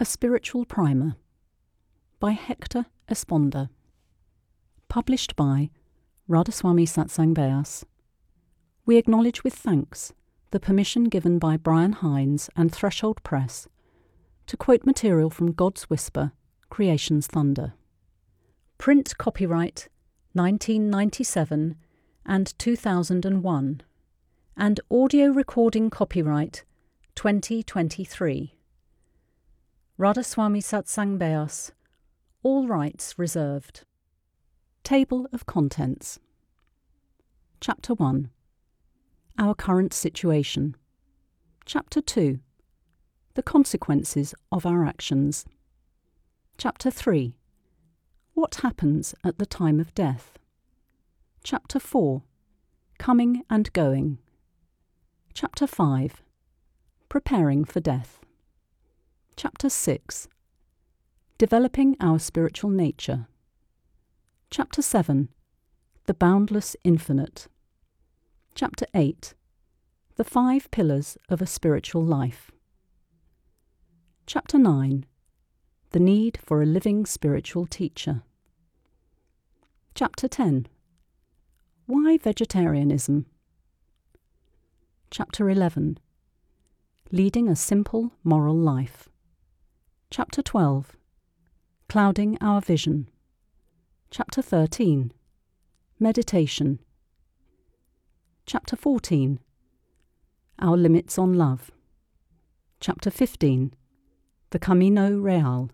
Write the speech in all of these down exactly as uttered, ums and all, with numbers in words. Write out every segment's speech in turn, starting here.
A Spiritual Primer by Hector Esponda. Published by Radhaswami Satsang Beas. We acknowledge with thanks the permission given by Brian Hines and Threshold Press to quote material from God's Whisper, Creation's Thunder. Print copyright nineteen ninety-seven and two thousand one, and audio recording copyright twenty twenty-three. Radhaswami Satsang Beas, all rights reserved. Table of Contents. Chapter one. Our Current Situation. Chapter two. The Consequences of Our Actions. Chapter three. What happens at the time of death. Chapter four. Coming and Going. Chapter five. Preparing for Death. Chapter six. Developing Our Spiritual Nature. Chapter seven. The Boundless Infinite. Chapter eight. The Five Pillars of a Spiritual Life. Chapter nine. The Need for a Living Spiritual Teacher. Chapter ten. Why Vegetarianism? Chapter eleven. Leading a Simple Moral Life. Chapter twelve. Clouding Our Vision. Chapter thirteen. Meditation. Chapter fourteen. Our Limits on Love. Chapter fifteen. The Camino Real.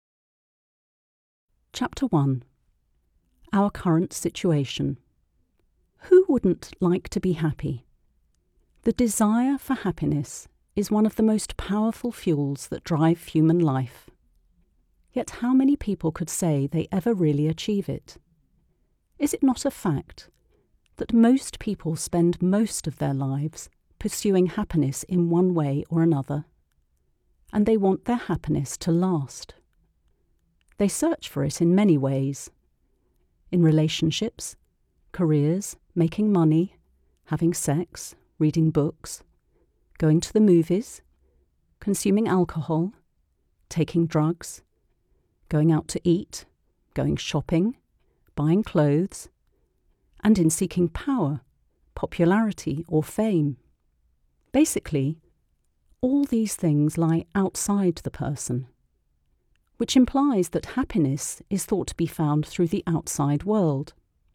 Chapter one. Our Current Situation. Who wouldn't like to be happy? The desire for happiness is one of the most powerful fuels that drive human life. Yet how many people could say they ever really achieve it? Is it not a fact that most people spend most of their lives pursuing happiness in one way or another, and they want their happiness to last? They search for it in many ways, in relationships, careers, making money, having sex, reading books, going to the movies, consuming alcohol, taking drugs, going out to eat, going shopping, buying clothes, and in seeking power, popularity, or fame. Basically, all these things lie outside the person, which implies that happiness is thought to be found through the outside world.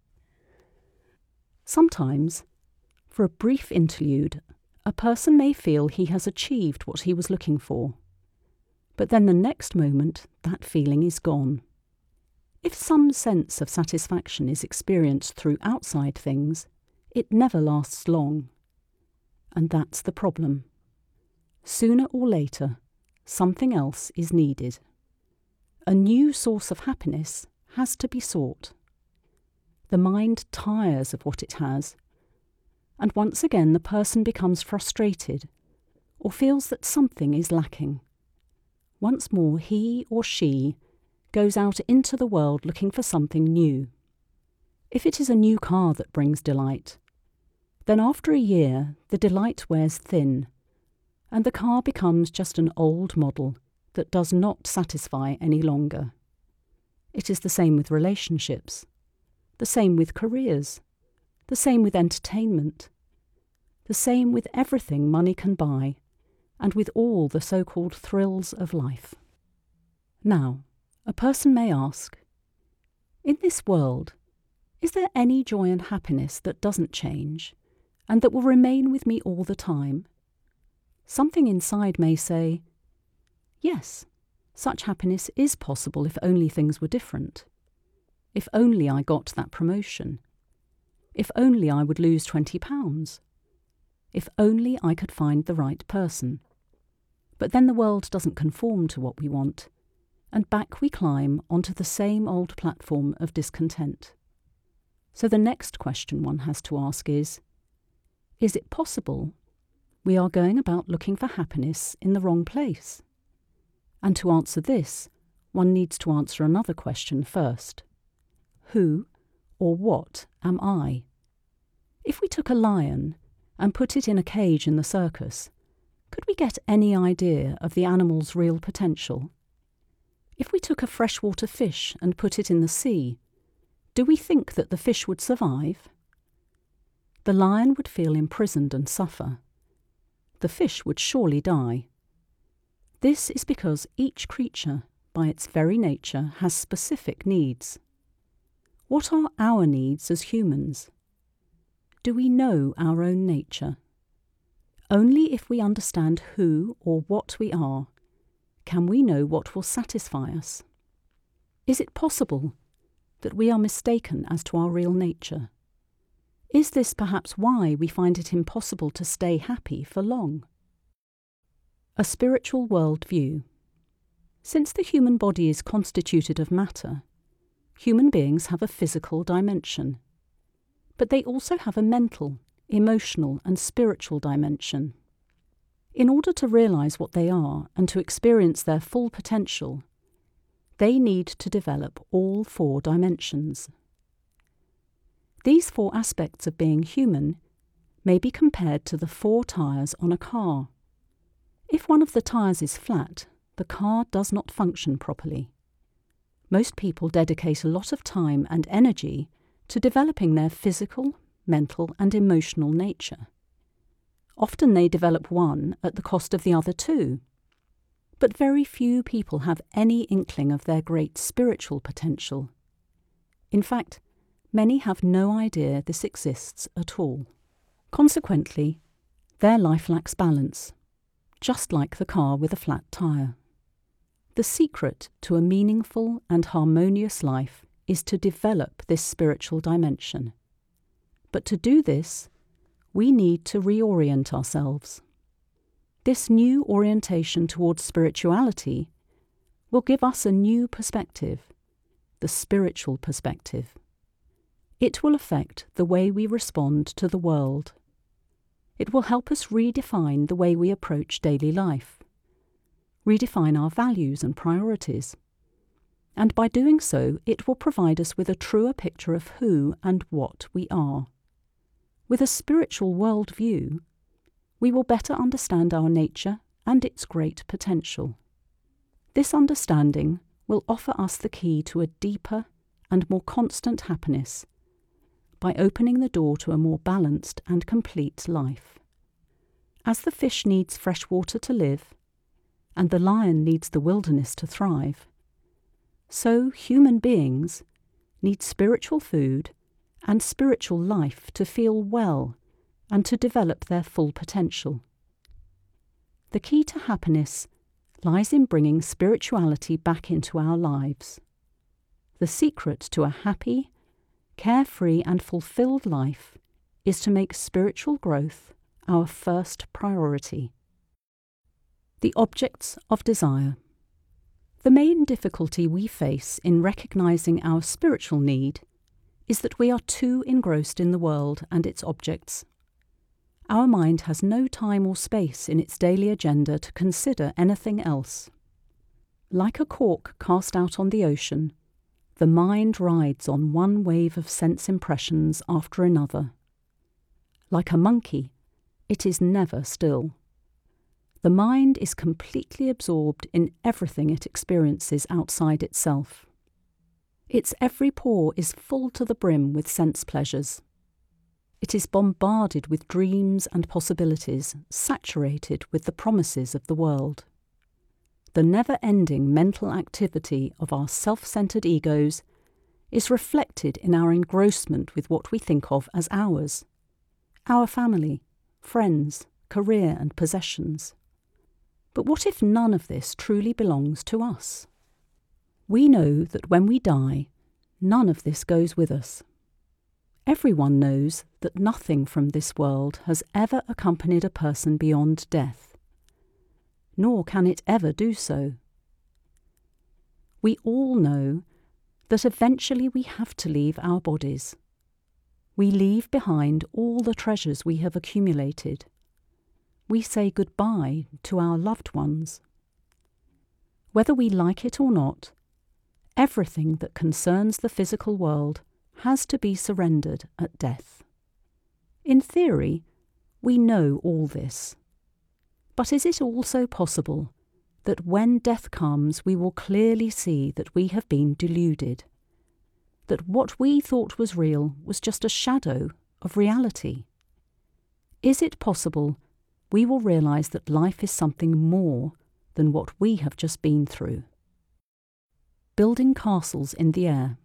Sometimes, for a brief interlude, a person may feel he has achieved what he was looking for, but then the next moment that feeling is gone. If some sense of satisfaction is experienced through outside things, it never lasts long. And that's the problem. Sooner or later, something else is needed. A new source of happiness has to be sought. The mind tires of what it has, and once again the person becomes frustrated or feels that something is lacking. Once more he or she goes out into the world looking for something new. If it is a new car that brings delight, then after a year the delight wears thin, and the car becomes just an old model that does not satisfy any longer. It is the same with relationships, the same with careers, the same with entertainment, the same with everything money can buy, and with all the so-called thrills of life. Now, a person may ask, in this world, is there any joy and happiness that doesn't change, and that will remain with me all the time? Something inside may say, yes, such happiness is possible if only things were different. If only I got that promotion. If only I would lose twenty pounds. If only I could find the right person. But then the world doesn't conform to what we want, and back we climb onto the same old platform of discontent. So the next question one has to ask is, is it possible we are going about looking for happiness in the wrong place? And to answer this, one needs to answer another question first. Who or what am I? If we took a lion and put it in a cage in the circus, could we get any idea of the animal's real potential? If we took a freshwater fish and put it in the sea, do we think that the fish would survive? The lion would feel imprisoned and suffer. The fish would surely die. This is because each creature, by its very nature, has specific needs. What are our needs as humans? Do we know our own nature? Only if we understand who or what we are can we know what will satisfy us. Is it possible that we are mistaken as to our real nature? Is this perhaps why we find it impossible to stay happy for long? A spiritual world view. Since the human body is constituted of matter, human beings have a physical dimension. But they also have a mental, emotional and spiritual dimension. In order to realize what they are and to experience their full potential, they need to develop all four dimensions. These four aspects of being human may be compared to the four tyres on a car. If one of the tyres is flat, the car does not function properly. Most people dedicate a lot of time and energy to developing their physical, mental and emotional nature. Often they develop one at the cost of the other two. But very few people have any inkling of their great spiritual potential. In fact, many have no idea this exists at all. Consequently, their life lacks balance, just like the car with a flat tyre. The secret to a meaningful and harmonious life is to develop this spiritual dimension. But to do this, we need to reorient ourselves. This new orientation towards spirituality will give us a new perspective, the spiritual perspective. It will affect the way we respond to the world. It will help us redefine the way we approach daily life, redefine our values and priorities. And by doing so, it will provide us with a truer picture of who and what we are. With a spiritual worldview, we will better understand our nature and its great potential. This understanding will offer us the key to a deeper and more constant happiness by opening the door to a more balanced and complete life. As the fish needs fresh water to live, and the lion needs the wilderness to thrive, so human beings need spiritual food and spiritual life to feel well and to develop their full potential. The key to happiness lies in bringing spirituality back into our lives. The secret to a happy, carefree and fulfilled life is to make spiritual growth our first priority. The objects of desire. The main difficulty we face in recognizing our spiritual need is that we are too engrossed in the world and its objects. Our mind has no time or space in its daily agenda to consider anything else. Like a cork cast out on the ocean, the mind rides on one wave of sense impressions after another. Like a monkey, it is never still. The mind is completely absorbed in everything it experiences outside itself. Its every pore is full to the brim with sense pleasures. It is bombarded with dreams and possibilities, saturated with the promises of the world. The never-ending mental activity of our self-centered egos is reflected in our engrossment with what we think of as ours, our family, friends, career and possessions. But what if none of this truly belongs to us? We know that when we die, none of this goes with us. Everyone knows that nothing from this world has ever accompanied a person beyond death, nor can it ever do so. We all know that eventually we have to leave our bodies. We leave behind all the treasures we have accumulated. We say goodbye to our loved ones. Whether we like it or not, everything that concerns the physical world has to be surrendered at death. In theory, we know all this. But is it also possible that when death comes we will clearly see that we have been deluded, that what we thought was real was just a shadow of reality? Is it possible we will realise that life is something more than what we have just been through? Building castles in the air.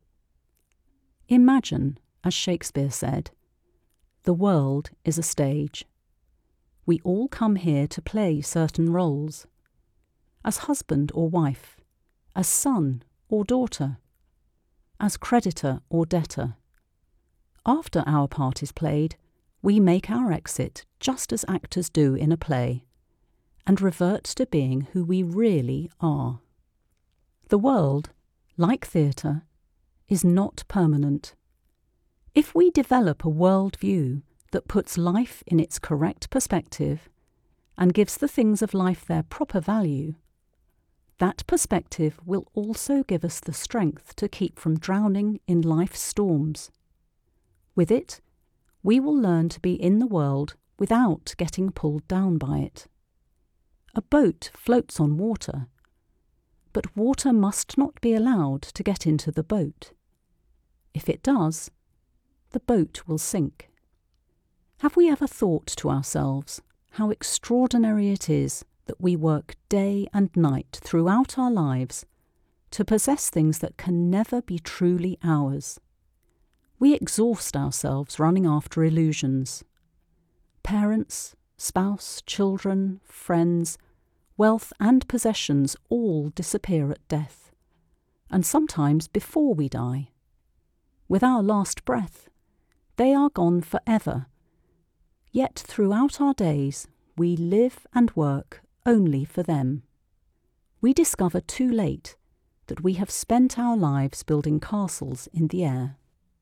Imagine, as Shakespeare said, the world is a stage. We all come here to play certain roles, as husband or wife, as son or daughter, as creditor or debtor. After our part is played, we make our exit just as actors do in a play, and revert to being who we really are. The world, like theatre, is not permanent. If we develop a world view that puts life in its correct perspective and gives the things of life their proper value, that perspective will also give us the strength to keep from drowning in life's storms. With it, we will learn to be in the world without getting pulled down by it. A boat floats on water, but water must not be allowed to get into the boat. If it does, the boat will sink. Have we ever thought to ourselves how extraordinary it is that we work day and night throughout our lives to possess things that can never be truly ours? We exhaust ourselves running after illusions. Parents, spouse, children, friends, wealth and possessions all disappear at death, and sometimes before we die. With our last breath, they are gone forever. Yet throughout our days, we live and work only for them. We discover too late that we have spent our lives building castles in the air.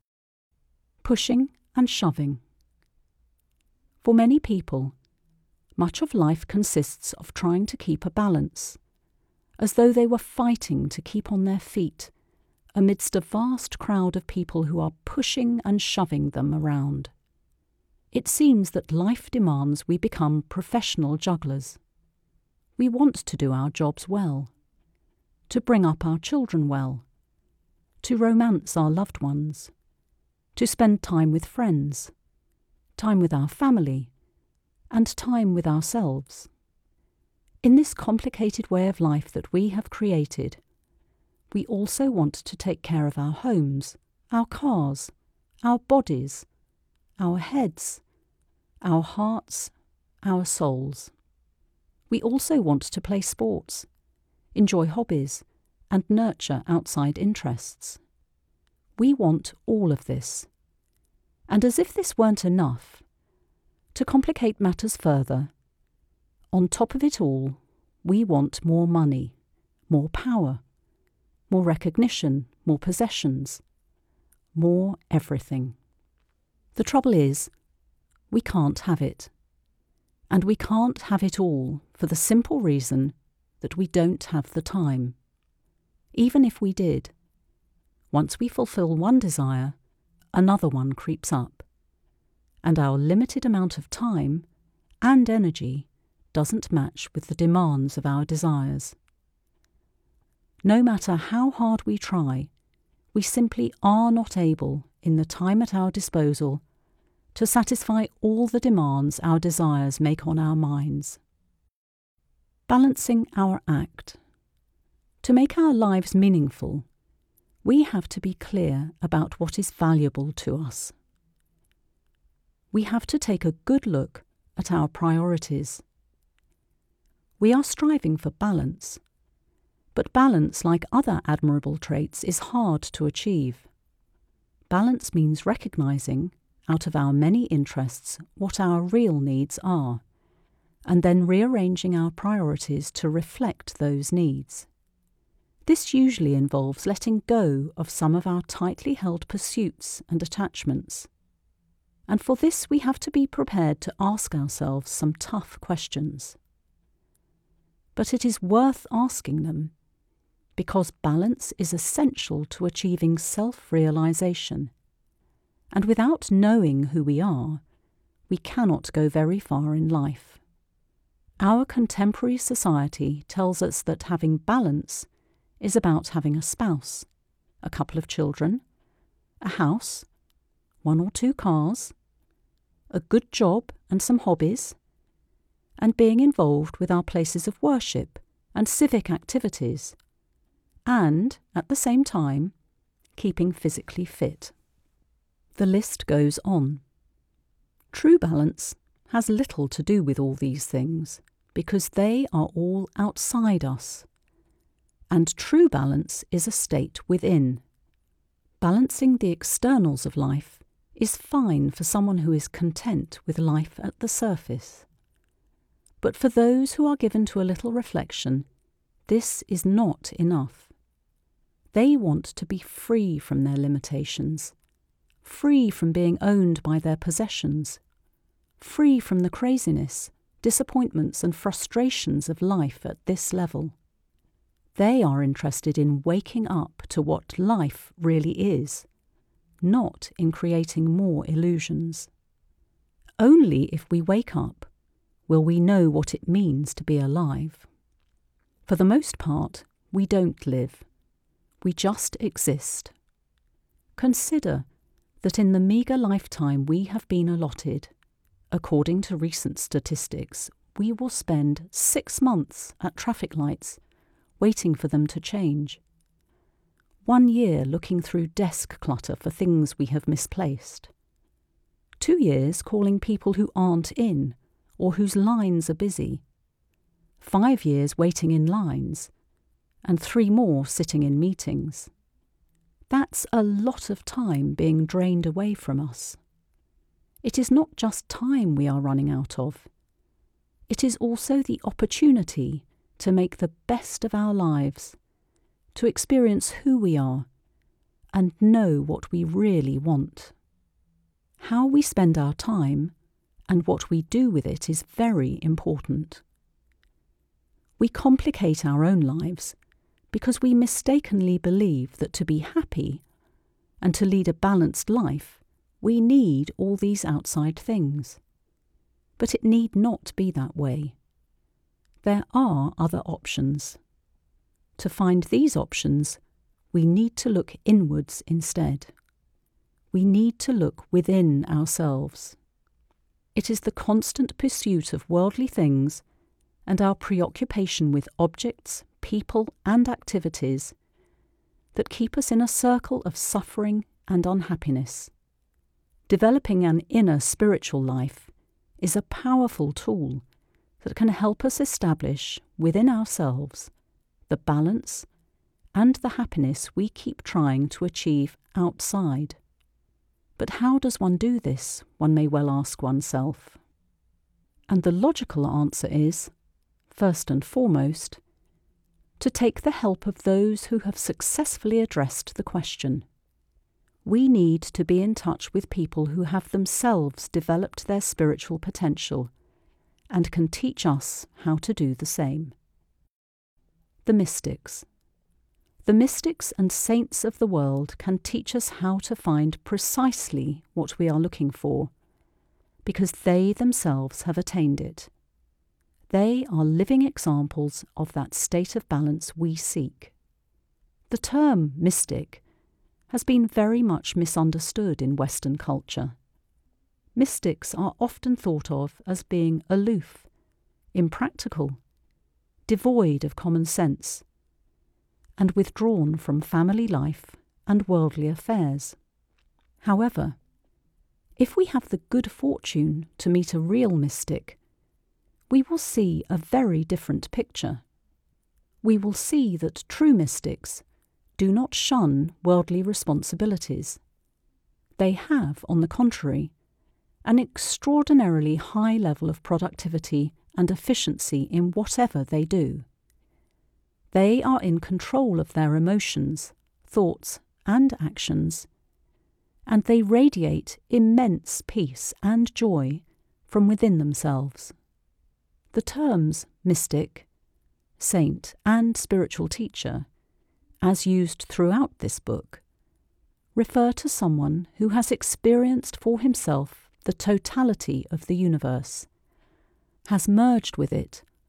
Pushing and shoving. For many people, much of life consists of trying to keep a balance, as though they were fighting to keep on their feet amidst a vast crowd of people who are pushing and shoving them around. It seems that life demands we become professional jugglers. We want to do our jobs well, to bring up our children well, to romance our loved ones, to spend time with friends, time with our family, and time with ourselves. In this complicated way of life that we have created, we also want to take care of our homes, our cars, our bodies, our heads, our hearts, our souls. We also want to play sports, enjoy hobbies, and nurture outside interests. We want all of this. And as if this weren't enough, to complicate matters further, on top of it all, we want more money, more power, more recognition, more possessions, more everything. The trouble is, we can't have it. And we can't have it all for the simple reason that we don't have the time. Even if we did, once we fulfill one desire, another one creeps up, and our limited amount of time and energy doesn't match with the demands of our desires. No matter how hard we try, we simply are not able, in the time at our disposal, to satisfy all the demands our desires make on our minds. Balancing our act. To make our lives meaningful, we have to be clear about what is valuable to us. We have to take a good look at our priorities. We are striving for balance, but balance, like other admirable traits, is hard to achieve. Balance means recognising, out of our many interests, what our real needs are, and then rearranging our priorities to reflect those needs. This usually involves letting go of some of our tightly held pursuits and attachments. And for this we have to be prepared to ask ourselves some tough questions. But it is worth asking them, because balance is essential to achieving self-realisation. And without knowing who we are, we cannot go very far in life. Our contemporary society tells us that having balance is about having a spouse, a couple of children, a house, one or two cars, a good job and some hobbies, and being involved with our places of worship and civic activities, and, at the same time, keeping physically fit. The list goes on. True balance has little to do with all these things, because they are all outside us. And true balance is a state within. Balancing the externals of life is fine for someone who is content with life at the surface. But for those who are given to a little reflection, this is not enough. They want to be free from their limitations, free from being owned by their possessions, free from the craziness, disappointments and frustrations of life at this level. They are interested in waking up to what life really is, not in creating more illusions. Only if we wake up will we know what it means to be alive. For the most part, we don't live. We just exist. Consider that in the meagre lifetime we have been allotted, according to recent statistics, we will spend six months at traffic lights, waiting for them to change. One year looking through desk clutter for things we have misplaced. Two years calling people who aren't in or whose lines are busy. Five years waiting in lines, and three more sitting in meetings. That's a lot of time being drained away from us. It is not just time we are running out of. It is also the opportunity to make the best of our lives, to experience who we are, and know what we really want. How we spend our time and what we do with it is very important. We complicate our own lives because we mistakenly believe that to be happy and to lead a balanced life, we need all these outside things. But it need not be that way. There are other options. To find these options, we need to look inwards instead. We need to look within ourselves. It is the constant pursuit of worldly things and our preoccupation with objects, people and activities that keep us in a circle of suffering and unhappiness. Developing an inner spiritual life is a powerful tool that can help us establish within ourselves the balance and the happiness we keep trying to achieve outside. But how does one do this, one may well ask oneself. And the logical answer is, first and foremost, to take the help of those who have successfully addressed the question. We need to be in touch with people who have themselves developed their spiritual potential and can teach us how to do the same. The mystics. The mystics and saints of the world can teach us how to find precisely what we are looking for, because they themselves have attained it. They are living examples of that state of balance we seek. The term mystic has been very much misunderstood in Western culture. Mystics are often thought of as being aloof, impractical, devoid of common sense, and withdrawn from family life and worldly affairs. However, if we have the good fortune to meet a real mystic, we will see a very different picture. We will see that true mystics do not shun worldly responsibilities. They have, on the contrary, an extraordinarily high level of productivity and efficiency in whatever they do. They are in control of their emotions, thoughts, and actions, and they radiate immense peace and joy from within themselves. The terms mystic, saint, and spiritual teacher, as used throughout this book, refer to someone who has experienced for himself the totality of the universe, has merged with it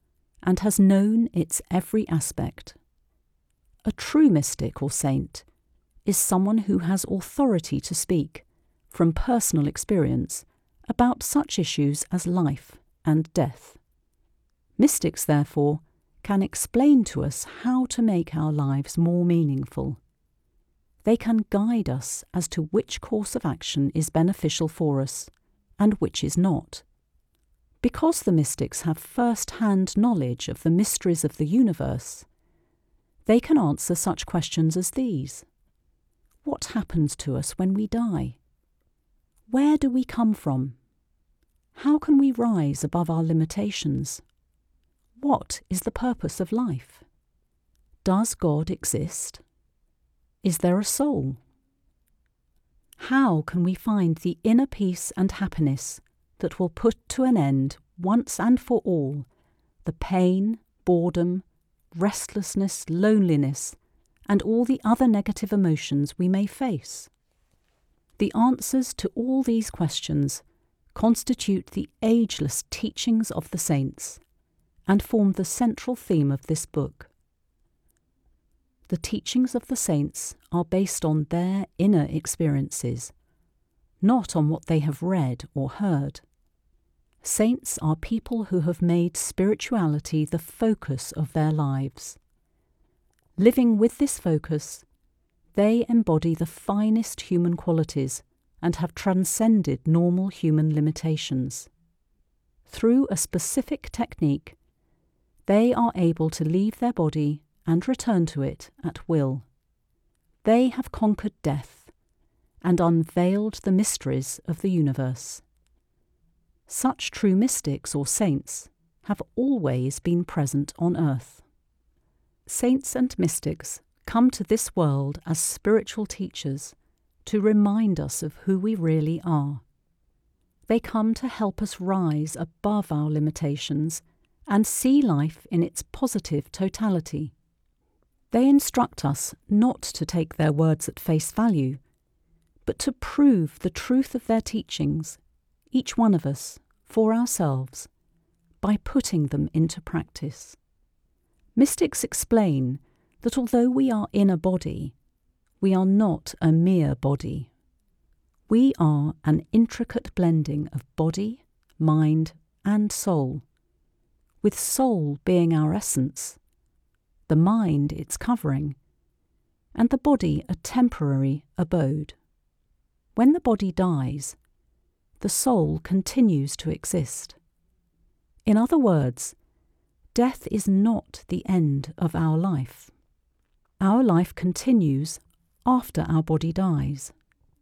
and has known its every aspect. A true mystic or saint is someone who has authority to speak, from personal experience, about such issues as life and death. Mystics, therefore, can explain to us how to make our lives more meaningful. They can guide us as to which course of action is beneficial for us and which is not. Because the mystics have first-hand knowledge of the mysteries of the universe, they can answer such questions as these. What happens to us when we die? Where do we come from? How can we rise above our limitations? What is the purpose of life? Does God exist? Is there a soul? How can we find the inner peace and happiness that will put to an end, once and for all, the pain, boredom, restlessness, loneliness, and all the other negative emotions we may face? The answers to all these questions constitute the ageless teachings of the saints and form the central theme of this book. The teachings of the saints are based on their inner experiences, not on what they have read or heard. Saints are people who have made spirituality the focus of their lives. Living with this focus, they embody the finest human qualities and have transcended normal human limitations. Through a specific technique, they are able to leave their body and return to it at will. They have conquered death and unveiled the mysteries of the universe. Such true mystics or saints have always been present on earth. Saints and mystics come to this world as spiritual teachers to remind us of who we really are. They come to help us rise above our limitations and see life in its positive totality. They instruct us not to take their words at face value, but to prove the truth of their teachings, each one of us, for ourselves, by putting them into practice. Mystics explain that although we are in a body, we are not a mere body. We are an intricate blending of body, mind, and soul, with soul being our essence, the mind its covering, and the body a temporary abode. When the body dies, the soul continues to exist. In other words, death is not the end of our life. Our life continues after our body dies.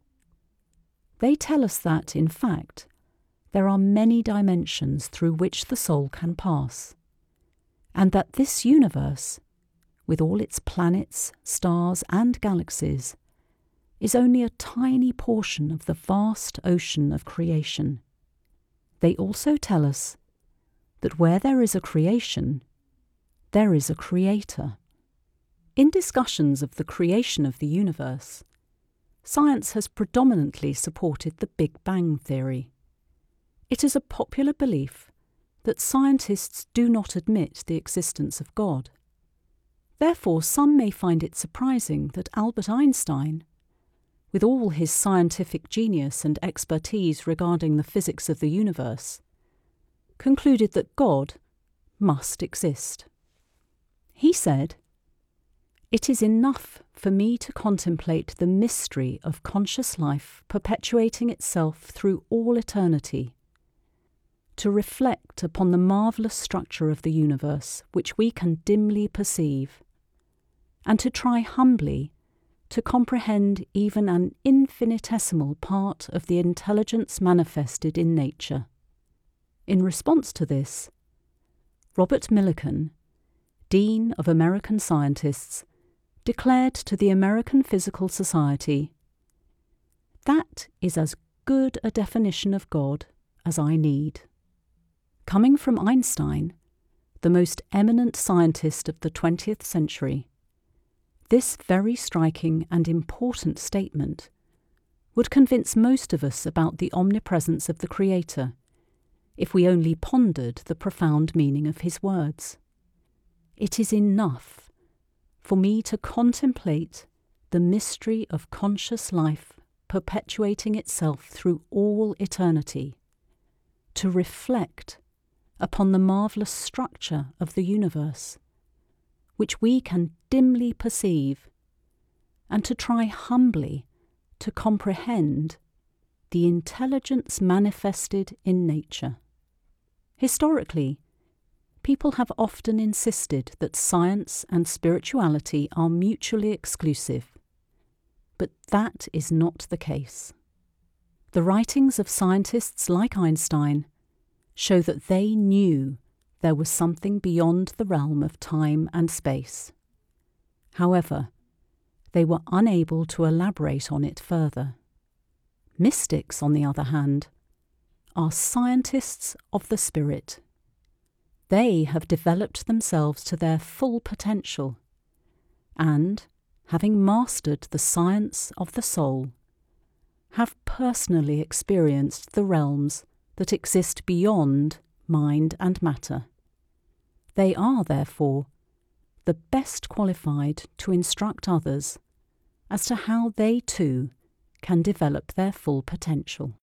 They tell us that, in fact, there are many dimensions through which the soul can pass, and that this universe, with all its planets, stars, and galaxies, is only a tiny portion of the vast ocean of creation. They also tell us that where there is a creation, there is a creator. In discussions of the creation of the universe, science has predominantly supported the Big Bang theory. It is a popular belief that scientists do not admit the existence of God. Therefore, some may find it surprising that Albert Einstein, with all his scientific genius and expertise regarding the physics of the universe, concluded that God must exist. He said, "It is enough for me to contemplate the mystery of conscious life perpetuating itself through all eternity, to reflect upon the marvellous structure of the universe which we can dimly perceive, and to try humbly to comprehend even an infinitesimal part of the intelligence manifested in nature." In response to this, Robert Millikan, Dean of American Scientists, declared to the American Physical Society, "That is as good a definition of God as I need." Coming from Einstein, the most eminent scientist of the twentieth century, this very striking and important statement would convince most of us about the omnipresence of the Creator, if we only pondered the profound meaning of his words. it is enough for me to contemplate the mystery of conscious life perpetuating itself through all eternity, to reflect upon the marvellous structure of the universe, which we can dimly perceive, and to try humbly to comprehend the intelligence manifested in nature. Historically, people have often insisted that science and spirituality are mutually exclusive, but that is not the case. The writings of scientists like Einstein show that they knew there was something beyond the realm of time and space. However, they were unable to elaborate on it further. Mystics, on the other hand, are scientists of the spirit. They have developed themselves to their full potential, and, having mastered the science of the soul, have personally experienced the realms that exist beyond mind and matter. They are, therefore, the best qualified to instruct others as to how they too can develop their full potential.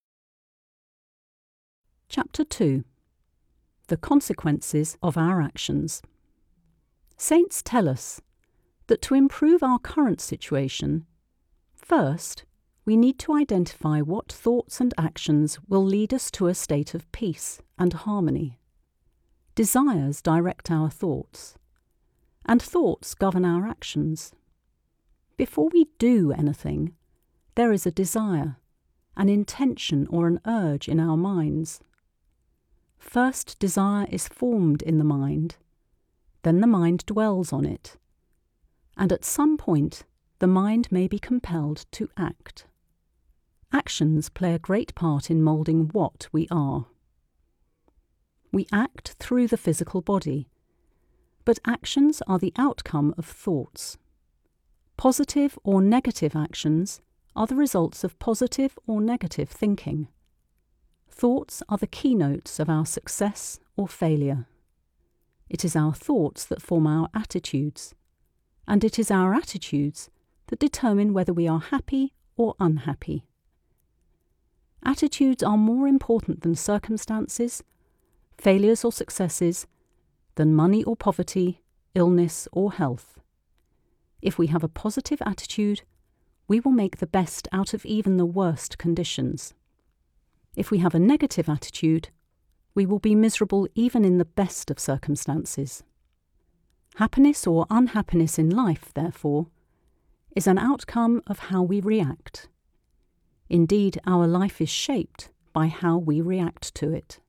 Chapter two. The Consequences of Our Actions. Saints tell us that to improve our current situation, first, we need to identify what thoughts and actions will lead us to a state of peace and harmony. Desires direct our thoughts, and thoughts govern our actions. Before we do anything, there is a desire, an intention or an urge in our minds. First, desire is formed in the mind, then the mind dwells on it, and at some point the mind may be compelled to act. Actions play a great part in moulding what we are. We act through the physical body, but actions are the outcome of thoughts. Positive or negative actions are the results of positive or negative thinking. Thoughts are the keynotes of our success or failure. It is our thoughts that form our attitudes, and it is our attitudes that determine whether we are happy or unhappy. Attitudes are more important than circumstances, failures or successes, than money or poverty, illness or health. If we have a positive attitude, we will make the best out of even the worst conditions. If we have a negative attitude, we will be miserable even in the best of circumstances. Happiness or unhappiness in life, therefore, is an outcome of how we react. Indeed, our life is shaped by how we react to it.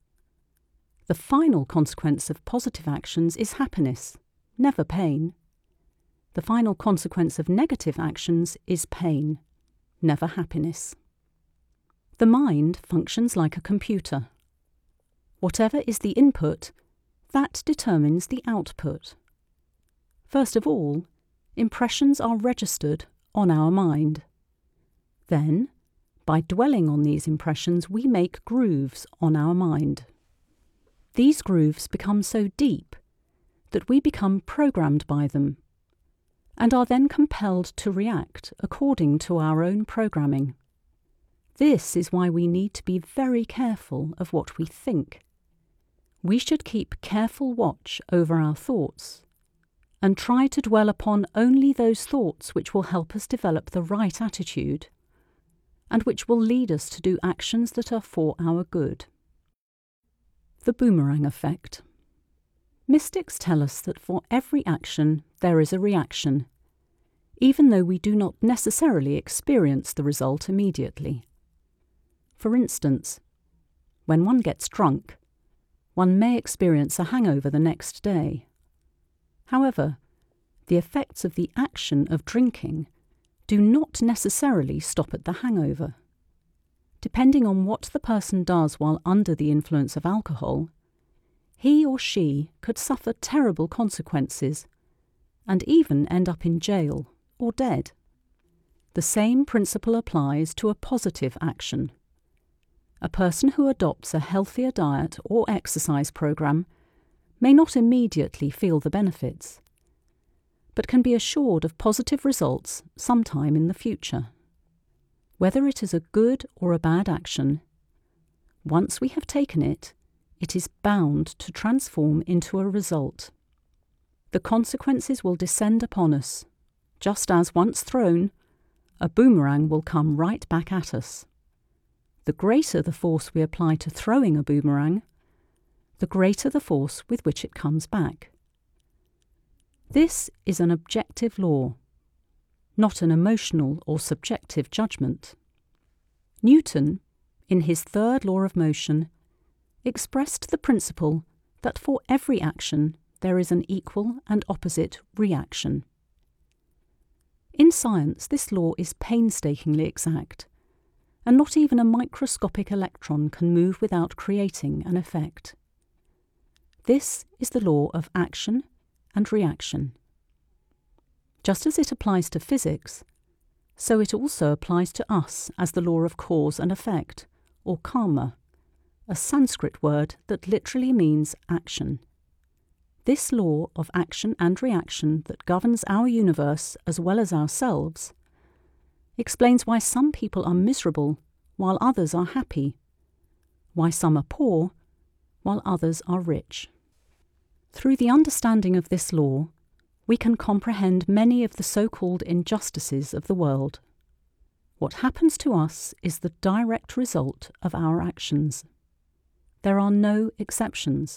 The final consequence of positive actions is happiness, never pain. The final consequence of negative actions is pain, never happiness. The mind functions like a computer. Whatever is the input, that determines the output. First of all, impressions are registered on our mind. Then, by dwelling on these impressions, we make grooves on our mind. These grooves become so deep that we become programmed by them, and are then compelled to react according to our own programming. This is why we need to be very careful of what we think. We should keep careful watch over our thoughts, and try to dwell upon only those thoughts which will help us develop the right attitude, and which will lead us to do actions that are for our good. The boomerang effect. Mystics tell us that for every action there is a reaction, even though we do not necessarily experience the result immediately. For instance, when one gets drunk, one may experience a hangover the next day. However, the effects of the action of drinking do not necessarily stop at the hangover. Depending on what the person does while under the influence of alcohol, he or she could suffer terrible consequences and even end up in jail or dead. The same principle applies to a positive action. A person who adopts a healthier diet or exercise program may not immediately feel the benefits, but can be assured of positive results sometime in the future. Whether it is a good or a bad action, once we have taken it, it is bound to transform into a result. The consequences will descend upon us, just as once thrown, a boomerang will come right back at us. The greater the force we apply to throwing a boomerang, the greater the force with which it comes back. This is an objective law, not an emotional or subjective judgment. Newton, in his third law of motion, expressed the principle that for every action there is an equal and opposite reaction. In science, this law is painstakingly exact, and not even a microscopic electron can move without creating an effect. This is the law of action and reaction. Just as it applies to physics, so it also applies to us as the law of cause and effect, or karma, a Sanskrit word that literally means action. This law of action and reaction that governs our universe as well as ourselves explains why some people are miserable while others are happy, why some are poor while others are rich. Through the understanding of this law, we can comprehend many of the so-called injustices of the world. What happens to us is the direct result of our actions. There are no exceptions.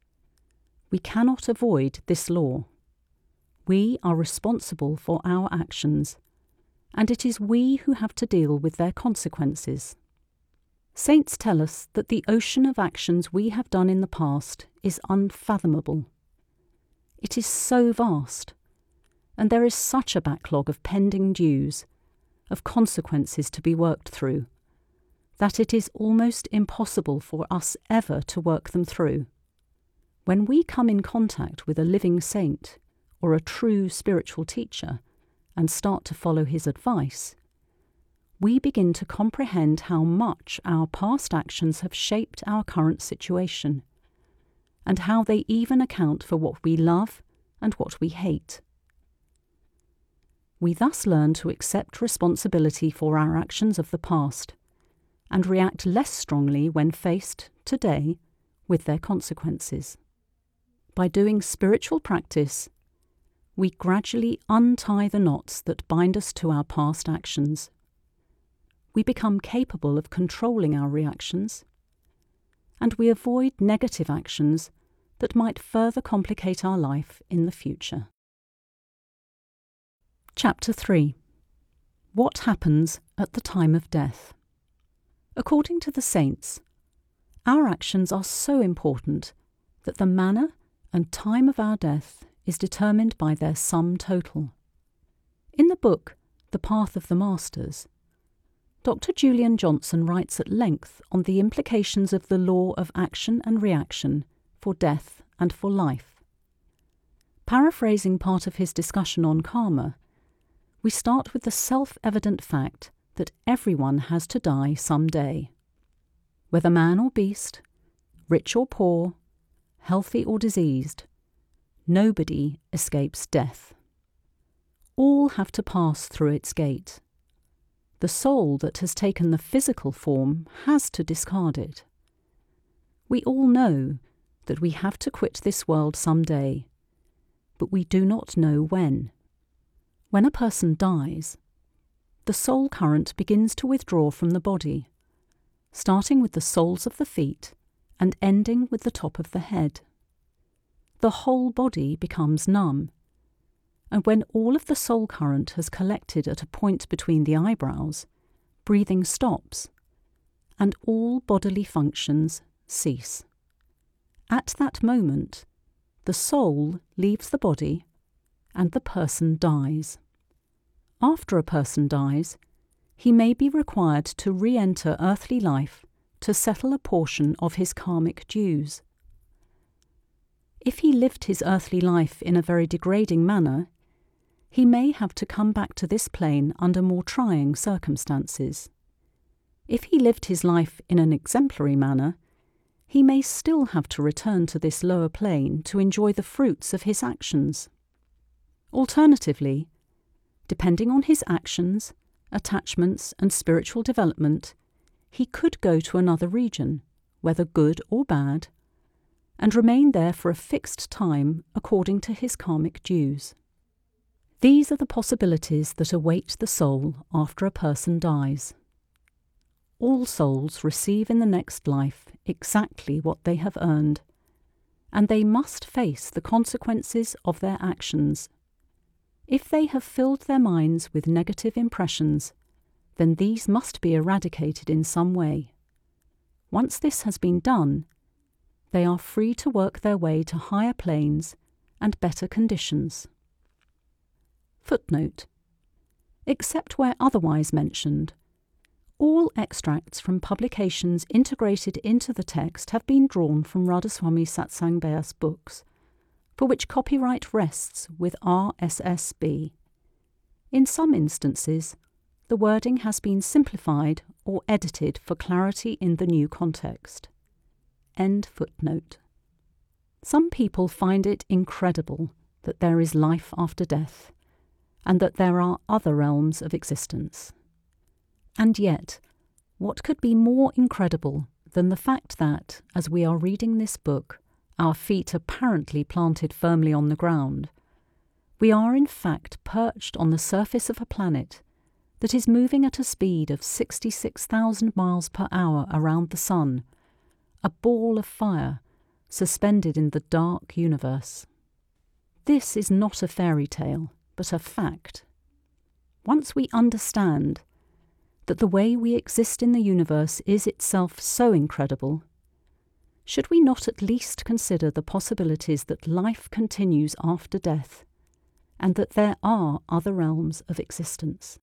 We cannot avoid this law. We are responsible for our actions, and it is we who have to deal with their consequences. Saints tell us that the ocean of actions we have done in the past is unfathomable. It is so vast, and there is such a backlog of pending dues, of consequences to be worked through, that it is almost impossible for us ever to work them through. When we come in contact with a living saint or a true spiritual teacher and start to follow his advice, we begin to comprehend how much our past actions have shaped our current situation, and how they even account for what we love and what we hate. We thus learn to accept responsibility for our actions of the past, and react less strongly when faced, today, with their consequences. By doing spiritual practice, we gradually untie the knots that bind us to our past actions. We become capable of controlling our reactions, and we avoid negative actions that might further complicate our life in the future. Chapter three. What happens at the time of death? According to the saints, our actions are so important that the manner and time of our death is determined by their sum total. In the book The Path of the Masters, Doctor Julian Johnson writes at length on the implications of the law of action and reaction for death and for life. Paraphrasing part of his discussion on karma, we start with the self-evident fact that everyone has to die some day. Whether man or beast, rich or poor, healthy or diseased, nobody escapes death. All have to pass through its gate. The soul that has taken the physical form has to discard it. We all know that we have to quit this world some day, but we do not know when. When a person dies, the soul current begins to withdraw from the body, starting with the soles of the feet and ending with the top of the head. The whole body becomes numb, and when all of the soul current has collected at a point between the eyebrows, breathing stops, and all bodily functions cease. At that moment, the soul leaves the body, and the person dies. After a person dies, he may be required to re-enter earthly life to settle a portion of his karmic dues. If he lived his earthly life in a very degrading manner, he may have to come back to this plane under more trying circumstances. If he lived his life in an exemplary manner, he may still have to return to this lower plane to enjoy the fruits of his actions. Alternatively, depending on his actions, attachments, and spiritual development, he could go to another region, whether good or bad, and remain there for a fixed time according to his karmic dues. These are the possibilities that await the soul after a person dies. All souls receive in the next life exactly what they have earned, and they must face the consequences of their actions. If they have filled their minds with negative impressions, then these must be eradicated in some way. Once this has been done, they are free to work their way to higher planes and better conditions. Footnote: except where otherwise mentioned, all extracts from publications integrated into the text have been drawn from Radhaswami Satsang Bear's books, for which copyright rests with R S S B. In some instances, the wording has been simplified or edited for clarity in the new context. End footnote. Some people find it incredible that there is life after death, and that there are other realms of existence. And yet, what could be more incredible than the fact that, as we are reading this book, our feet apparently planted firmly on the ground, we are in fact perched on the surface of a planet that is moving at a speed of sixty-six thousand miles per hour around the sun, a ball of fire suspended in the dark universe. This is not a fairy tale, but a fact. Once we understand that the way we exist in the universe is itself so incredible, should we not at least consider the possibilities that life continues after death, and that there are other realms of existence?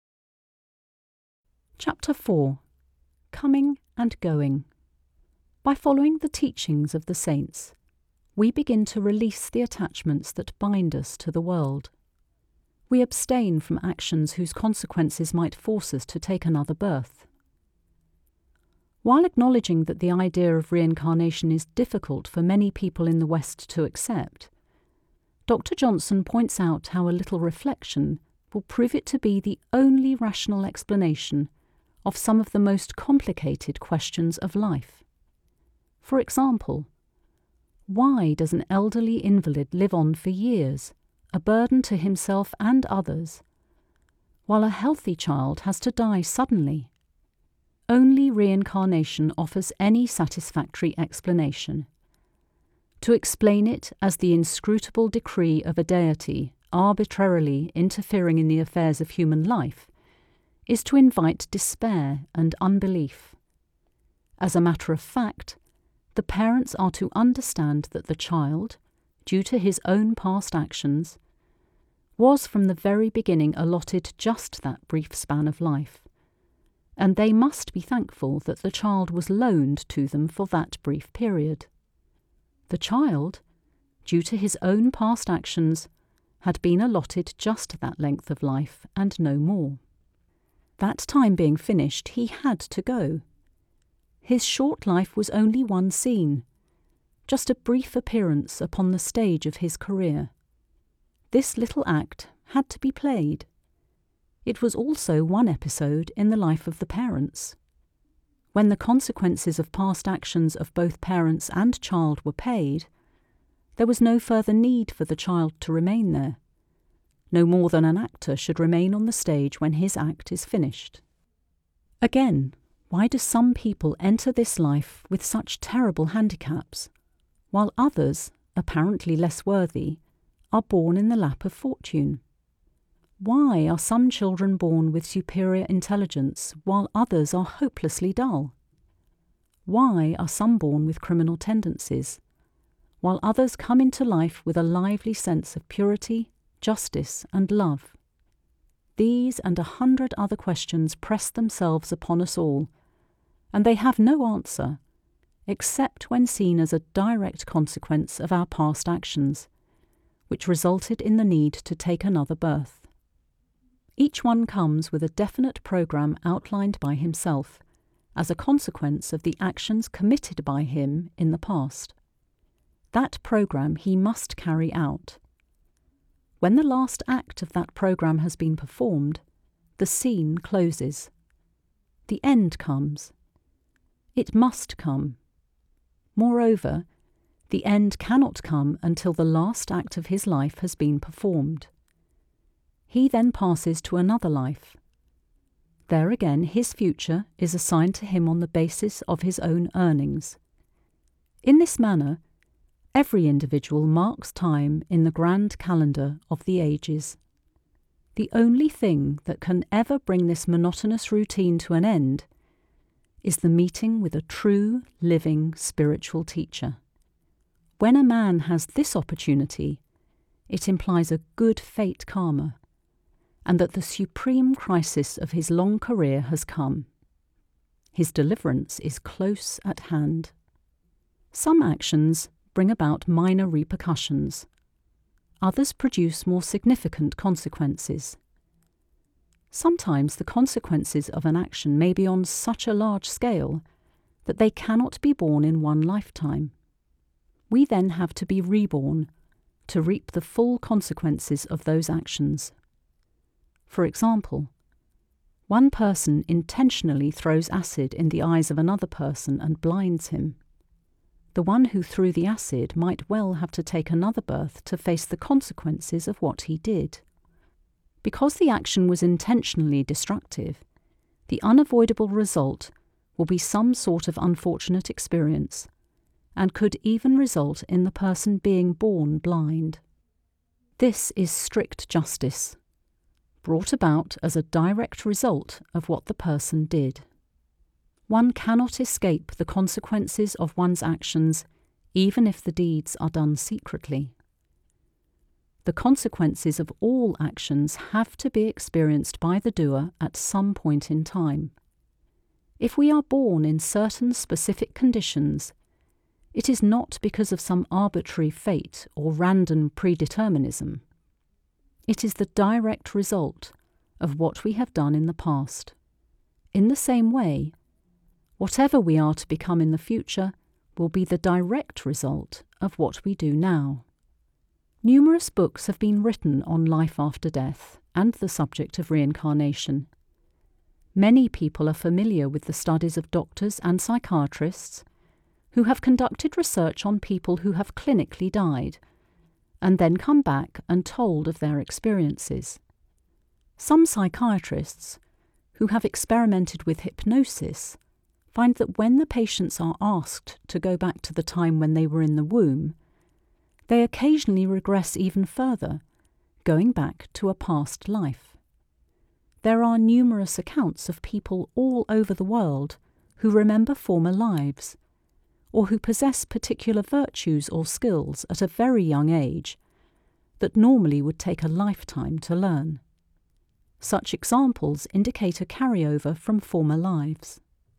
Chapter four. Coming and Going. By following the teachings of the saints, we begin to release the attachments that bind us to the world. We abstain from actions whose consequences might force us to take another birth. While acknowledging that the idea of reincarnation is difficult for many people in the West to accept, Doctor Johnson points out how a little reflection will prove it to be the only rational explanation of some of the most complicated questions of life. For example, why does an elderly invalid live on for years, a burden to himself and others, while a healthy child has to die suddenly? Only reincarnation offers any satisfactory explanation. To explain it as the inscrutable decree of a deity arbitrarily interfering in the affairs of human life is to invite despair and unbelief. As a matter of fact, the parents are to understand that the child, due to his own past actions, was from the very beginning allotted just that brief span of life, and they must be thankful that the child was loaned to them for that brief period. The child, due to his own past actions, had been allotted just that length of life and no more. That time being finished, he had to go. His short life was only one scene, just a brief appearance upon the stage of his career. This little act had to be played. It was also one episode in the life of the parents. When the consequences of past actions of both parents and child were paid, there was no further need for the child to remain there, no more than an actor should remain on the stage when his act is finished. Again, why do some people enter this life with such terrible handicaps, while others, apparently less worthy, are born in the lap of fortune? Why are some children born with superior intelligence while others are hopelessly dull? Why are some born with criminal tendencies, while others come into life with a lively sense of purity, justice, and love? These and a hundred other questions press themselves upon us all, and they have no answer, except when seen as a direct consequence of our past actions, which resulted in the need to take another birth. Each one comes with a definite program outlined by himself, as a consequence of the actions committed by him in the past. That program he must carry out. When the last act of that program has been performed, the scene closes. The end comes. It must come. Moreover, the end cannot come until the last act of his life has been performed. He then passes to another life. There again his future is assigned to him on the basis of his own earnings. In this manner, every individual marks time in the grand calendar of the ages. The only thing that can ever bring this monotonous routine to an end is the meeting with a true, living, spiritual teacher. When a man has this opportunity, it implies a good fate karma, and that the supreme crisis of his long career has come. His deliverance is close at hand. Some actions bring about minor repercussions. Others produce more significant consequences. Sometimes the consequences of an action may be on such a large scale that they cannot be borne in one lifetime. We then have to be reborn to reap the full consequences of those actions. For example, one person intentionally throws acid in the eyes of another person and blinds him. The one who threw the acid might well have to take another birth to face the consequences of what he did. Because the action was intentionally destructive, the unavoidable result will be some sort of unfortunate experience, and could even result in the person being born blind. This is strict justice, brought about as a direct result of what the person did. One cannot escape the consequences of one's actions, even if the deeds are done secretly. The consequences of all actions have to be experienced by the doer at some point in time. If we are born in certain specific conditions, it is not because of some arbitrary fate or random predeterminism. It is the direct result of what we have done in the past. In the same way, whatever we are to become in the future will be the direct result of what we do now. Numerous books have been written on life after death and the subject of reincarnation. Many people are familiar with the studies of doctors and psychiatrists who have conducted research on people who have clinically died and then come back and told of their experiences. Some psychiatrists who have experimented with hypnosis find that when the patients are asked to go back to the time when they were in the womb, they occasionally regress even further, going back to a past life. There are numerous accounts of people all over the world who remember former lives, or who possess particular virtues or skills at a very young age that normally would take a lifetime to learn. Such examples indicate a carryover from former lives.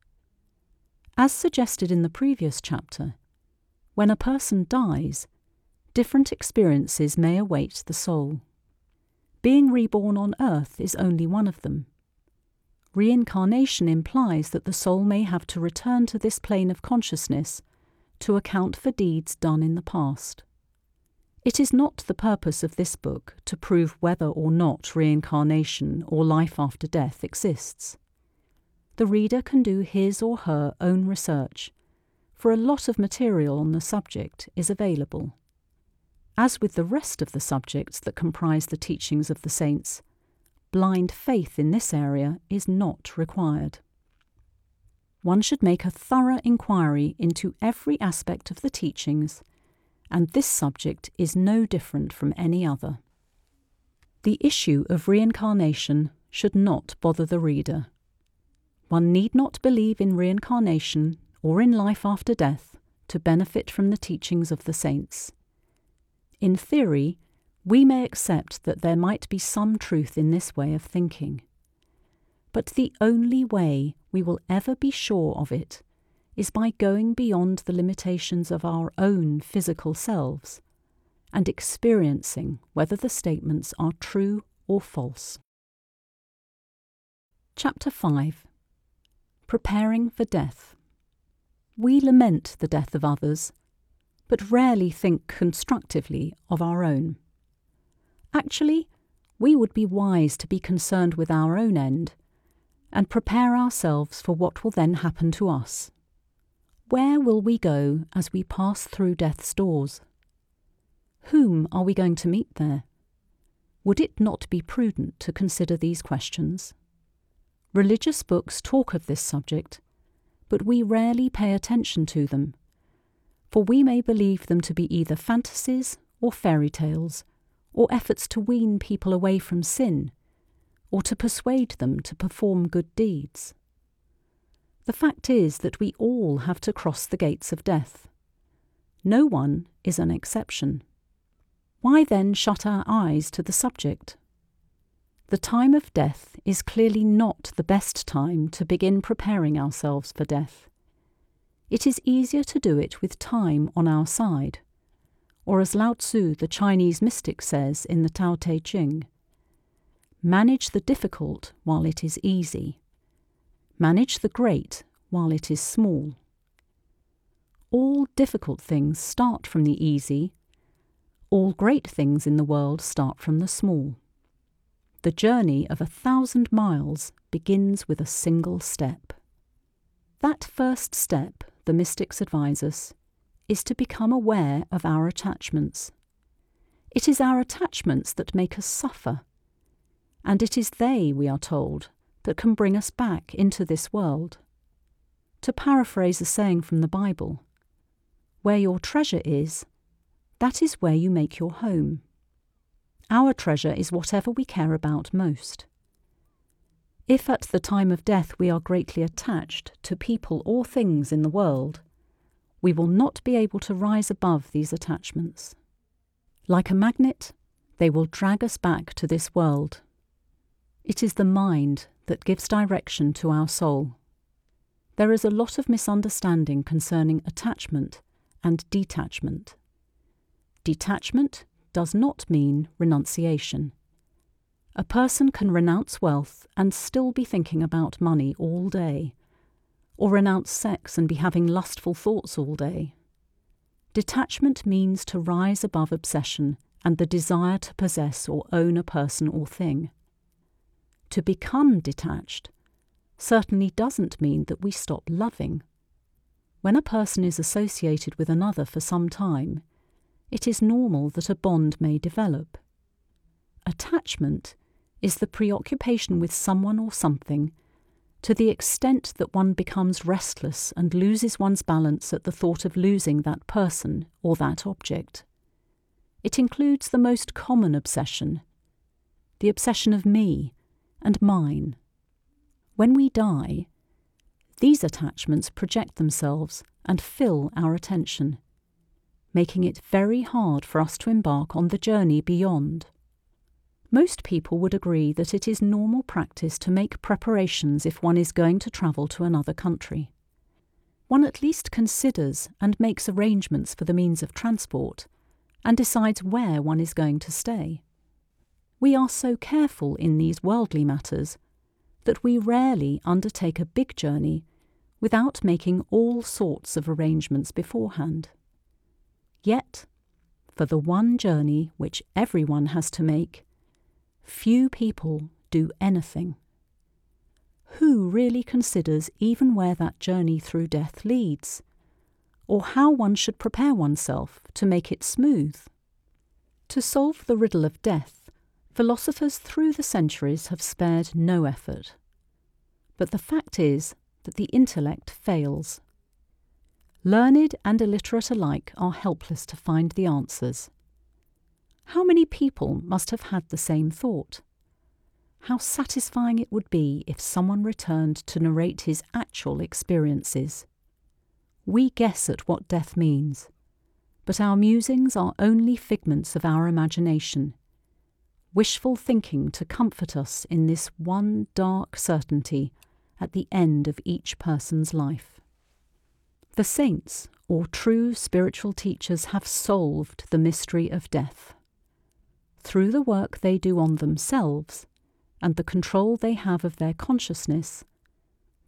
As suggested in the previous chapter, when a person dies, different experiences may await the soul. Being reborn on earth is only one of them. Reincarnation implies that the soul may have to return to this plane of consciousness to account for deeds done in the past. It is not the purpose of this book to prove whether or not reincarnation or life after death exists. The reader can do his or her own research, for a lot of material on the subject is available. As with the rest of the subjects that comprise the teachings of the saints, blind faith in this area is not required. One should make a thorough inquiry into every aspect of the teachings, and this subject is no different from any other. The issue of reincarnation should not bother the reader. One need not believe in reincarnation or in life after death to benefit from the teachings of the saints. In theory, we may accept that there might be some truth in this way of thinking. But the only way we will ever be sure of it is by going beyond the limitations of our own physical selves and experiencing whether the statements are true or false. Chapter five. Preparing for death. We lament the death of others, but rarely think constructively of our own. Actually, we would be wise to be concerned with our own end and prepare ourselves for what will then happen to us. Where will we go as we pass through death's doors? Whom are we going to meet there? Would it not be prudent to consider these questions? Religious books talk of this subject, but we rarely pay attention to them, for we may believe them to be either fantasies or fairy tales, or efforts to wean people away from sin, or to persuade them to perform good deeds. The fact is that we all have to cross the gates of death. No one is an exception. Why then shut our eyes to the subject? The time of death is clearly not the best time to begin preparing ourselves for death. It is easier to do it with time on our side, or as Lao Tzu, the Chinese mystic, says in the Tao Te Ching, manage the difficult while it is easy. Manage the great while it is small. All difficult things start from the easy. All great things in the world start from the small. The journey of a thousand miles begins with a single step. That first step, the mystics advise us, is to become aware of our attachments. It is our attachments that make us suffer, and it is they, we are told, that can bring us back into this world. To paraphrase a saying from the Bible, where your treasure is, that is where you make your home. Our treasure is whatever we care about most. If at the time of death we are greatly attached to people or things in the world, we will not be able to rise above these attachments. Like a magnet, they will drag us back to this world. It is the mind that gives direction to our soul. There is a lot of misunderstanding concerning attachment and detachment. Detachment does not mean renunciation. A person can renounce wealth and still be thinking about money all day, or renounce sex and be having lustful thoughts all day. Detachment means to rise above obsession and the desire to possess or own a person or thing. To become detached certainly doesn't mean that we stop loving. When a person is associated with another for some time, it is normal that a bond may develop. Attachment is the preoccupation with someone or something to the extent that one becomes restless and loses one's balance at the thought of losing that person or that object. It includes the most common obsession, the obsession of me and mine. When we die, these attachments project themselves and fill our attention, making it very hard for us to embark on the journey beyond. Most people would agree that it is normal practice to make preparations if one is going to travel to another country. One at least considers and makes arrangements for the means of transport and decides where one is going to stay. We are so careful in these worldly matters that we rarely undertake a big journey without making all sorts of arrangements beforehand. Yet, for the one journey which everyone has to make, few people do anything. Who really considers even where that journey through death leads, or how one should prepare oneself to make it smooth? To solve the riddle of death, philosophers through the centuries have spared no effort. But the fact is that the intellect fails. Learned and illiterate alike are helpless to find the answers. How many people must have had the same thought? How satisfying it would be if someone returned to narrate his actual experiences. We guess at what death means, but our musings are only figments of our imagination, wishful thinking to comfort us in this one dark certainty at the end of each person's life. The saints, or true spiritual teachers, have solved the mystery of death. Through the work they do on themselves and the control they have of their consciousness,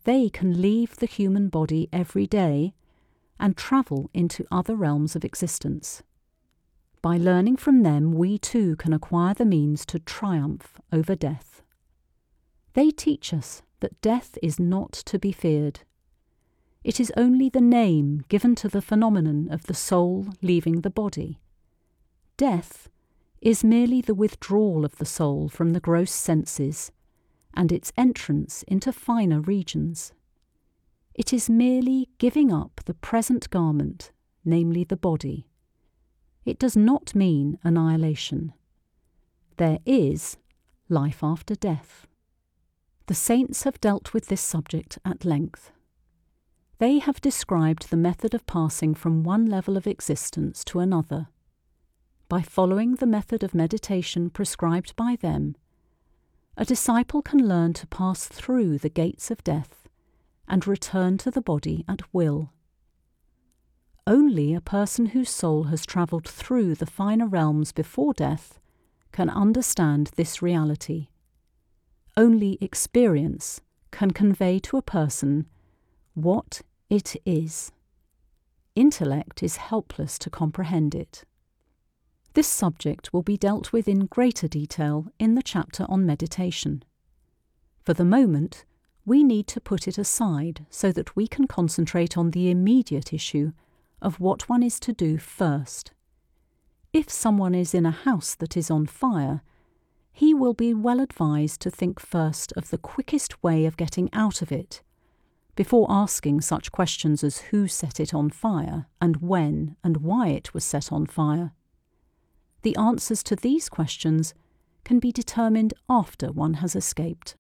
they can leave the human body every day and travel into other realms of existence. By learning from them, we too can acquire the means to triumph over death. They teach us that death is not to be feared. It is only the name given to the phenomenon of the soul leaving the body. Death is merely the withdrawal of the soul from the gross senses and its entrance into finer regions. It is merely giving up the present garment, namely the body. It does not mean annihilation. There is life after death. The saints have dealt with this subject at length. They have described the method of passing from one level of existence to another. By following the method of meditation prescribed by them, a disciple can learn to pass through the gates of death and return to the body at will. Only a person whose soul has travelled through the finer realms before death can understand this reality. Only experience can convey to a person what it is. Intellect is helpless to comprehend it. This subject will be dealt with in greater detail in the chapter on meditation. For the moment, we need to put it aside so that we can concentrate on the immediate issue of what one is to do first. If someone is in a house that is on fire, he will be well advised to think first of the quickest way of getting out of it, before asking such questions as who set it on fire, and when and why it was set on fire. The answers to these questions can be determined after one has escaped.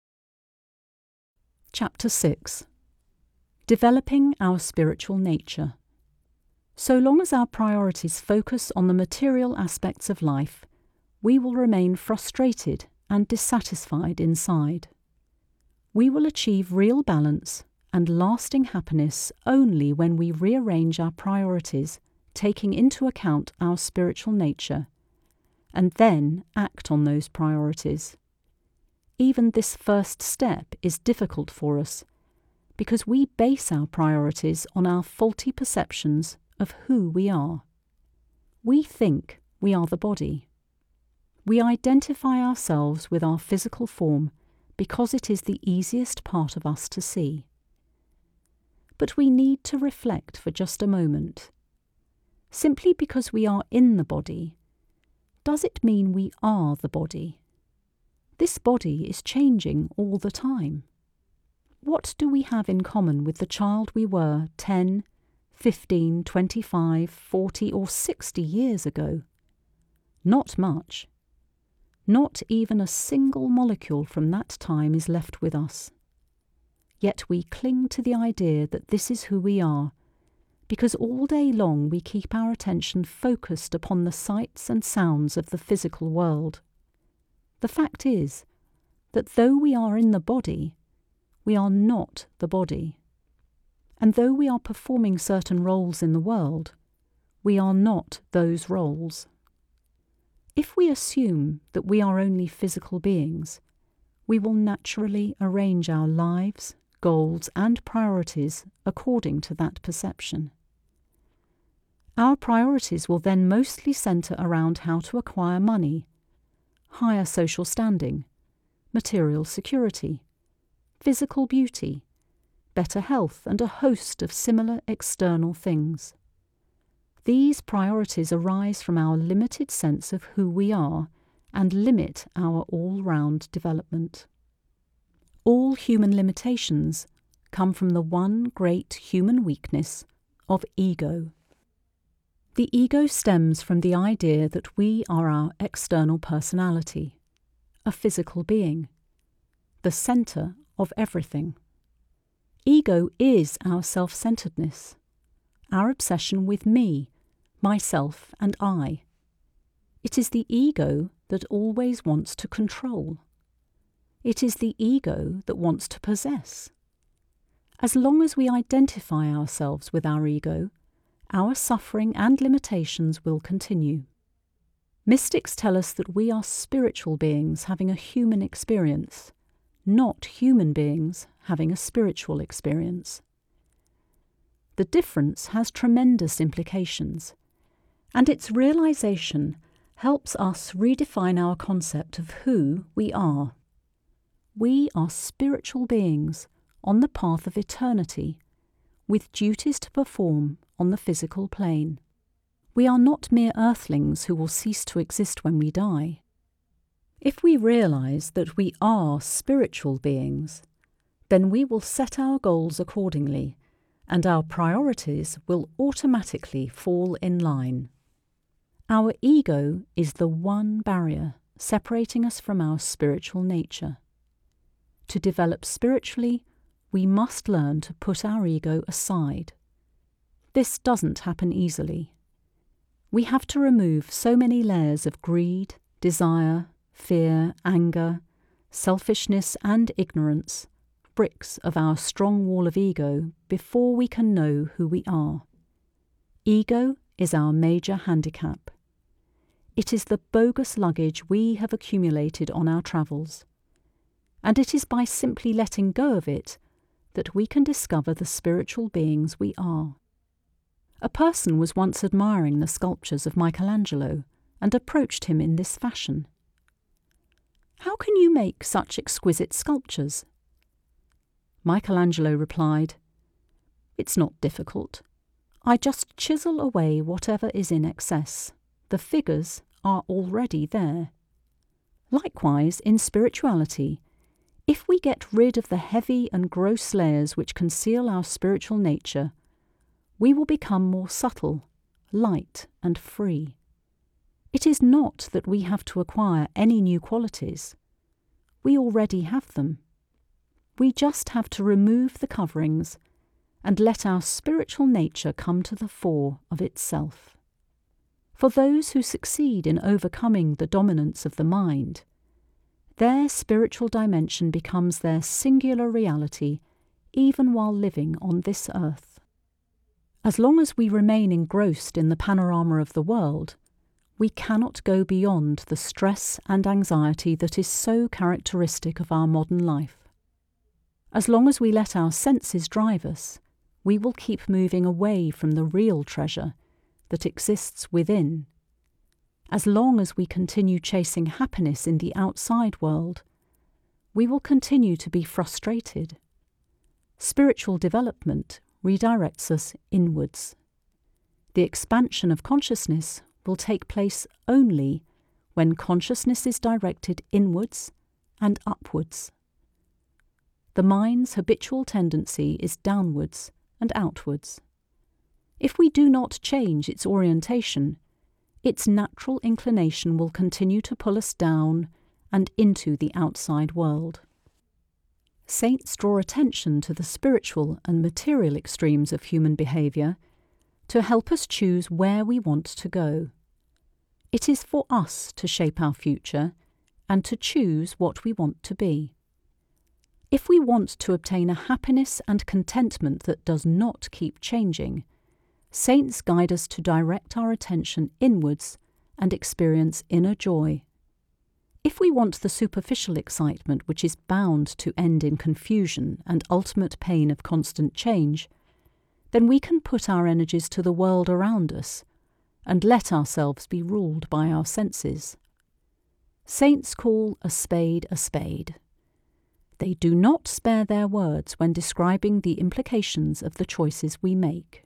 Chapter six. Developing our spiritual nature. So long as our priorities focus on the material aspects of life, we will remain frustrated and dissatisfied inside. We will achieve real balance and lasting happiness only when we rearrange our priorities, taking into account our spiritual nature, and then act on those priorities. Even this first step is difficult for us, because we base our priorities on our faulty perceptions of who we are. We think we are the body. We identify ourselves with our physical form because it is the easiest part of us to see. But we need to reflect for just a moment. Simply because we are in the body, does it mean we are the body? This body is changing all the time. What do we have in common with the child we were ten, fifteen, twenty-five, forty or sixty years ago? Not much. Not even a single molecule from that time is left with us. Yet we cling to the idea that this is who we are, because all day long we keep our attention focused upon the sights and sounds of the physical world. The fact is that though we are in the body, we are not the body. And though we are performing certain roles in the world, we are not those roles. If we assume that we are only physical beings, we will naturally arrange our lives, goals, and priorities according to that perception. Our priorities will then mostly centre around how to acquire money, higher social standing, material security, physical beauty, better health, and a host of similar external things. These priorities arise from our limited sense of who we are and limit our all-round development. All human limitations come from the one great human weakness of ego. The ego stems from the idea that we are our external personality, a physical being, the centre of everything. Ego is our self-centeredness, our obsession with me, myself and I. It is the ego that always wants to control. It is the ego that wants to possess. As long as we identify ourselves with our ego, our suffering and limitations will continue. Mystics tell us that we are spiritual beings having a human experience, not human beings having a spiritual experience. The difference has tremendous implications, and its realization helps us redefine our concept of who we are. We are spiritual beings on the path of eternity, with duties to perform on the physical plane. We are not mere earthlings who will cease to exist when we die. If we realize that we are spiritual beings, then we will set our goals accordingly, and our priorities will automatically fall in line. Our ego is the one barrier separating us from our spiritual nature. To develop spiritually, we must learn to put our ego aside. This doesn't happen easily. We have to remove so many layers of greed, desire, fear, anger, selfishness, and ignorance, bricks of our strong wall of ego, before we can know who we are. Ego is our major handicap. It is the bogus luggage we have accumulated on our travels, and it is by simply letting go of it that we can discover the spiritual beings we are. A person was once admiring the sculptures of Michelangelo and approached him in this fashion. "How can you make such exquisite sculptures?" Michelangelo replied, "It's not difficult. I just chisel away whatever is in excess. The figures are already there." Likewise, in spirituality, if we get rid of the heavy and gross layers which conceal our spiritual nature, we will become more subtle, light, and free. It is not that we have to acquire any new qualities. We already have them. We just have to remove the coverings and let our spiritual nature come to the fore of itself. For those who succeed in overcoming the dominance of the mind, their spiritual dimension becomes their singular reality even while living on this earth. As long as we remain engrossed in the panorama of the world, we cannot go beyond the stress and anxiety that is so characteristic of our modern life. As long as we let our senses drive us, we will keep moving away from the real treasure that exists within. As long as we continue chasing happiness in the outside world, we will continue to be frustrated. Spiritual development redirects us inwards. The expansion of consciousness will take place only when consciousness is directed inwards and upwards. The mind's habitual tendency is downwards and outwards. If we do not change its orientation, its natural inclination will continue to pull us down and into the outside world. Saints draw attention to the spiritual and material extremes of human behaviour to help us choose where we want to go. It is for us to shape our future and to choose what we want to be. If we want to obtain a happiness and contentment that does not keep changing, saints guide us to direct our attention inwards and experience inner joy. If we want the superficial excitement which is bound to end in confusion and ultimate pain of constant change, then we can put our energies to the world around us and let ourselves be ruled by our senses. Saints call a spade a spade. They do not spare their words when describing the implications of the choices we make.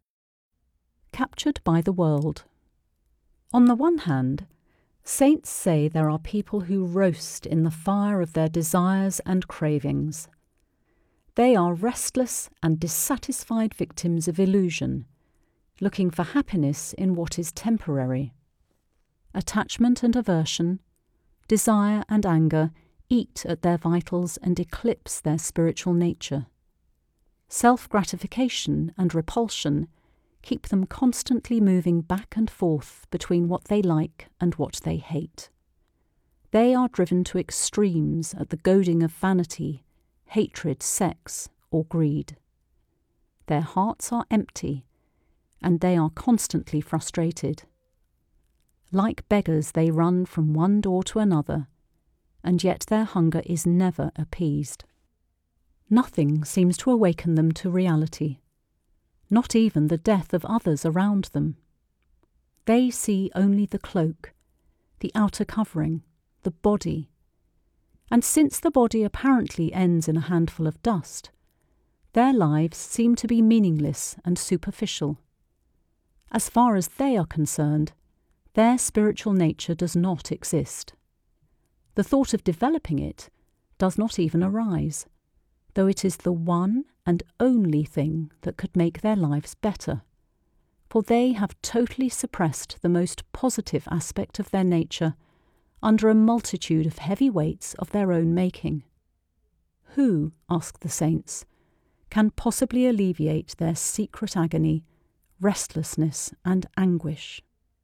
Captured by the world. On the one hand, saints say there are people who roast in the fire of their desires and cravings. They are restless and dissatisfied victims of illusion, looking for happiness in what is temporary. Attachment and aversion, desire and anger eat at their vitals and eclipse their spiritual nature. Self-gratification and repulsion keep them constantly moving back and forth between what they like and what they hate. They are driven to extremes at the goading of vanity, hatred, sex, or greed. Their hearts are empty, and they are constantly frustrated. Like beggars, they run from one door to another, and yet their hunger is never appeased. Nothing seems to awaken them to reality, not even the death of others around them. They see only the cloak, the outer covering, the body, and since the body apparently ends in a handful of dust, their lives seem to be meaningless and superficial. As far as they are concerned, their spiritual nature does not exist. The thought of developing it does not even arise, though it is the one and only thing that could make their lives better, for they have totally suppressed the most positive aspect of their nature under a multitude of heavy weights of their own making. Who, ask the saints, can possibly alleviate their secret agony, restlessness, and anguish?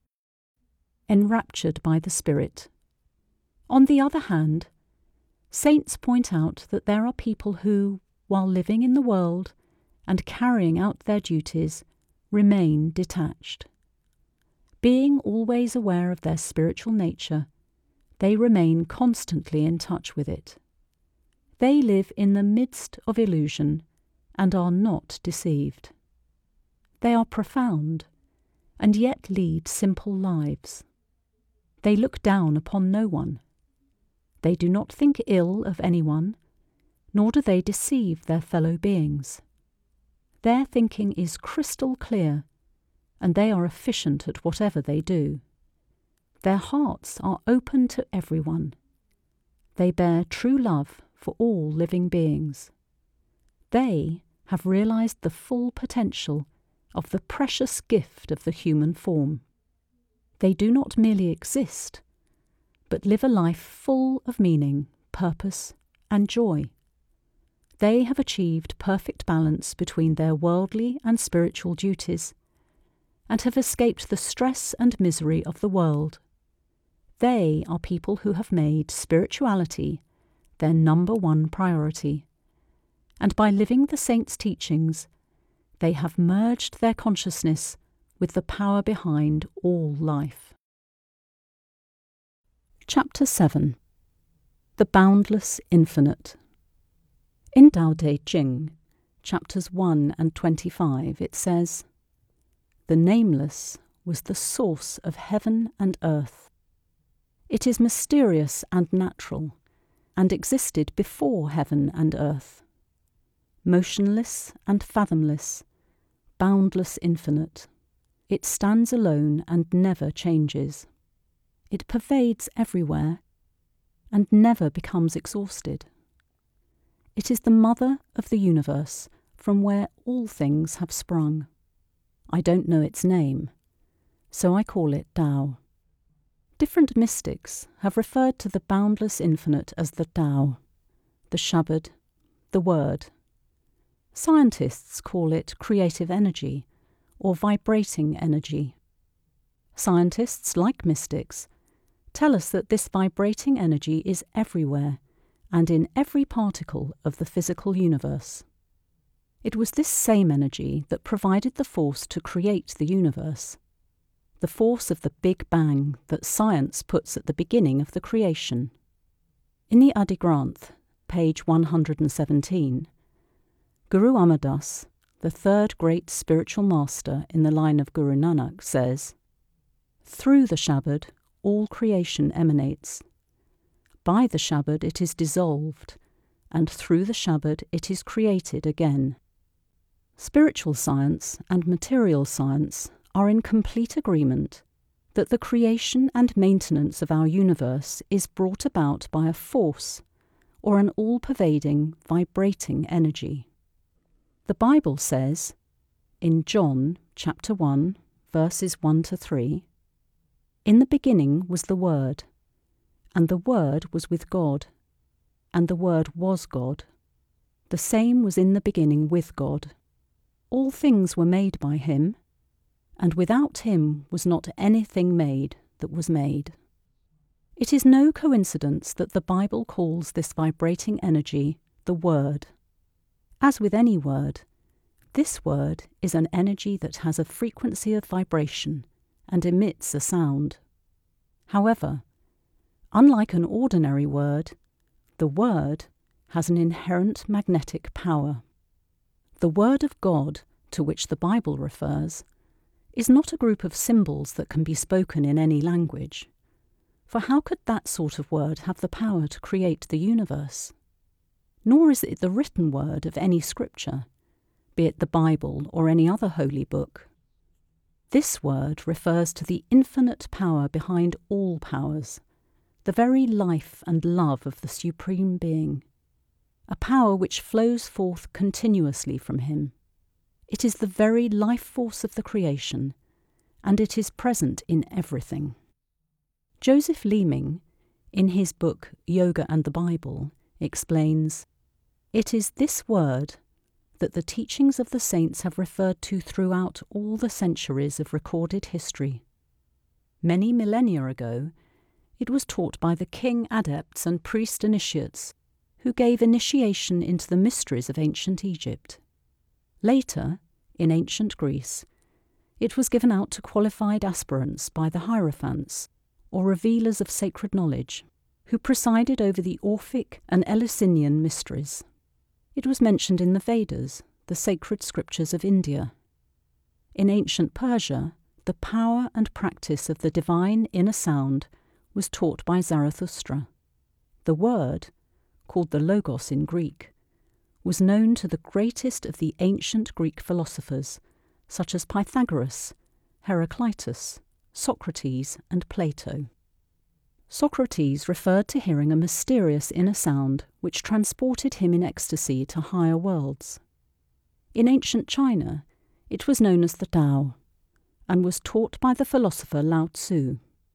Enraptured by the Spirit. On the other hand, saints point out that there are people who, while living in the world and carrying out their duties, remain detached. Being always aware of their spiritual nature, they remain constantly in touch with it. They live in the midst of illusion and are not deceived. They are profound and yet lead simple lives. They look down upon no one. They do not think ill of anyone, nor do they deceive their fellow beings. Their thinking is crystal clear, and they are efficient at whatever they do. Their hearts are open to everyone. They bear true love for all living beings. They have realized the full potential of the precious gift of the human form. They do not merely exist, but live a life full of meaning, purpose, and joy. They have achieved perfect balance between their worldly and spiritual duties, and have escaped the stress and misery of the world. They are people who have made spirituality their number one priority, and by living the saints' teachings, they have merged their consciousness with the power behind all life. Chapter seven. The Boundless Infinite. In Tao Te Ching, chapters one and twenty-five, it says, "The Nameless was the source of heaven and earth. It is mysterious and natural, and existed before heaven and earth. Motionless and fathomless, boundless infinite, it stands alone and never changes. It pervades everywhere, and never becomes exhausted. It is the mother of the universe, from where all things have sprung. I don't know its name, so I call it Tao." Different mystics have referred to the boundless infinite as the Tao, the Shabad, the Word. Scientists call it creative energy or vibrating energy. Scientists, like mystics, tell us that this vibrating energy is everywhere and in every particle of the physical universe. It was this same energy that provided the force to create the universe, the force of the Big Bang that science puts at the beginning of the creation. In the Adi Granth, page one hundred seventeen, Guru Amar Das, the third great spiritual master in the line of Guru Nanak, says, "Through the Shabad, all creation emanates. By the Shabad it is dissolved, and through the Shabad it is created again." Spiritual science and material science are in complete agreement that the creation and maintenance of our universe is brought about by a force, or an all-pervading, vibrating energy. The Bible says, in John chapter one, verses one to three, "In the beginning was the Word, and the Word was with God, and the Word was God. The same was in the beginning with God. All things were made by him, and without him was not anything made that was made." It is no coincidence that the Bible calls this vibrating energy the Word. As with any word, this word is an energy that has a frequency of vibration and emits a sound. However, Unlike an ordinary word, the Word has an inherent magnetic power. The Word of God, to which the Bible refers, is not a group of symbols that can be spoken in any language. For how could that sort of word have the power to create the universe? Nor is it the written word of any scripture, be it the Bible or any other holy book. This word refers to the infinite power behind all powers, the very life and love of the Supreme Being, a power which flows forth continuously from him. It is the very life force of the creation, and it is present in everything. Joseph Leeming, in his book Yoga and the Bible, explains, "It is this word that the teachings of the saints have referred to throughout all the centuries of recorded history. Many millennia ago, it was taught by the king adepts and priest initiates who gave initiation into the mysteries of ancient Egypt. Later, in ancient Greece, it was given out to qualified aspirants by the hierophants, or revealers of sacred knowledge, who presided over the Orphic and Eleusinian mysteries. It was mentioned in the Vedas, the sacred scriptures of India. In ancient Persia, the power and practice of the divine inner sound was taught by Zarathustra. The word, called the Logos in Greek, was known to the greatest of the ancient Greek philosophers, such as Pythagoras, Heraclitus, Socrates, and Plato. Socrates referred to hearing a mysterious inner sound which transported him in ecstasy to higher worlds. In ancient China, it was known as the Tao, and was taught by the philosopher Lao Tzu.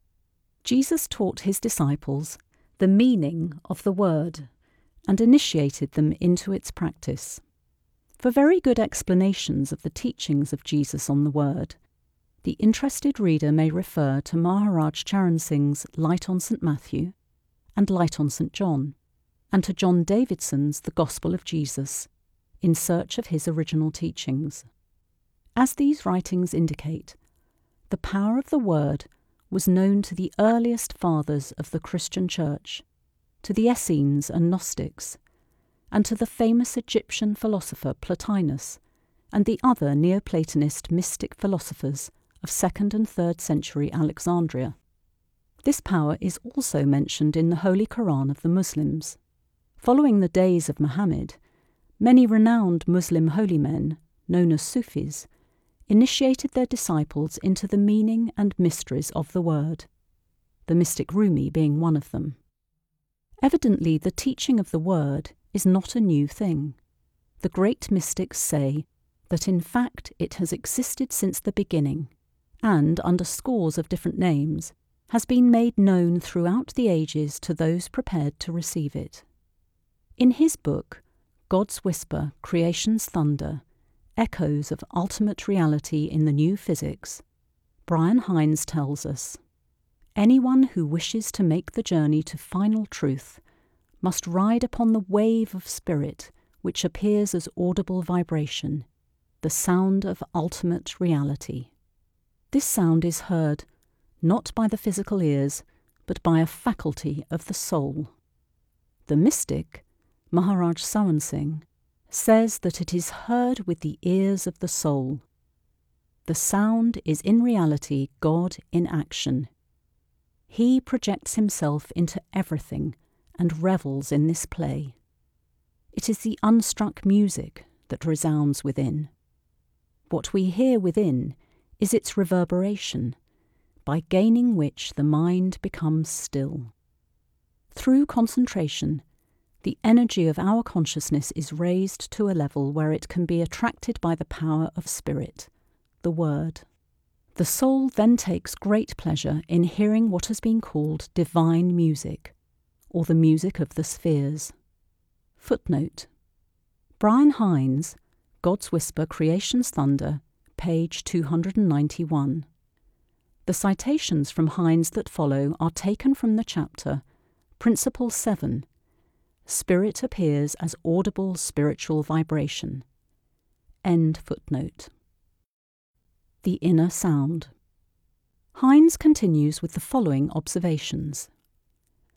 Jesus taught his disciples the meaning of the word and initiated them into its practice. For very good explanations of the teachings of Jesus on the word, the interested reader may refer to Maharaj Charan Singh's Light on Saint Matthew and Light on Saint John, and to John Davidson's The Gospel of Jesus, in search of his original teachings. As these writings indicate, the power of the word was known to the earliest fathers of the Christian Church, to the Essenes and Gnostics, and to the famous Egyptian philosopher Plotinus and the other Neoplatonist mystic philosophers of second and third century Alexandria. This power is also mentioned in the Holy Quran of the Muslims. Following the days of Muhammad, many renowned Muslim holy men, known as Sufis, initiated their disciples into the meaning and mysteries of the word, the mystic Rumi being one of them. Evidently, the teaching of the word is not a new thing. The great mystics say that in fact it has existed since the beginning, and, under scores of different names, has been made known throughout the ages to those prepared to receive it. In his book, God's Whisper, Creation's Thunder, Echoes of Ultimate Reality in the New Physics, Brian Hines tells us, anyone who wishes to make the journey to final truth must ride upon the wave of spirit which appears as audible vibration, the sound of ultimate reality. This sound is heard not by the physical ears, but by a faculty of the soul. The mystic, Maharaj Charan Singh, says that it is heard with the ears of the soul. The sound is in reality God in action. He projects himself into everything and revels in this play. It is the unstruck music that resounds within. What we hear within is its reverberation, by gaining which the mind becomes still. Through concentration, the energy of our consciousness is raised to a level where it can be attracted by the power of spirit, the word. The soul then takes great pleasure in hearing what has been called divine music, or the music of the spheres. Footnote: Brian Hines, God's Whisper, Creation's Thunder, page two hundred ninety-one. The citations from Hines that follow are taken from the chapter Principle seven, Spirit Appears as Audible Spiritual Vibration. End footnote. The inner sound. Hines continues with the following observations.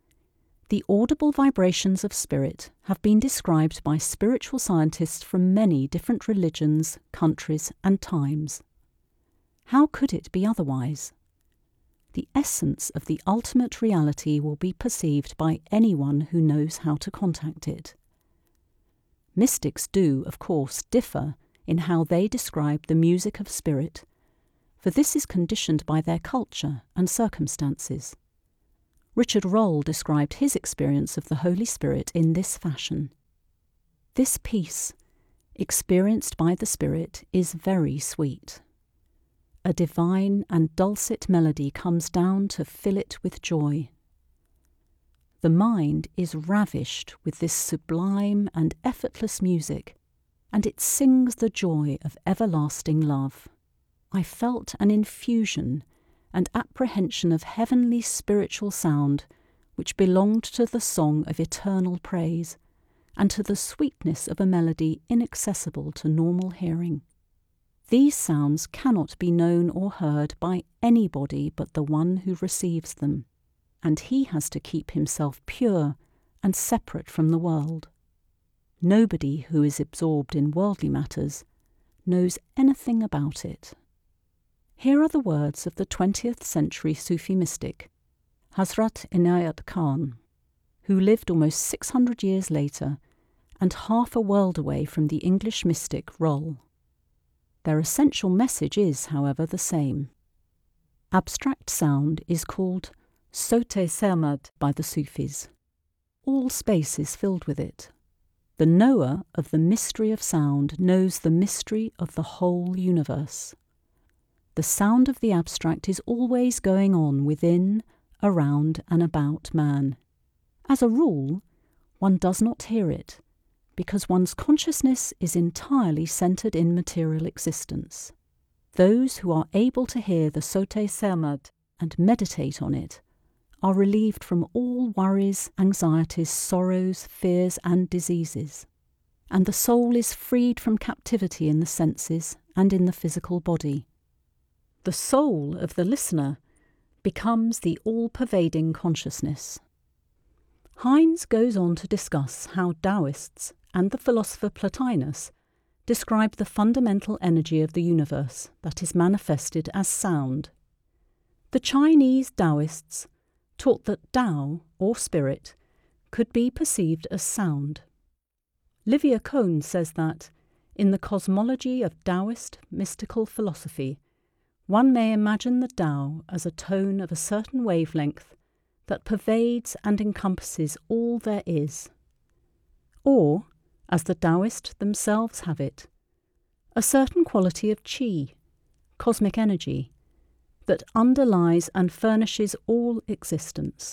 The audible vibrations of spirit have been described by spiritual scientists from many different religions, countries, and times. How could it be otherwise? The essence of the ultimate reality will be perceived by anyone who knows how to contact it. Mystics do, of course, differ in how they describe the music of spirit, for this is conditioned by their culture and circumstances. Richard Roll described his experience of the Holy Spirit in this fashion. This peace, experienced by the Spirit, is very sweet. A divine and dulcet melody comes down to fill it with joy. The mind is ravished with this sublime and effortless music, and it sings the joy of everlasting love. I felt an infusion and apprehension of heavenly spiritual sound which belonged to the song of eternal praise, and to the sweetness of a melody inaccessible to normal hearing. These sounds cannot be known or heard by anybody but the one who receives them, and he has to keep himself pure and separate from the world. Nobody who is absorbed in worldly matters knows anything about it. Here are the words of the twentieth century Sufi mystic, Hazrat Inayat Khan, who lived almost six hundred years later and half a world away from the English mystic Roll. Their essential message is, however, the same. Abstract sound is called Sote Sermad by the Sufis. All space is filled with it. The knower of the mystery of sound knows the mystery of the whole universe. The sound of the abstract is always going on within, around, and about man. As a rule, one does not hear it, because one's consciousness is entirely centered in material existence. Those who are able to hear the Sote Sermad and meditate on it are relieved from all worries, anxieties, sorrows, fears, and diseases, and the soul is freed from captivity in the senses and in the physical body. The soul of the listener becomes the all-pervading consciousness. Hines goes on to discuss how Taoists and the philosopher Plotinus describe the fundamental energy of the universe that is manifested as sound. The Chinese Taoists taught that Tao, or spirit, could be perceived as sound. Livia Cohn says that, in the cosmology of Taoist mystical philosophy, one may imagine the Tao as a tone of a certain wavelength that pervades and encompasses all there is. Or, as the Taoists themselves have it, a certain quality of qi, cosmic energy, that underlies and furnishes all existence.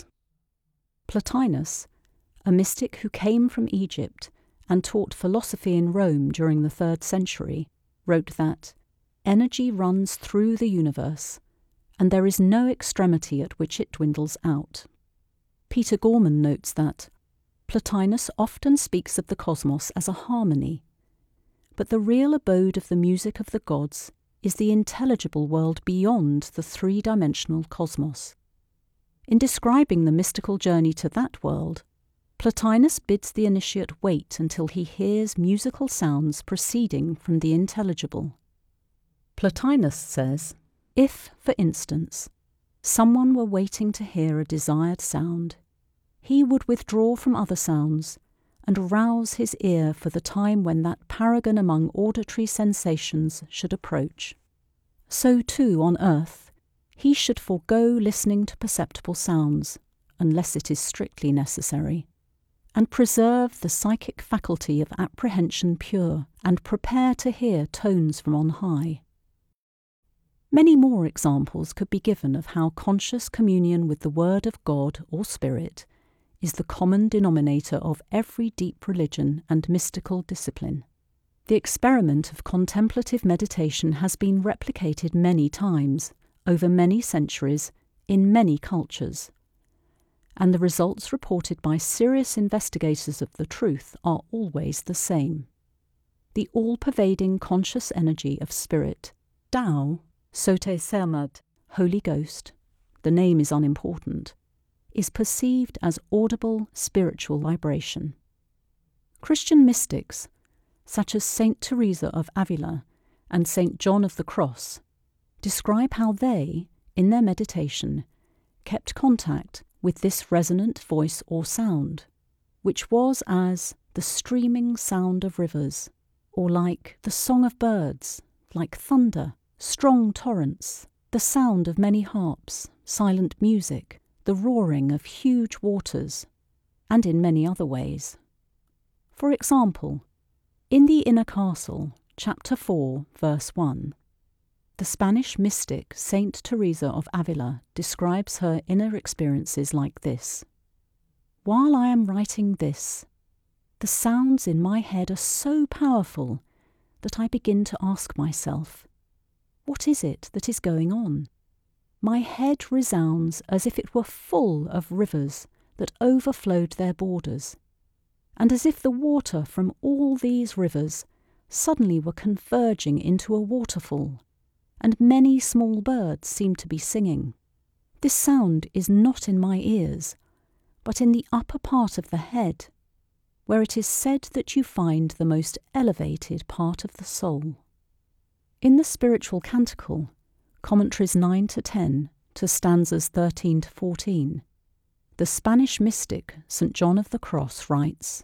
Plotinus, a mystic who came from Egypt and taught philosophy in Rome during the third century, wrote that energy runs through the universe, and there is no extremity at which it dwindles out. Peter Gorman notes that Plotinus often speaks of the cosmos as a harmony, but the real abode of the music of the gods is the intelligible world beyond the three-dimensional cosmos. In describing the mystical journey to that world, Plotinus bids the initiate wait until he hears musical sounds proceeding from the intelligible. Plotinus says, if, for instance, someone were waiting to hear a desired sound, he would withdraw from other sounds and rouse his ear for the time when that paragon among auditory sensations should approach. So too on earth, he should forego listening to perceptible sounds, unless it is strictly necessary, and preserve the psychic faculty of apprehension pure, and prepare to hear tones from on high. Many more examples could be given of how conscious communion with the Word of God or Spirit is the common denominator of every deep religion and mystical discipline. The experiment of contemplative meditation has been replicated many times, over many centuries, in many cultures, and the results reported by serious investigators of the truth are always the same. The all-pervading conscious energy of spirit, Tao, Sote Sermad, Holy Ghost, the name is unimportant, is perceived as audible spiritual vibration. Christian mystics, such as Saint Teresa of Avila and Saint John of the Cross, describe how they, in their meditation, kept contact with this resonant voice or sound, which was as the streaming sound of rivers, or like the song of birds, like thunder, strong torrents, the sound of many harps, silent music, the roaring of huge waters, and in many other ways. For example, in The Inner Castle, chapter four, verse one, the Spanish mystic Saint Teresa of Avila describes her inner experiences like this. While I am writing this, the sounds in my head are so powerful that I begin to ask myself, what is it that is going on? My head resounds as if it were full of rivers that overflowed their borders, and as if the water from all these rivers suddenly were converging into a waterfall, and many small birds seem to be singing. This sound is not in my ears, but in the upper part of the head, where it is said that you find the most elevated part of the soul. In the Spiritual Canticle, commentaries nine to ten to stanzas thirteen to fourteen, the Spanish mystic Saint John of the Cross writes,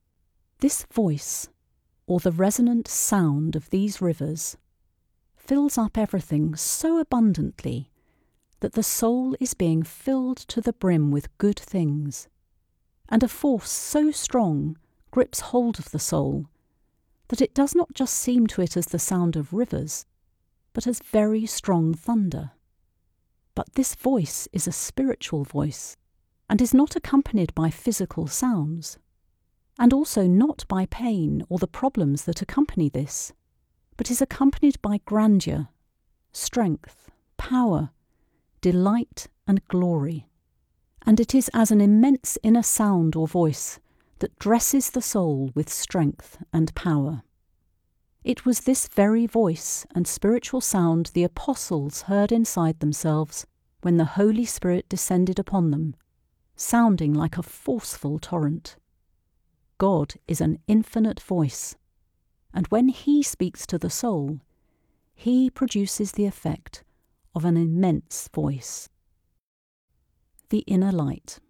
"This voice, or the resonant sound of these rivers, fills up everything so abundantly that the soul is being filled to the brim with good things, and a force so strong grips hold of the soul that it does not just seem to it as the sound of rivers, but as very strong thunder. But this voice is a spiritual voice, and is not accompanied by physical sounds, and also not by pain or the problems that accompany this, but is accompanied by grandeur, strength, power, delight and glory. And it is as an immense inner sound or voice that dresses the soul with strength and power. It was this very voice and spiritual sound the apostles heard inside themselves when the Holy Spirit descended upon them, sounding like a forceful torrent. God is an infinite voice, and when He speaks to the soul, He produces the effect of an immense voice." The Inner Light.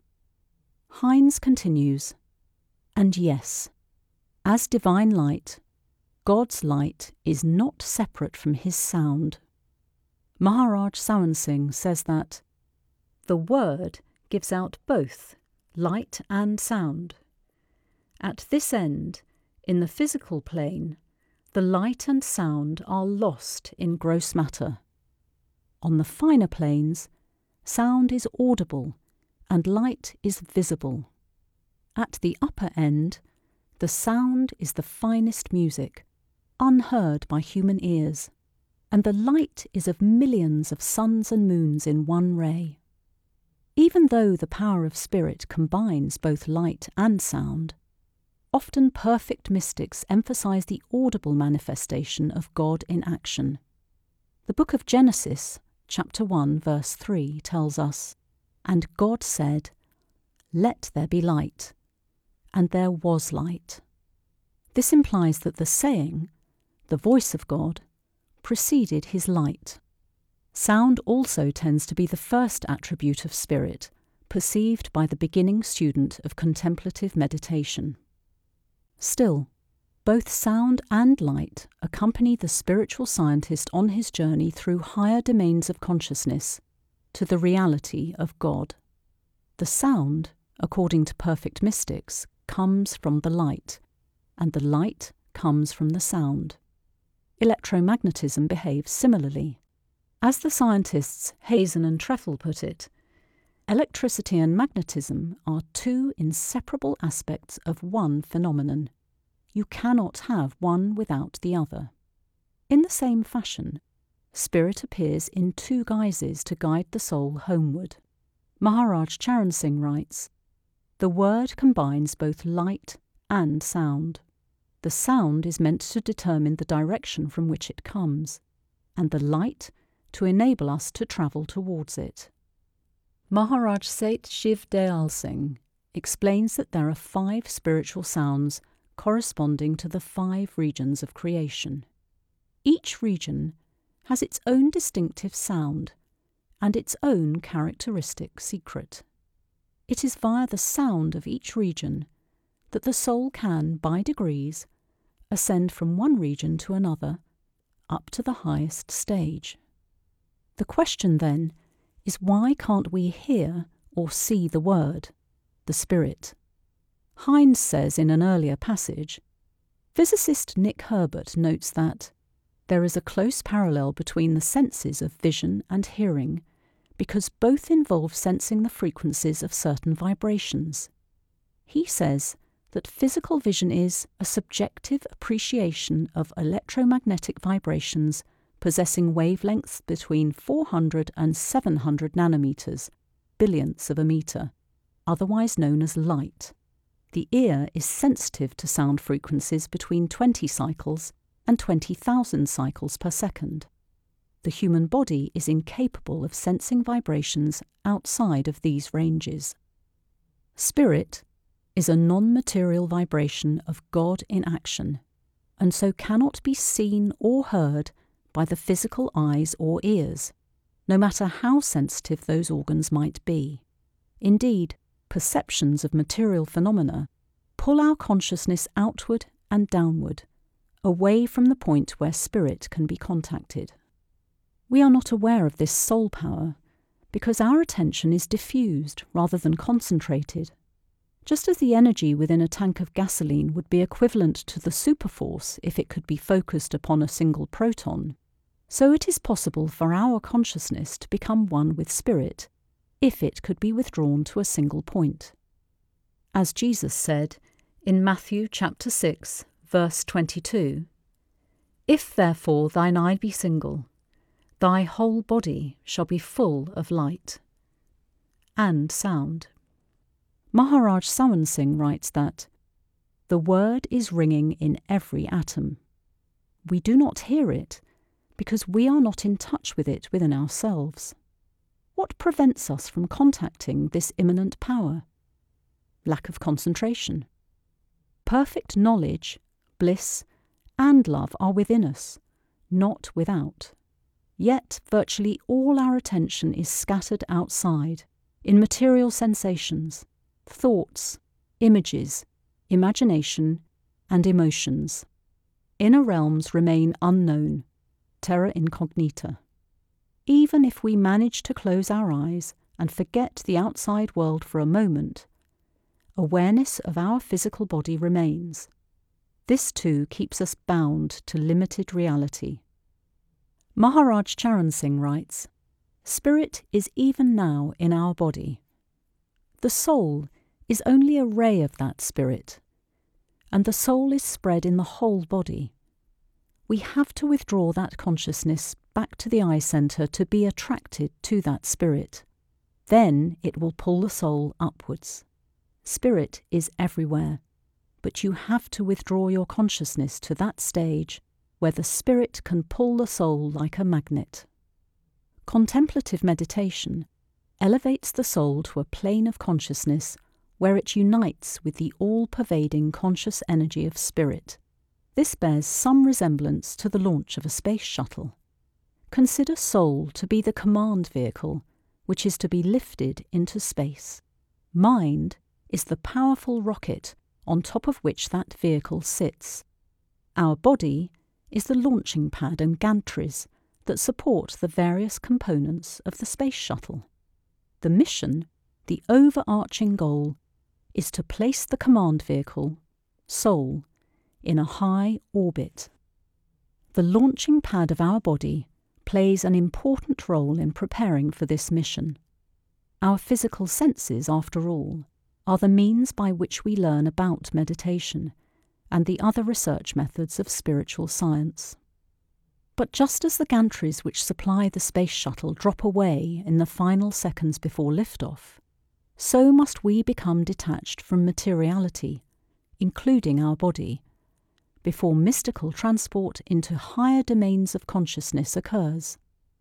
Hines continues, "And yes, as divine light, God's light is not separate from His sound. Maharaj Sawan Singh says that the Word gives out both light and sound. At this end, in the physical plane, the light and sound are lost in gross matter. On the finer planes, sound is audible and light is visible. At the upper end, the sound is the finest music, unheard by human ears, and the light is of millions of suns and moons in one ray. Even though the power of spirit combines both light and sound, often perfect mystics emphasize the audible manifestation of God in action. The book of Genesis, chapter one, verse three, tells us, "And God said, 'Let there be light,' and there was light." This implies that the saying, the voice of God, preceded His light. Sound also tends to be the first attribute of spirit, perceived by the beginning student of contemplative meditation. Still, both sound and light accompany the spiritual scientist on his journey through higher domains of consciousness to the reality of God. The sound, according to perfect mystics, comes from the light, and the light comes from the sound. Electromagnetism behaves similarly. As the scientists Hazen and Trefl put it, electricity and magnetism are two inseparable aspects of one phenomenon. You cannot have one without the other. In the same fashion, spirit appears in two guises to guide the soul homeward. Maharaj Charan Singh writes, "The word combines both light and sound. The sound is meant to determine the direction from which it comes, and the light to enable us to travel towards it. Maharaj Seth Shiv Dayal Singh explains that there are five spiritual sounds corresponding to the five regions of creation. Each region has its own distinctive sound and its own characteristic secret. It is via the sound of each region that the soul can, by degrees, ascend from one region to another, up to the highest stage. The question then is, why can't we hear or see the word, the spirit? Hines says in an earlier passage, physicist Nick Herbert notes that there is a close parallel between the senses of vision and hearing, because both involve sensing the frequencies of certain vibrations. He says that physical vision is a subjective appreciation of electromagnetic vibrations possessing wavelengths between four hundred and seven hundred nanometers, billionths of a meter, otherwise known as light. The ear is sensitive to sound frequencies between twenty cycles and twenty thousand cycles per second. The human body is incapable of sensing vibrations outside of these ranges. Spirit is a non-material vibration of God in action, and so cannot be seen or heard by the physical eyes or ears, no matter how sensitive those organs might be. Indeed, perceptions of material phenomena pull our consciousness outward and downward, away from the point where spirit can be contacted. We are not aware of this soul power because our attention is diffused rather than concentrated. Just as the energy within a tank of gasoline would be equivalent to the superforce if it could be focused upon a single proton, so it is possible for our consciousness to become one with spirit if it could be withdrawn to a single point. As Jesus said in Matthew chapter six, verse twenty-two, "If therefore thine eye be single, thy whole body shall be full of light," and sound. Maharaj Sawan Singh writes that the word is ringing in every atom. We do not hear it because we are not in touch with it within ourselves. What prevents us from contacting this immanent power? Lack of concentration. Perfect knowledge, bliss, and love are within us, not without. Yet virtually all our attention is scattered outside, in material sensations, thoughts, images, imagination, and emotions. Inner realms remain unknown, terra incognita. Even if we manage to close our eyes and forget the outside world for a moment, awareness of our physical body remains. This too keeps us bound to limited reality. Maharaj Charan Singh writes, "Spirit is even now in our body. The soul is only a ray of that spirit, and the soul is spread in the whole body. We have to withdraw that consciousness back to the eye centre to be attracted to that spirit. Then it will pull the soul upwards. Spirit is everywhere, but you have to withdraw your consciousness to that stage where the spirit can pull the soul like a magnet." Contemplative meditation elevates the soul to a plane of consciousness where it unites with the all-pervading conscious energy of spirit. This bears some resemblance to the launch of a space shuttle. Consider soul to be the command vehicle which is to be lifted into space. Mind is the powerful rocket on top of which that vehicle sits. Our body is the launching pad and gantries that support the various components of the space shuttle. The mission, the overarching goal, is to place the command vehicle, soul, in a high orbit. The launching pad of our body plays an important role in preparing for this mission. Our physical senses, after all, are the means by which we learn about meditation and the other research methods of spiritual science. But just as the gantries which supply the space shuttle drop away in the final seconds before liftoff, so must we become detached from materiality, including our body, before mystical transport into higher domains of consciousness occurs.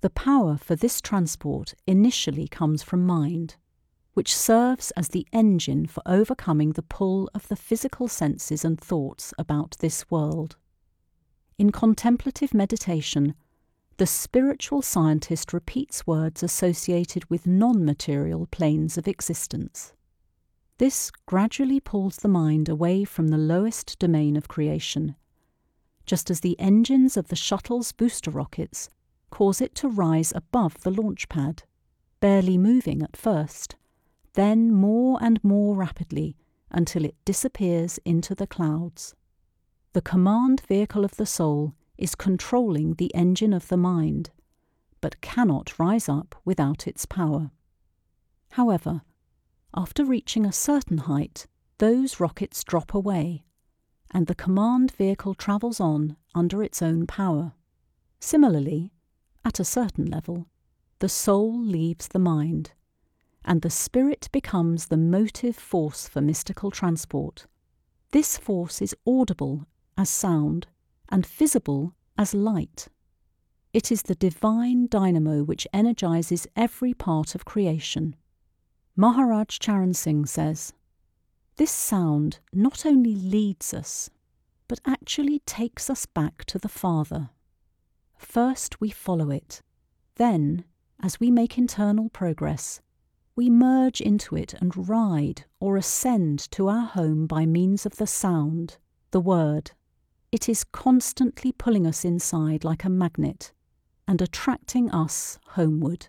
The power for this transport initially comes from mind, which serves as the engine for overcoming the pull of the physical senses and thoughts about this world. In contemplative meditation, the spiritual scientist repeats words associated with non-material planes of existence. This gradually pulls the mind away from the lowest domain of creation, just as the engines of the shuttle's booster rockets cause it to rise above the launch pad, barely moving at first, then more and more rapidly until it disappears into the clouds. The command vehicle of the soul is controlling the engine of the mind, but cannot rise up without its power. However, after reaching a certain height, those rockets drop away, and the command vehicle travels on under its own power. Similarly, at a certain level, the soul leaves the mind, and the spirit becomes the motive force for mystical transport. This force is audible as sound and visible as light. It is the divine dynamo which energizes every part of creation. Maharaj Charan Singh says, "This sound not only leads us, but actually takes us back to the Father. First we follow it, then, as we make internal progress, we merge into it and ride or ascend to our home by means of the sound, the word. It is constantly pulling us inside like a magnet and attracting us homeward."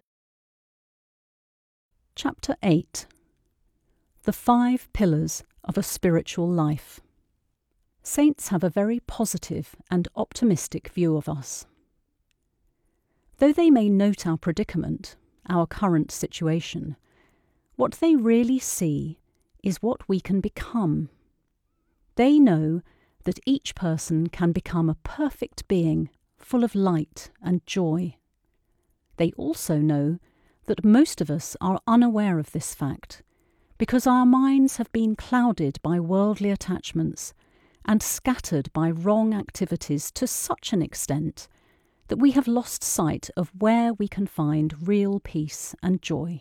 Chapter eight. The Five Pillars of a Spiritual Life. Saints have a very positive and optimistic view of us. Though they may note our predicament, our current situation, what they really see is what we can become. They know that each person can become a perfect being, full of light and joy. They also know that most of us are unaware of this fact, because our minds have been clouded by worldly attachments and scattered by wrong activities to such an extent that we have lost sight of where we can find real peace and joy.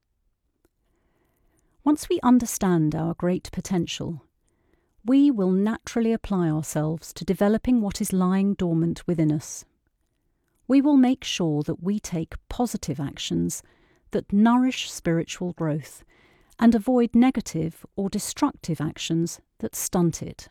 Once we understand our great potential, we will naturally apply ourselves to developing what is lying dormant within us. We will make sure that we take positive actions that nourish spiritual growth and avoid negative or destructive actions that stunt it.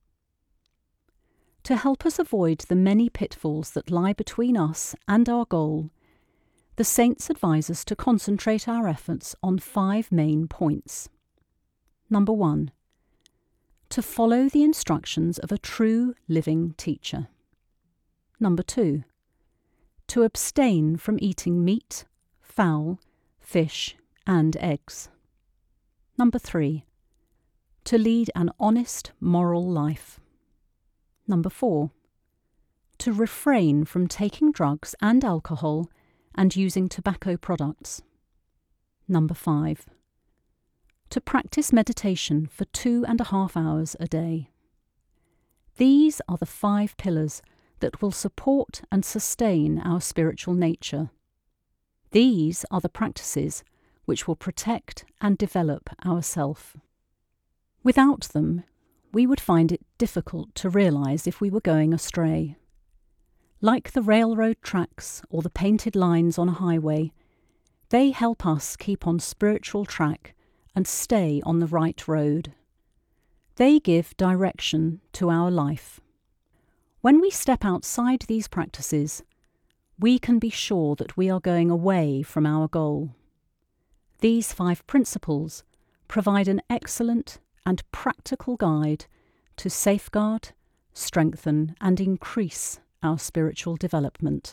To help us avoid the many pitfalls that lie between us and our goal, the saints advise us to concentrate our efforts on five main points. Number one, to follow the instructions of a true living teacher. Number two, to abstain from eating meat, fowl, fish, and eggs. Number three, to lead an honest, moral life. Number four, to refrain from taking drugs and alcohol and using tobacco products. Number five, to practice meditation for two and a half hours a day. These are the five pillars that will support and sustain our spiritual nature. These are the practices which will protect and develop our self. Without them, we would find it difficult to realize if we were going astray. Like the railroad tracks or the painted lines on a highway, they help us keep on spiritual track and stay on the right road. They give direction to our life. When we step outside these practices, we can be sure that we are going away from our goal. These five principles provide an excellent and practical guide to safeguard, strengthen, and increase our spiritual development.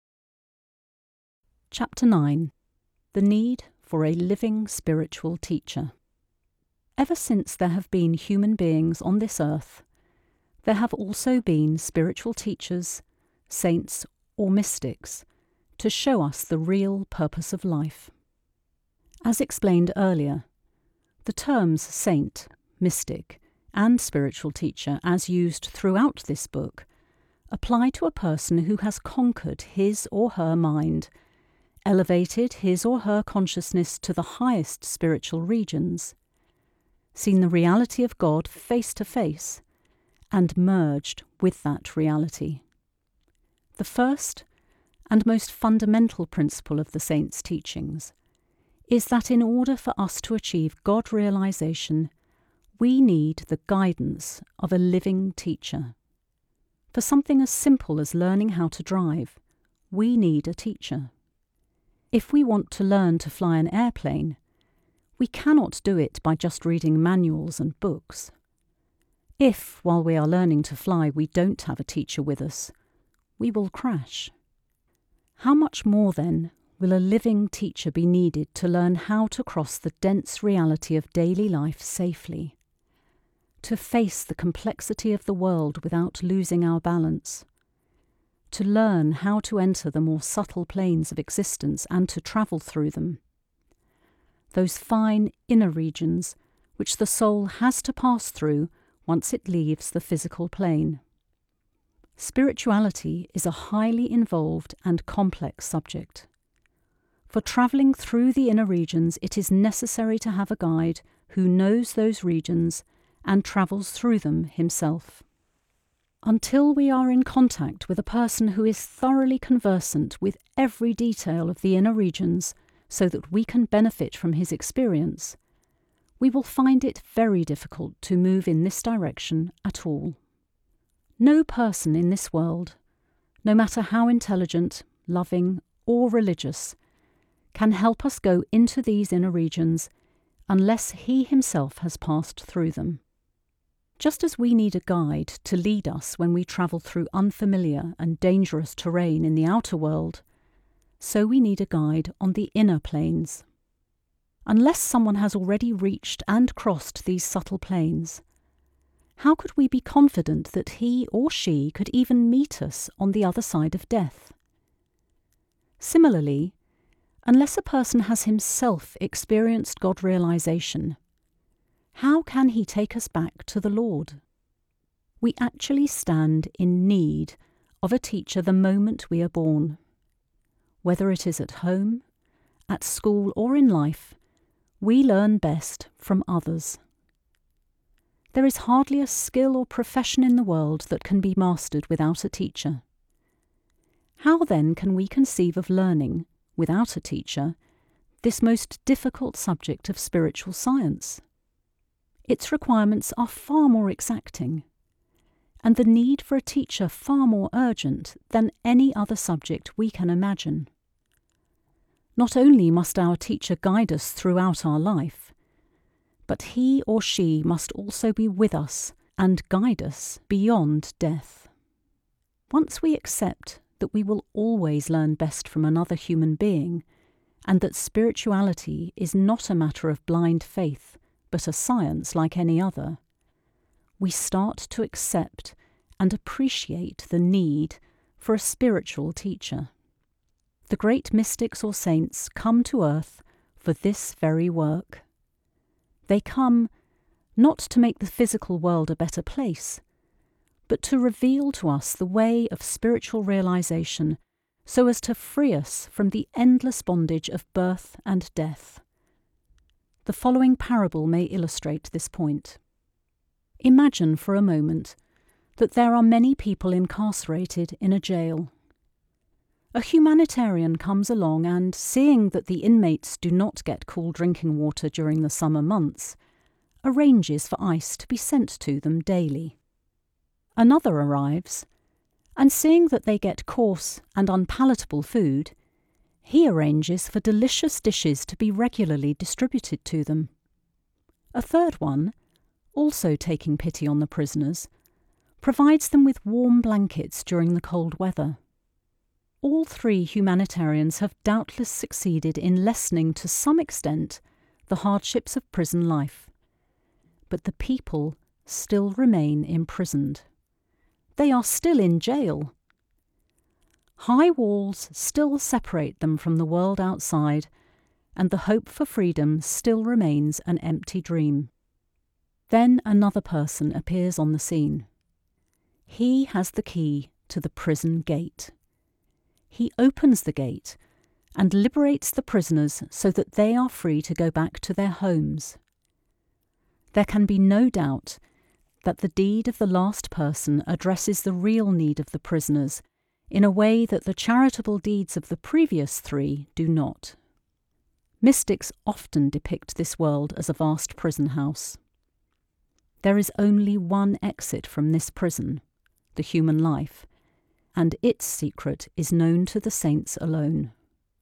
Chapter nine. The Need for a Living Spiritual Teacher. Ever since there have been human beings on this earth, there have also been spiritual teachers, saints, or mystics to show us the real purpose of life. As explained earlier, the terms saint, mystic, and spiritual teacher, as used throughout this book, apply to a person who has conquered his or her mind, elevated his or her consciousness to the highest spiritual regions, seen the reality of God face to face, and merged with that reality. The first and most fundamental principle of the saints' teachings is that in order for us to achieve God realization, we need the guidance of a living teacher. For something as simple as learning how to drive, we need a teacher. If we want to learn to fly an airplane, we cannot do it by just reading manuals and books. If, while we are learning to fly, we don't have a teacher with us, we will crash. How much more, then, will a living teacher be needed to learn how to cross the dense reality of daily life safely, to face the complexity of the world without losing our balance, to learn how to enter the more subtle planes of existence and to travel through them, those fine inner regions which the soul has to pass through once it leaves the physical plane. Spirituality is a highly involved and complex subject. For travelling through the inner regions, it is necessary to have a guide who knows those regions and travels through them himself. Until we are in contact with a person who is thoroughly conversant with every detail of the inner regions so that we can benefit from his experience, we will find it very difficult to move in this direction at all. No person in this world, no matter how intelligent, loving, or religious, can help us go into these inner regions unless he himself has passed through them. Just as we need a guide to lead us when we travel through unfamiliar and dangerous terrain in the outer world, so we need a guide on the inner planes. Unless someone has already reached and crossed these subtle planes, how could we be confident that he or she could even meet us on the other side of death? Similarly, unless a person has himself experienced God realization, how can he take us back to the Lord? We actually stand in need of a teacher the moment we are born. Whether it is at home, at school, or in life, we learn best from others. There is hardly a skill or profession in the world that can be mastered without a teacher. How then can we conceive of learning, without a teacher, this most difficult subject of spiritual science? Its requirements are far more exacting, and the need for a teacher far more urgent than any other subject we can imagine. Not only must our teacher guide us throughout our life, but he or she must also be with us and guide us beyond death. Once we accept that we will always learn best from another human being, and that spirituality is not a matter of blind faith, but a science like any other, we start to accept and appreciate the need for a spiritual teacher. The great mystics or saints come to earth for this very work. They come not to make the physical world a better place, but to reveal to us the way of spiritual realization so as to free us from the endless bondage of birth and death. The following parable may illustrate this point. Imagine for a moment that there are many people incarcerated in a jail. A humanitarian comes along and, seeing that the inmates do not get cool drinking water during the summer months, arranges for ice to be sent to them daily. Another arrives, and seeing that they get coarse and unpalatable food, he arranges for delicious dishes to be regularly distributed to them. A third one, also taking pity on the prisoners, provides them with warm blankets during the cold weather. All three humanitarians have doubtless succeeded in lessening to some extent the hardships of prison life, but the people still remain imprisoned. They are still in jail. High walls still separate them from the world outside, and the hope for freedom still remains an empty dream. Then another person appears on the scene. He has the key to the prison gate. He opens the gate and liberates the prisoners so that they are free to go back to their homes. There can be no doubt that the deed of the last person addresses the real need of the prisoners in a way that the charitable deeds of the previous three do not. Mystics often depict this world as a vast prison house. There is only one exit from this prison, the human life, and its secret is known to the saints alone.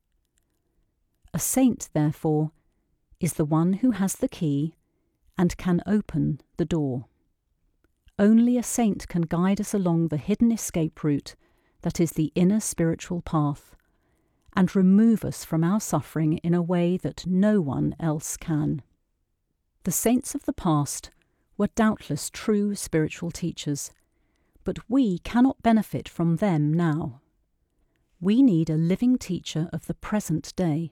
A saint, therefore, is the one who has the key and can open the door. Only a saint can guide us along the hidden escape route that is the inner spiritual path, and remove us from our suffering in a way that no one else can. The saints of the past were doubtless true spiritual teachers, but we cannot benefit from them now. We need a living teacher of the present day.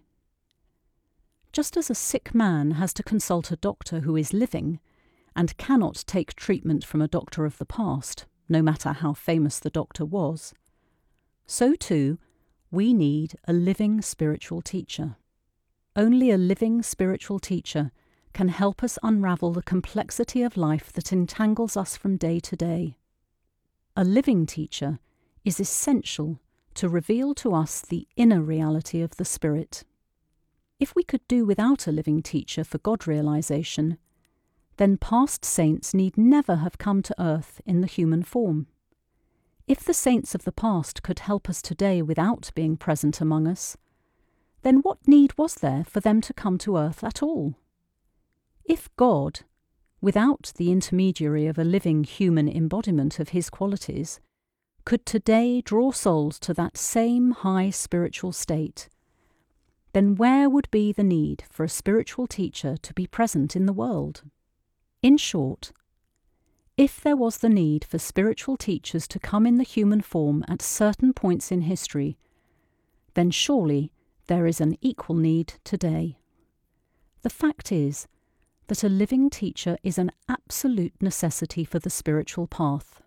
Just as a sick man has to consult a doctor who is living and cannot take treatment from a doctor of the past, no matter how famous the doctor was, so too we need a living spiritual teacher. Only a living spiritual teacher can help us unravel the complexity of life that entangles us from day to day. A living teacher is essential to reveal to us the inner reality of the Spirit. If we could do without a living teacher for God realization, then past saints need never have come to earth in the human form. If the saints of the past could help us today without being present among us, then what need was there for them to come to earth at all? If God, without the intermediary of a living human embodiment of his qualities, could today draw souls to that same high spiritual state, then where would be the need for a spiritual teacher to be present in the world? In short, if there was the need for spiritual teachers to come in the human form at certain points in history, then surely there is an equal need today. The fact is that a living teacher is an absolute necessity for the spiritual path.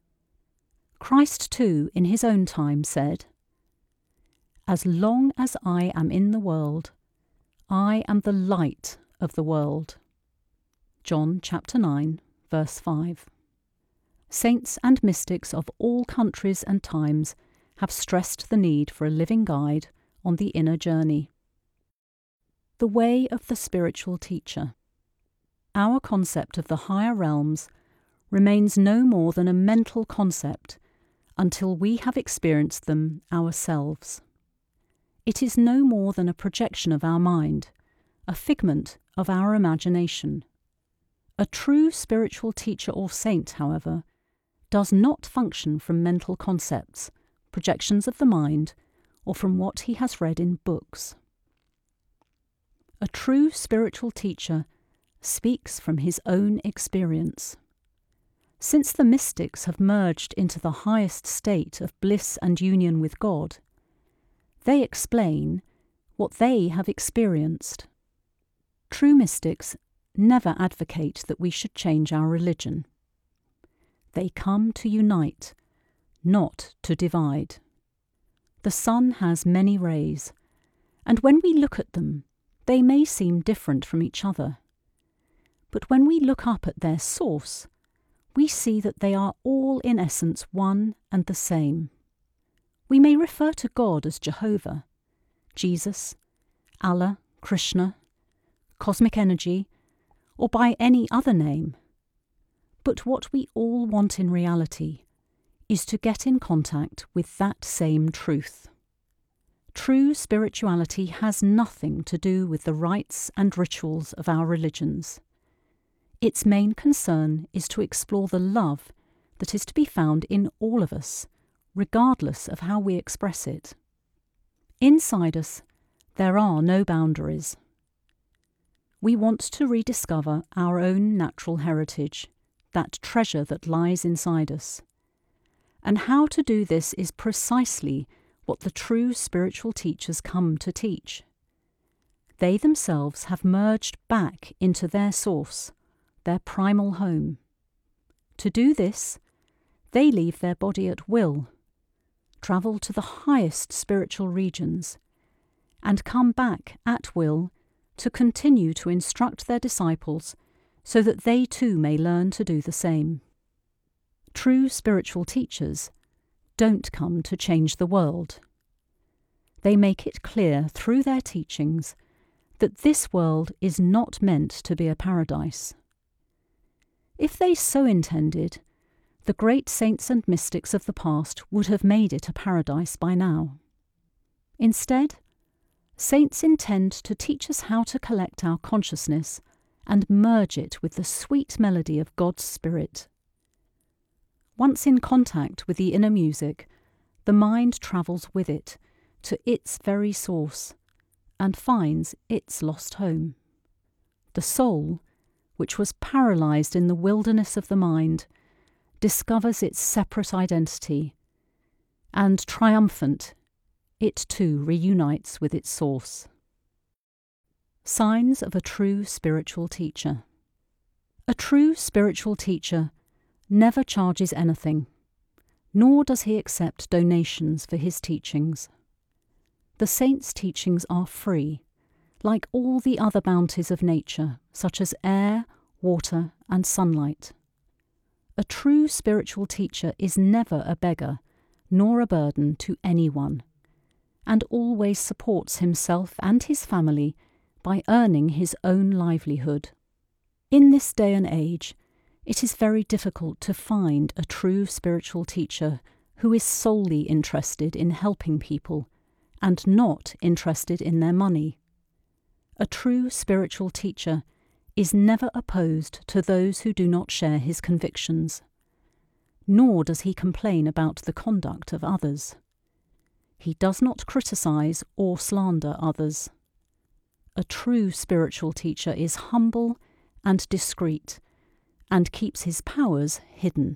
Christ too, in his own time, said, "As long as I am in the world, I am the light of the world." John chapter nine, verse five. Saints and mystics of all countries and times have stressed the need for a living guide on the inner journey. The way of the spiritual teacher. Our concept of the higher realms remains no more than a mental concept until we have experienced them ourselves. It is no more than a projection of our mind, a figment of our imagination. A true spiritual teacher or saint, however, does not function from mental concepts, projections of the mind, or from what he has read in books. A true spiritual teacher speaks from his own experience. Since the mystics have merged into the highest state of bliss and union with God, they explain what they have experienced. True mystics never advocate that we should change our religion. They come to unite, not to divide. The sun has many rays, and when we look at them, they may seem different from each other. But when we look up at their source, we see that they are all in essence one and the same. We may refer to God as Jehovah, Jesus, Allah, Krishna, cosmic energy, or by any other name. But what we all want in reality is to get in contact with that same truth. True spirituality has nothing to do with the rites and rituals of our religions. Its main concern is to explore the love that is to be found in all of us, regardless of how we express it. Inside us, there are no boundaries. We want to rediscover our own natural heritage, that treasure that lies inside us. And how to do this is precisely what the true spiritual teachers come to teach. They themselves have merged back into their source, their primal home. To do this, they leave their body at will travel to the highest spiritual regions and come back at will to continue to instruct their disciples so that they too may learn to do the same. True spiritual teachers don't come to change the world. They make it clear through their teachings that this world is not meant to be a paradise. If they so intended, the great saints and mystics of the past would have made it a paradise by now. Instead, saints intend to teach us how to collect our consciousness and merge it with the sweet melody of God's Spirit. Once in contact with the inner music, the mind travels with it to its very source and finds its lost home. The soul, which was paralyzed in the wilderness of the mind, discovers its separate identity, and triumphant, it too reunites with its source. Signs of a true spiritual teacher. A true spiritual teacher never charges anything, nor does he accept donations for his teachings. The saints' teachings are free, like all the other bounties of nature, such as air, water, and sunlight. A true spiritual teacher is never a beggar, nor a burden to anyone, and always supports himself and his family by earning his own livelihood. In this day and age, it is very difficult to find a true spiritual teacher who is solely interested in helping people and not interested in their money. A true spiritual teacher is never opposed to those who do not share his convictions, nor does he complain about the conduct of others. He does not criticize or slander others. A true spiritual teacher is humble and discreet, and keeps his powers hidden.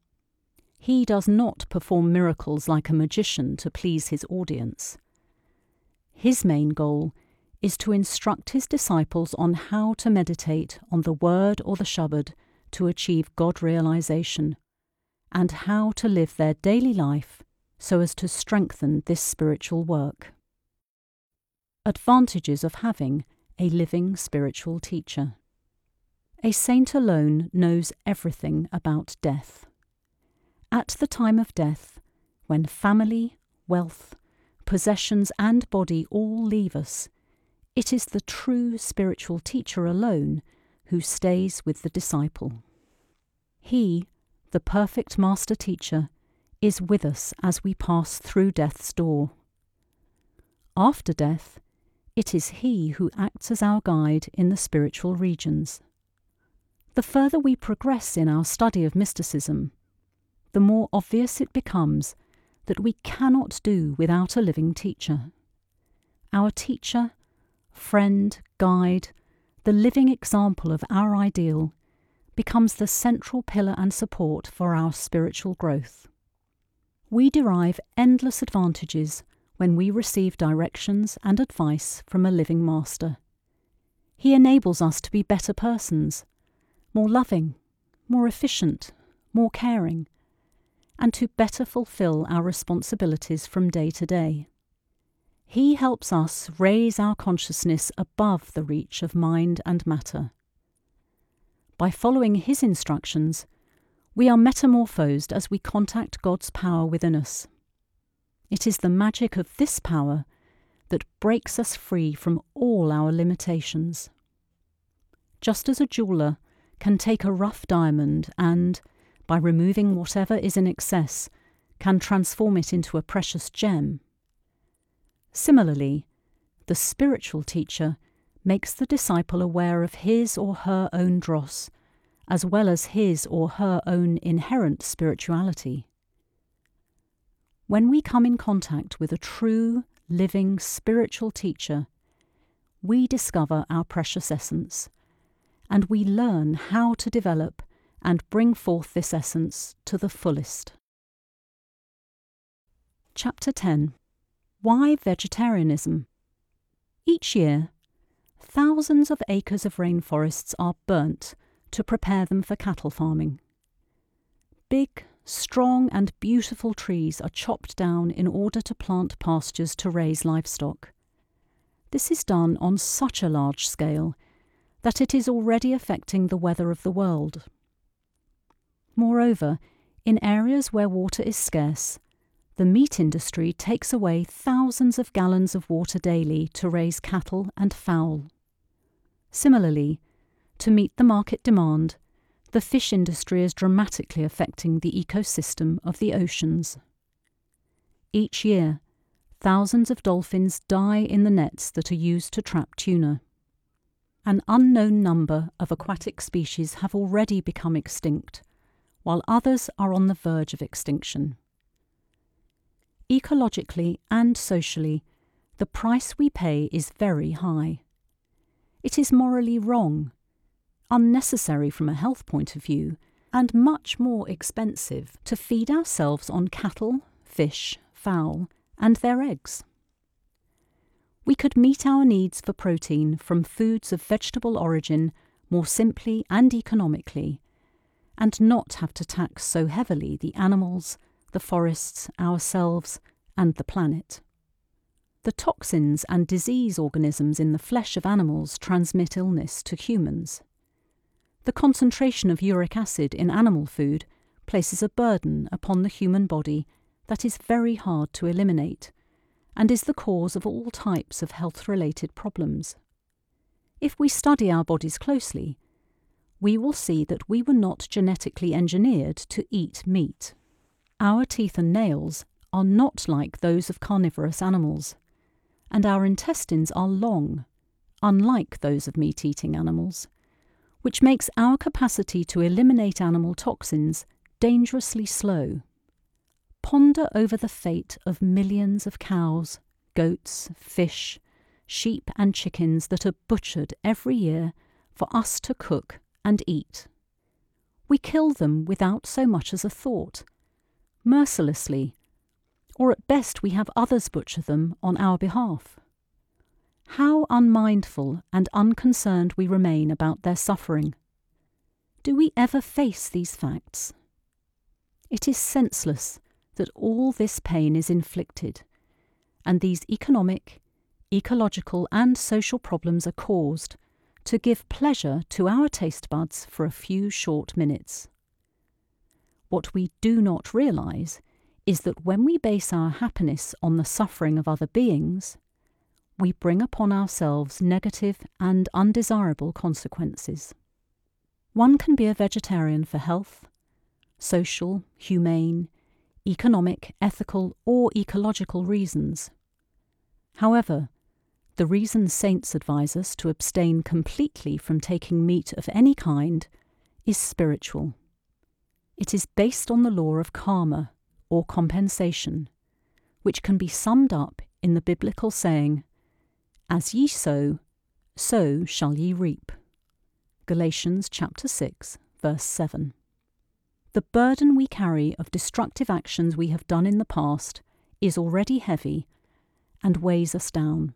He does not perform miracles like a magician to please his audience. His main goal is to instruct his disciples on how to meditate on the word or the Shabad to achieve God realization, and how to live their daily life so as to strengthen this spiritual work. Advantages of having a living spiritual teacher. A saint alone knows everything about death. At the time of death, when family, wealth, possessions and body all leave us, it is the true spiritual teacher alone who stays with the disciple. He, the perfect master teacher, is with us as we pass through death's door. After death, it is he who acts as our guide in the spiritual regions. The further we progress in our study of mysticism, the more obvious it becomes that we cannot do without a living teacher. Our teacher, friend, guide, the living example of our ideal, becomes the central pillar and support for our spiritual growth. We derive endless advantages when we receive directions and advice from a living master. He enables us to be better persons, more loving, more efficient, more caring, and to better fulfill our responsibilities from day to day. He helps us raise our consciousness above the reach of mind and matter. By following his instructions, we are metamorphosed as we contact God's power within us. It is the magic of this power that breaks us free from all our limitations. Just as a jeweller can take a rough diamond and, by removing whatever is in excess, can transform it into a precious gem, similarly, the spiritual teacher makes the disciple aware of his or her own dross, as well as his or her own inherent spirituality. When we come in contact with a true, living, spiritual teacher, we discover our precious essence, and we learn how to develop and bring forth this essence to the fullest. Chapter ten. Why Vegetarianism? Each year, thousands of acres of rainforests are burnt to prepare them for cattle farming. Big, strong and beautiful trees are chopped down in order to plant pastures to raise livestock. This is done on such a large scale that it is already affecting the weather of the world. Moreover, in areas where water is scarce, the meat industry takes away thousands of gallons of water daily to raise cattle and fowl. Similarly, to meet the market demand, the fish industry is dramatically affecting the ecosystem of the oceans. Each year, thousands of dolphins die in the nets that are used to trap tuna. An unknown number of aquatic species have already become extinct, while others are on the verge of extinction. Ecologically and socially, the price we pay is very high. It is morally wrong, unnecessary from a health point of view, and much more expensive to feed ourselves on cattle, fish, fowl, and their eggs. We could meet our needs for protein from foods of vegetable origin more simply and economically, and not have to tax so heavily the animals, the forests, ourselves, and the planet. The toxins and disease organisms in the flesh of animals transmit illness to humans. The concentration of uric acid in animal food places a burden upon the human body that is very hard to eliminate, and is the cause of all types of health-related problems. If we study our bodies closely, we will see that we were not genetically engineered to eat meat. Our teeth and nails are not like those of carnivorous animals, and our intestines are long, unlike those of meat-eating animals, which makes our capacity to eliminate animal toxins dangerously slow. Ponder over the fate of millions of cows, goats, fish, sheep and chickens that are butchered every year for us to cook and eat. We kill them without so much as a thought, mercilessly, or at best we have others butcher them on our behalf. How unmindful and unconcerned we remain about their suffering. Do we ever face these facts? It is senseless that all this pain is inflicted, and these economic, ecological and social problems are caused to give pleasure to our taste buds for a few short minutes. What we do not realise is that when we base our happiness on the suffering of other beings, we bring upon ourselves negative and undesirable consequences. One can be a vegetarian for health, social, humane, economic, ethical, or ecological reasons. However, the reason saints advise us to abstain completely from taking meat of any kind is spiritual. It is based on the law of karma, or compensation, which can be summed up in the biblical saying, "As ye sow, so shall ye reap." Galatians chapter six, verse seven. The burden we carry of destructive actions we have done in the past is already heavy and weighs us down.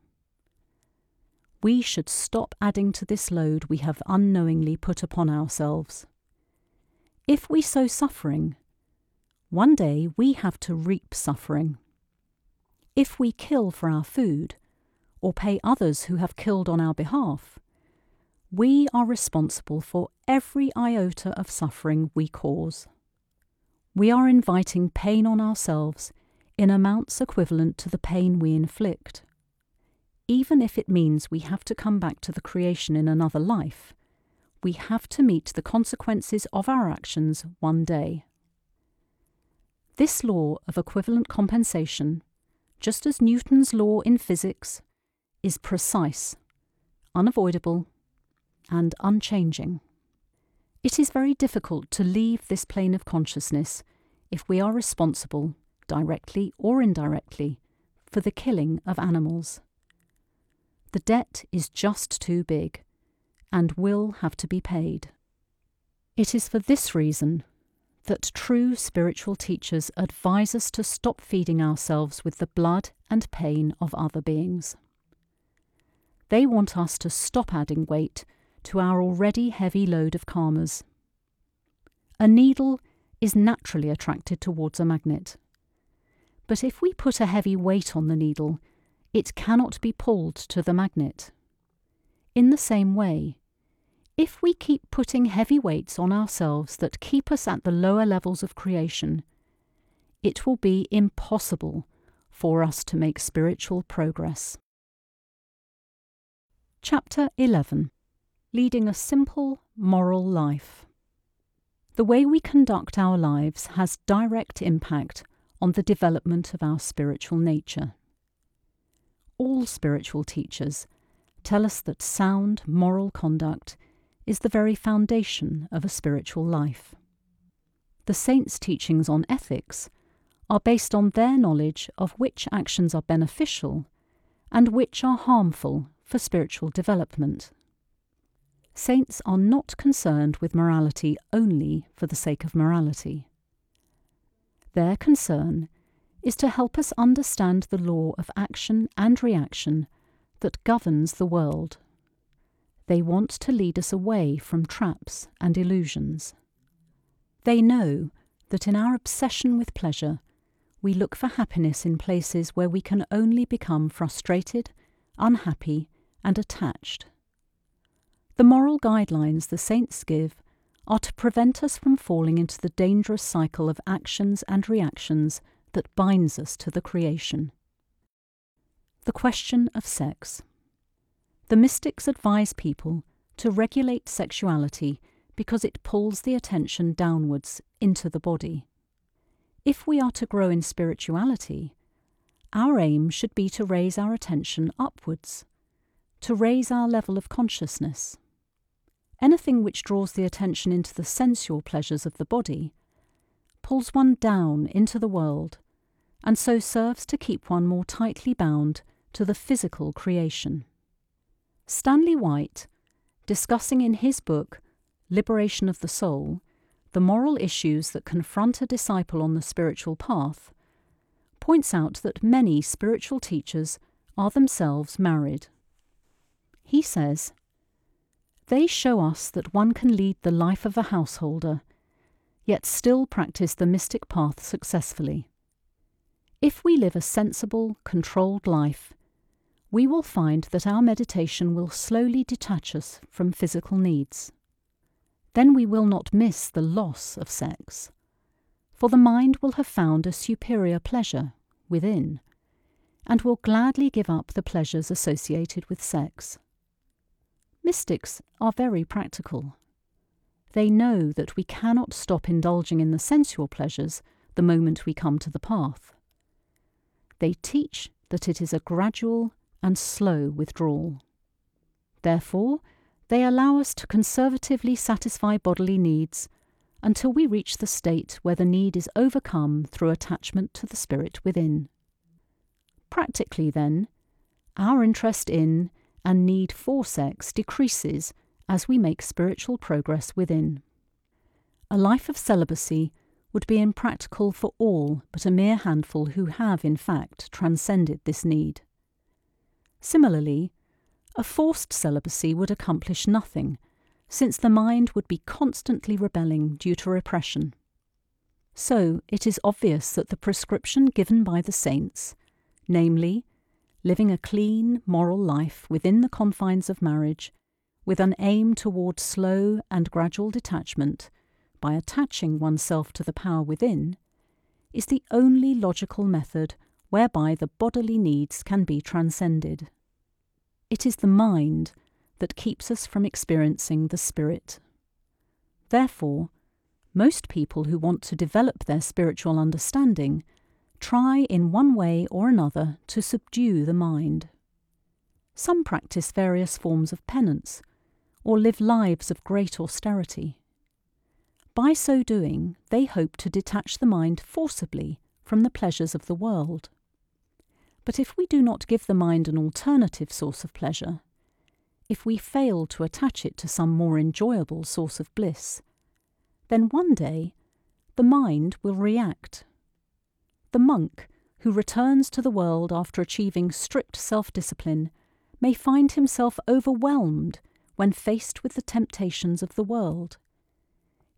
We should stop adding to this load we have unknowingly put upon ourselves. If we sow suffering, one day we have to reap suffering. If we kill for our food, or pay others who have killed on our behalf, we are responsible for every iota of suffering we cause. We are inviting pain on ourselves in amounts equivalent to the pain we inflict. Even if it means we have to come back to the creation in another life, we have to meet the consequences of our actions one day. This law of equivalent compensation, just as Newton's law in physics, is precise, unavoidable, and unchanging. It is very difficult to leave this plane of consciousness if we are responsible, directly or indirectly, for the killing of animals. The debt is just too big, and will have to be paid. It is for this reason that true spiritual teachers advise us to stop feeding ourselves with the blood and pain of other beings. They want us to stop adding weight to our already heavy load of karmas. A needle is naturally attracted towards a magnet. But if we put a heavy weight on the needle, it cannot be pulled to the magnet. In the same way, if we keep putting heavy weights on ourselves that keep us at the lower levels of creation, it will be impossible for us to make spiritual progress. Chapter eleven. Leading a simple, moral life. The way we conduct our lives has direct impact on the development of our spiritual nature. All spiritual teachers tell us that sound moral conduct is the very foundation of a spiritual life. The saints' teachings on ethics are based on their knowledge of which actions are beneficial and which are harmful for spiritual development. Saints are not concerned with morality only for the sake of morality. Their concern is to help us understand the law of action and reaction that governs the world. They want to lead us away from traps and illusions. They know that in our obsession with pleasure, we look for happiness in places where we can only become frustrated, unhappy, and attached. The moral guidelines the saints give are to prevent us from falling into the dangerous cycle of actions and reactions that binds us to the creation. The question of sex. The mystics advise people to regulate sexuality because it pulls the attention downwards into the body. If we are to grow in spirituality, our aim should be to raise our attention upwards, to raise our level of consciousness. Anything which draws the attention into the sensual pleasures of the body pulls one down into the world, and so serves to keep one more tightly bound to the physical creation. Stanley White, discussing in his book Liberation of the Soul the moral issues that confront a disciple on the spiritual path, points out that many spiritual teachers are themselves married. He says, "They show us that one can lead the life of a householder, yet still practice the mystic path successfully. If we live a sensible, controlled life, we will find that our meditation will slowly detach us from physical needs. Then we will not miss the loss of sex, for the mind will have found a superior pleasure within, and will gladly give up the pleasures associated with sex." Mystics are very practical. They know that we cannot stop indulging in the sensual pleasures the moment we come to the path. They teach that it is a gradual and slow withdrawal. Therefore, they allow us to conservatively satisfy bodily needs until we reach the state where the need is overcome through attachment to the spirit within. Practically, then, our interest in and need for sex decreases as we make spiritual progress within. A life of celibacy would be impractical for all but a mere handful who have, in fact, transcended this need. Similarly, a forced celibacy would accomplish nothing, since the mind would be constantly rebelling due to repression. So it is obvious that the prescription given by the saints, namely, living a clean, moral life within the confines of marriage, with an aim toward slow and gradual detachment by attaching oneself to the power within, is the only logical method whereby the bodily needs can be transcended. It is the mind that keeps us from experiencing the spirit. Therefore, most people who want to develop their spiritual understanding try in one way or another to subdue the mind. Some practice various forms of penance, or live lives of great austerity. By so doing, they hope to detach the mind forcibly from the pleasures of the world. But if we do not give the mind an alternative source of pleasure, if we fail to attach it to some more enjoyable source of bliss, then one day the mind will react. The monk who returns to the world after achieving strict self-discipline may find himself overwhelmed when faced with the temptations of the world.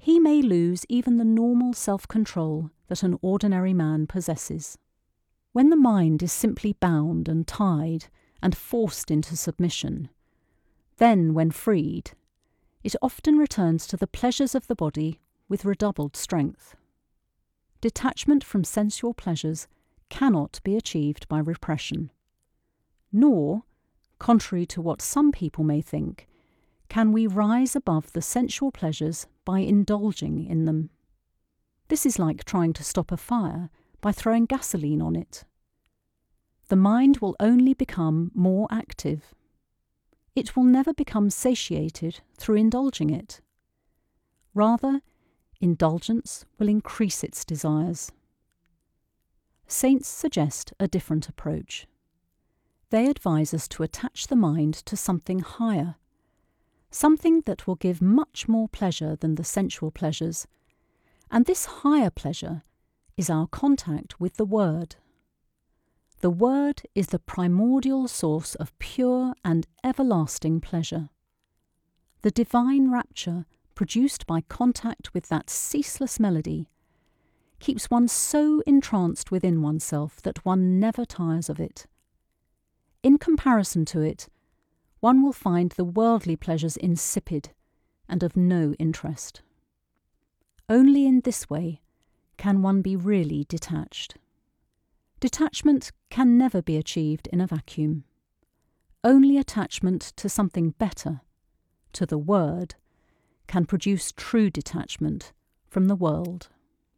he may lose even the normal self-control that an ordinary man possesses. When the mind is simply bound and tied and forced into submission, then, when freed, it often returns to the pleasures of the body with redoubled strength. Detachment from sensual pleasures cannot be achieved by repression, nor, contrary to what some people may think, can we rise above the sensual pleasures by indulging in them. This is like trying to stop a fire by throwing gasoline on it. The mind will only become more active. It will never become satiated through indulging it. Rather, indulgence will increase its desires. Saints suggest a different approach. They advise us to attach the mind to something higher, something that will give much more pleasure than the sensual pleasures, and this higher pleasure is our contact with the Word. The Word is the primordial source of pure and everlasting pleasure. The divine rapture produced by contact with that ceaseless melody keeps one so entranced within oneself that one never tires of it. In comparison to it, one will find the worldly pleasures insipid and of no interest. Only in this way can one be really detached. Detachment can never be achieved in a vacuum. Only attachment to something better, to the Word, can produce true detachment from the world.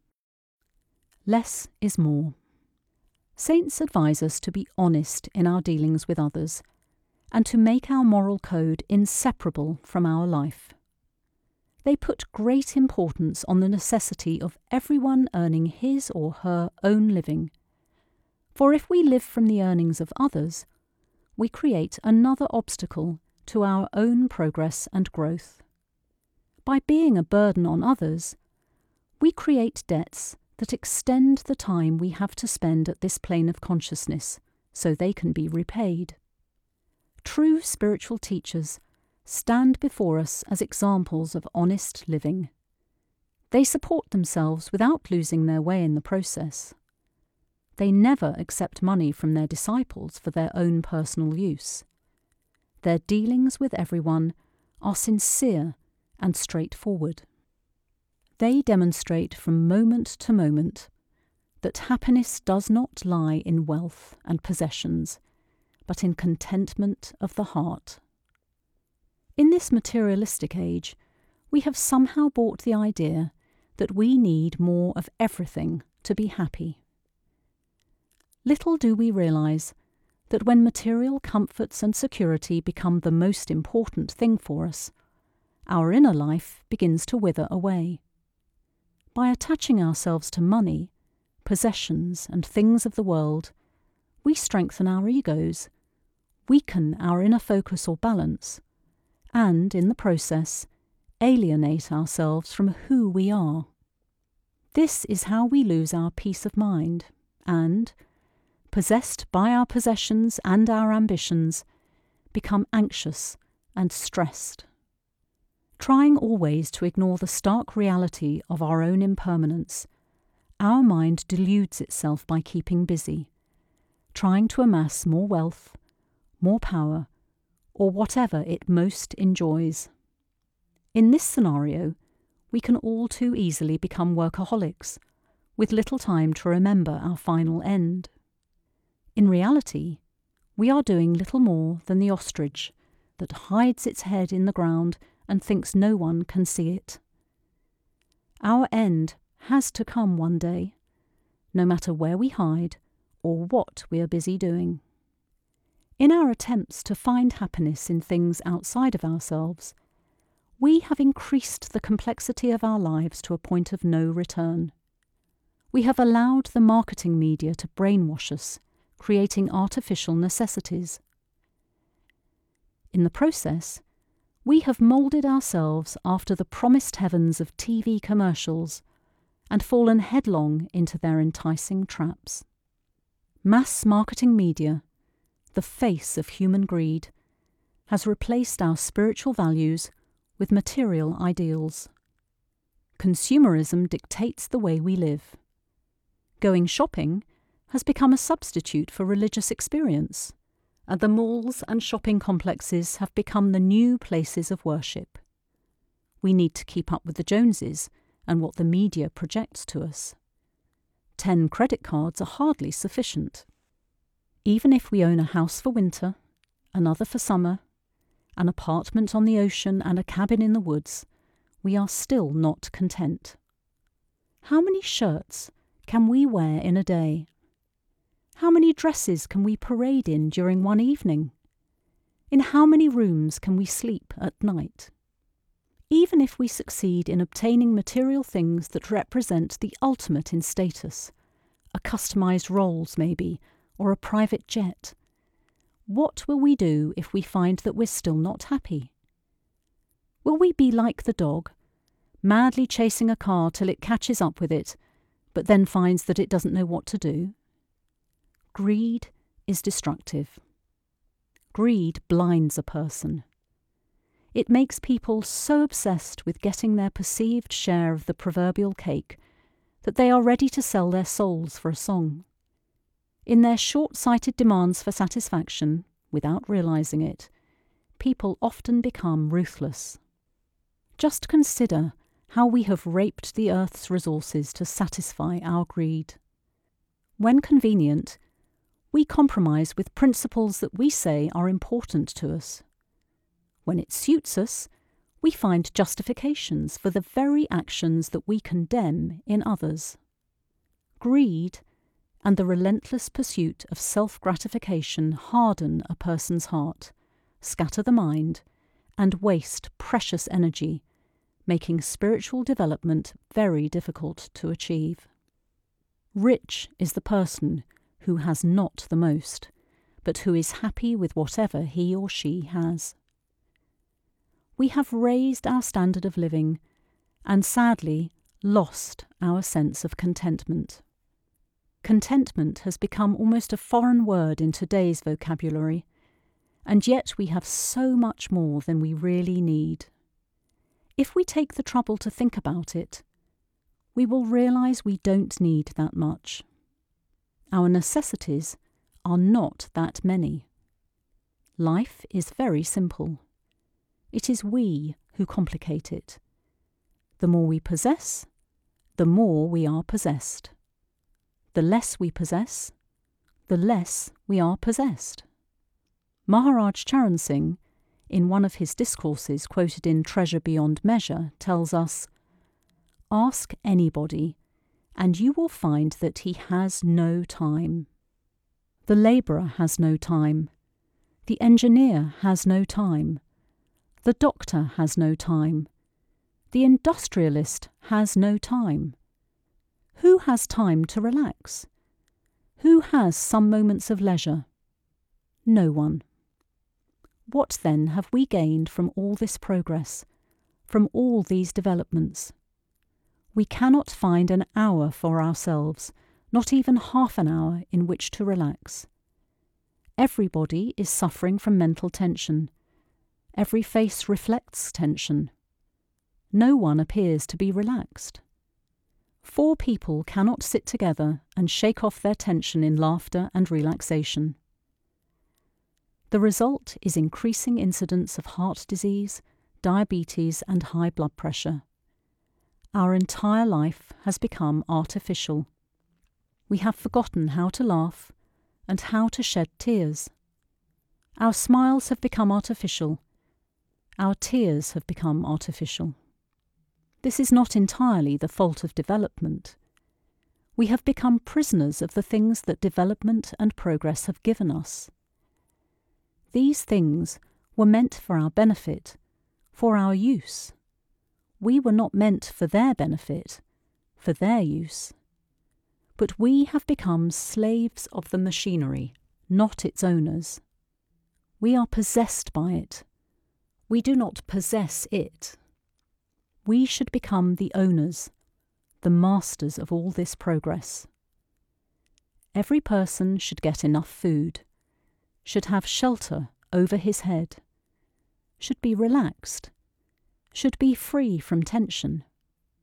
Less is more. Saints advise us to be honest in our dealings with others, and to make our moral code inseparable from our life. They put great importance on the necessity of everyone earning his or her own living, for if we live from the earnings of others, we create another obstacle to our own progress and growth. By being a burden on others, we create debts that extend the time we have to spend at this plane of consciousness so they can be repaid. True spiritual teachers stand before us as examples of honest living. They support themselves without losing their way in the process. They never accept money from their disciples for their own personal use. Their dealings with everyone are sincere and straightforward. They demonstrate from moment to moment that happiness does not lie in wealth and possessions, but in contentment of the heart. In this materialistic age, we have somehow bought the idea that we need more of everything to be happy. Little do we realize that when material comforts and security become the most important thing for us, our inner life begins to wither away. By attaching ourselves to money, possessions, and things of the world, we strengthen our egos, weaken our inner focus or balance, and, in the process, alienate ourselves from who we are. This is how we lose our peace of mind and, possessed by our possessions and our ambitions, become anxious and stressed. Trying always to ignore the stark reality of our own impermanence, our mind deludes itself by keeping busy, trying to amass more wealth, more power, or whatever it most enjoys. In this scenario, we can all too easily become workaholics, with little time to remember our final end. In reality, we are doing little more than the ostrich that hides its head in the ground and thinks no one can see it. Our end has to come one day, no matter where we hide or what we are busy doing. In our attempts to find happiness in things outside of ourselves, we have increased the complexity of our lives to a point of no return. We have allowed the marketing media to brainwash us, creating artificial necessities. In the process, we have moulded ourselves after the promised heavens of T V commercials and fallen headlong into their enticing traps. Mass marketing media, the face of human greed, has replaced our spiritual values with material ideals. Consumerism dictates the way we live. Going shopping has become a substitute for religious experience, and the malls and shopping complexes have become the new places of worship. We need to keep up with the Joneses and what the media projects to us. Ten credit cards are hardly sufficient. Even if we own a house for winter, another for summer, an apartment on the ocean and a cabin in the woods, we are still not content. How many shirts can we wear in a day? How many dresses can we parade in during one evening? In how many rooms can we sleep at night? Even if we succeed in obtaining material things that represent the ultimate in status, a customised Rolls maybe, or a private jet, what will we do if we find that we're still not happy? Will we be like the dog, madly chasing a car till it catches up with it, but then finds that it doesn't know what to do? Greed is destructive. Greed blinds a person. It makes people so obsessed with getting their perceived share of the proverbial cake that they are ready to sell their souls for a song. In their short-sighted demands for satisfaction, without realizing it, people often become ruthless. Just consider how we have raped the earth's resources to satisfy our greed. When convenient, we compromise with principles that we say are important to us. When it suits us, we find justifications for the very actions that we condemn in others. Greed and the relentless pursuit of self-gratification harden a person's heart, scatter the mind, and waste precious energy, making spiritual development very difficult to achieve. Rich is the person who has not the most, but who is happy with whatever he or she has. We have raised our standard of living and sadly lost our sense of contentment. Contentment has become almost a foreign word in today's vocabulary, and yet we have so much more than we really need. If we take the trouble to think about it, we will realise we don't need that much. Our necessities are not that many. Life is very simple. It is we who complicate it. The more we possess, the more we are possessed. The less we possess, the less we are possessed. Maharaj Charan Singh, in one of his discourses quoted in Treasure Beyond Measure, tells us, "Ask anybody, and you will find that he has no time. The labourer has no time. The engineer has no time. The doctor has no time. The industrialist has no time. Who has time to relax? Who has some moments of leisure? No one. What then have we gained from all this progress, from all these developments? We cannot find an hour for ourselves, not even half an hour in which to relax. Everybody is suffering from mental tension. Every face reflects tension. No one appears to be relaxed. Four people cannot sit together and shake off their tension in laughter and relaxation. The result is increasing incidence of heart disease, diabetes, and high blood pressure. Our entire life has become artificial. We have forgotten how to laugh and how to shed tears. Our smiles have become artificial. Our tears have become artificial. This is not entirely the fault of development. We have become prisoners of the things that development and progress have given us. These things were meant for our benefit, for our use. We were not meant for their benefit, for their use. But we have become slaves of the machinery, not its owners. We are possessed by it. We do not possess it. We should become the owners, the masters of all this progress. Every person should get enough food, should have shelter over his head, should be relaxed, should be free from tension.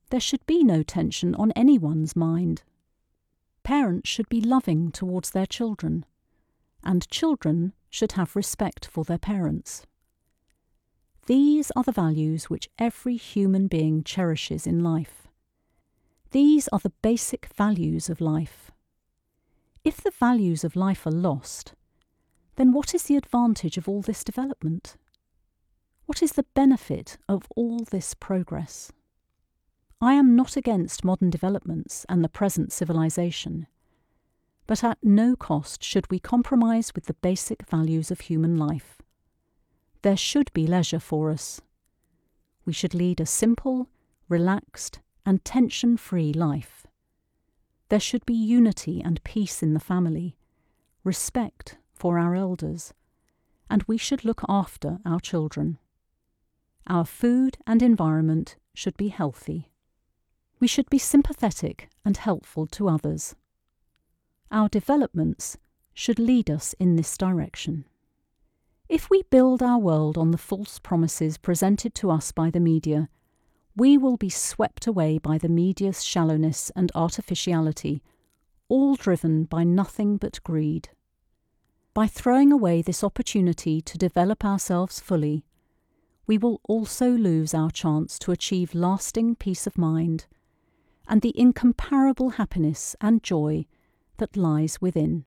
There should be no tension on anyone's mind. Parents should be loving towards their children, and children should have respect for their parents. These are the values which every human being cherishes in life. These are the basic values of life. If the values of life are lost, then what is the advantage of all this development? What is the benefit of all this progress? I am not against modern developments and the present civilization, but at no cost should we compromise with the basic values of human life. There should be leisure for us. We should lead a simple, relaxed, and tension-free life. There should be unity and peace in the family, respect for our elders, and we should look after our children. Our food and environment should be healthy. We should be sympathetic and helpful to others. Our developments should lead us in this direction. If we build our world on the false promises presented to us by the media, we will be swept away by the media's shallowness and artificiality, all driven by nothing but greed. By throwing away this opportunity to develop ourselves fully, we will also lose our chance to achieve lasting peace of mind and the incomparable happiness and joy that lies within.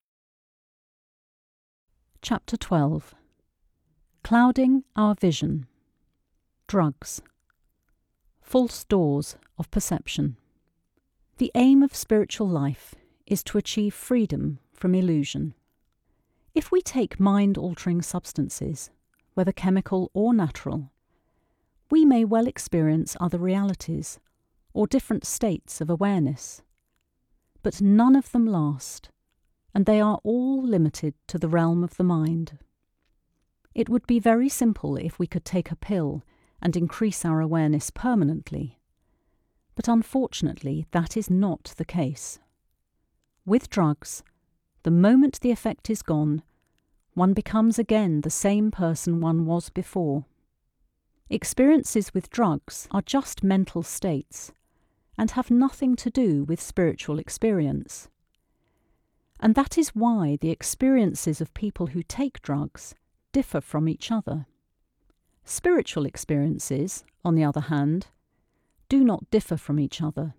Chapter twelve. Clouding Our Vision. Drugs. False doors of perception. The aim of spiritual life is to achieve freedom from illusion. If we take mind-altering substances, whether chemical or natural, we may well experience other realities or different states of awareness, but none of them last, and they are all limited to the realm of the mind. It would be very simple if we could take a pill and increase our awareness permanently, but unfortunately that is not the case. With drugs, the moment the effect is gone, one becomes again the same person one was before. Experiences with drugs are just mental states and have nothing to do with spiritual experience. And that is why the experiences of people who take drugs differ from each other. Spiritual experiences, on the other hand, do not differ from each other.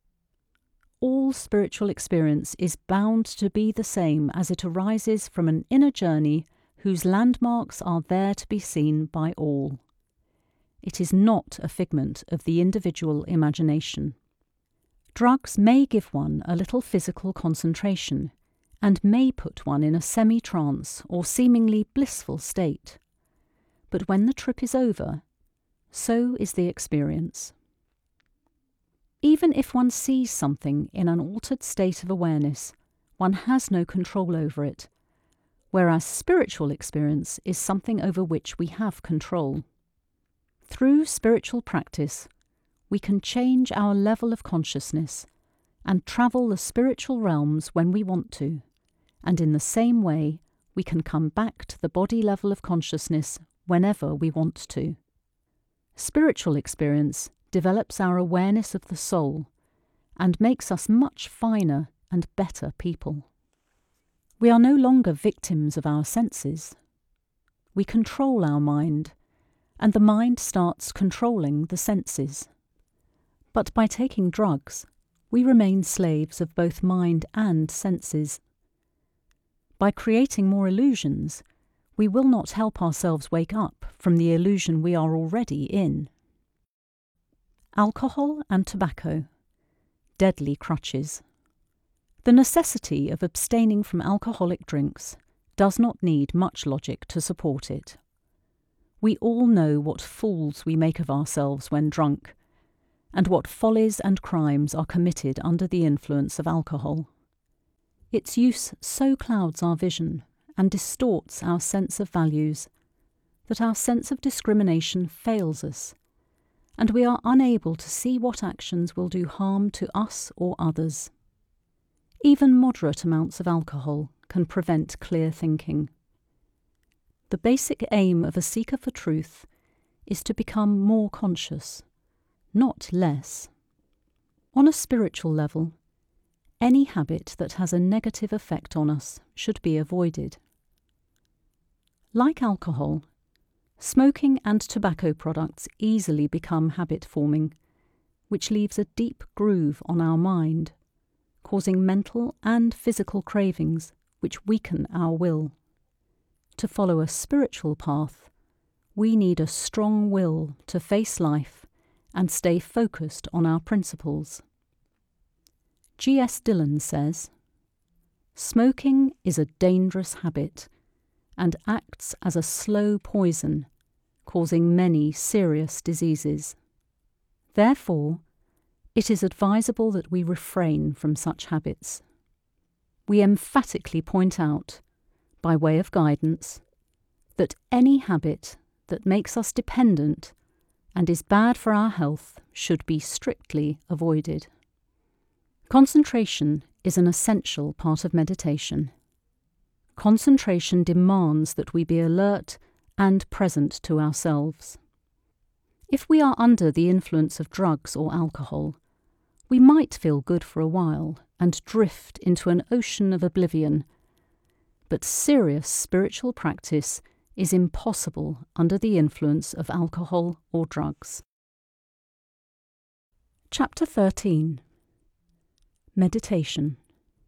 All spiritual experience is bound to be the same as it arises from an inner journey whose landmarks are there to be seen by all. It is not a figment of the individual imagination. Drugs may give one a little physical concentration and may put one in a semi-trance or seemingly blissful state. But when the trip is over, so is the experience. Even if one sees something in an altered state of awareness, one has no control over it, whereas spiritual experience is something over which we have control. Through spiritual practice, we can change our level of consciousness and travel the spiritual realms when we want to, and in the same way we can come back to the body level of consciousness whenever we want to. Spiritual experience develops our awareness of the soul and makes us much finer and better people. We are no longer victims of our senses. We control our mind, and the mind starts controlling the senses. But by taking drugs, we remain slaves of both mind and senses. By creating more illusions, we will not help ourselves wake up from the illusion we are already in. Alcohol and tobacco, deadly crutches. The necessity of abstaining from alcoholic drinks does not need much logic to support it. We all know what fools we make of ourselves when drunk, and what follies and crimes are committed under the influence of alcohol. Its use so clouds our vision and distorts our sense of values that our sense of discrimination fails us, and we are unable to see what actions will do harm to us or others. Even moderate amounts of alcohol can prevent clear thinking. The basic aim of a seeker for truth is to become more conscious, not less. On a spiritual level, any habit that has a negative effect on us should be avoided. Like alcohol, smoking and tobacco products easily become habit-forming, which leaves a deep groove on our mind, causing mental and physical cravings which weaken our will. To follow a spiritual path, we need a strong will to face life and stay focused on our principles. G S Dillon says, "Smoking is a dangerous habit and acts as a slow poison, causing many serious diseases. Therefore, it is advisable that we refrain from such habits." We emphatically point out, by way of guidance, that any habit that makes us dependent and is bad for our health should be strictly avoided. Concentration is an essential part of meditation. Concentration demands that we be alert and present to ourselves. If we are under the influence of drugs or alcohol, we might feel good for a while and drift into an ocean of oblivion, but serious spiritual practice is impossible under the influence of alcohol or drugs. Chapter thirteen. Meditation.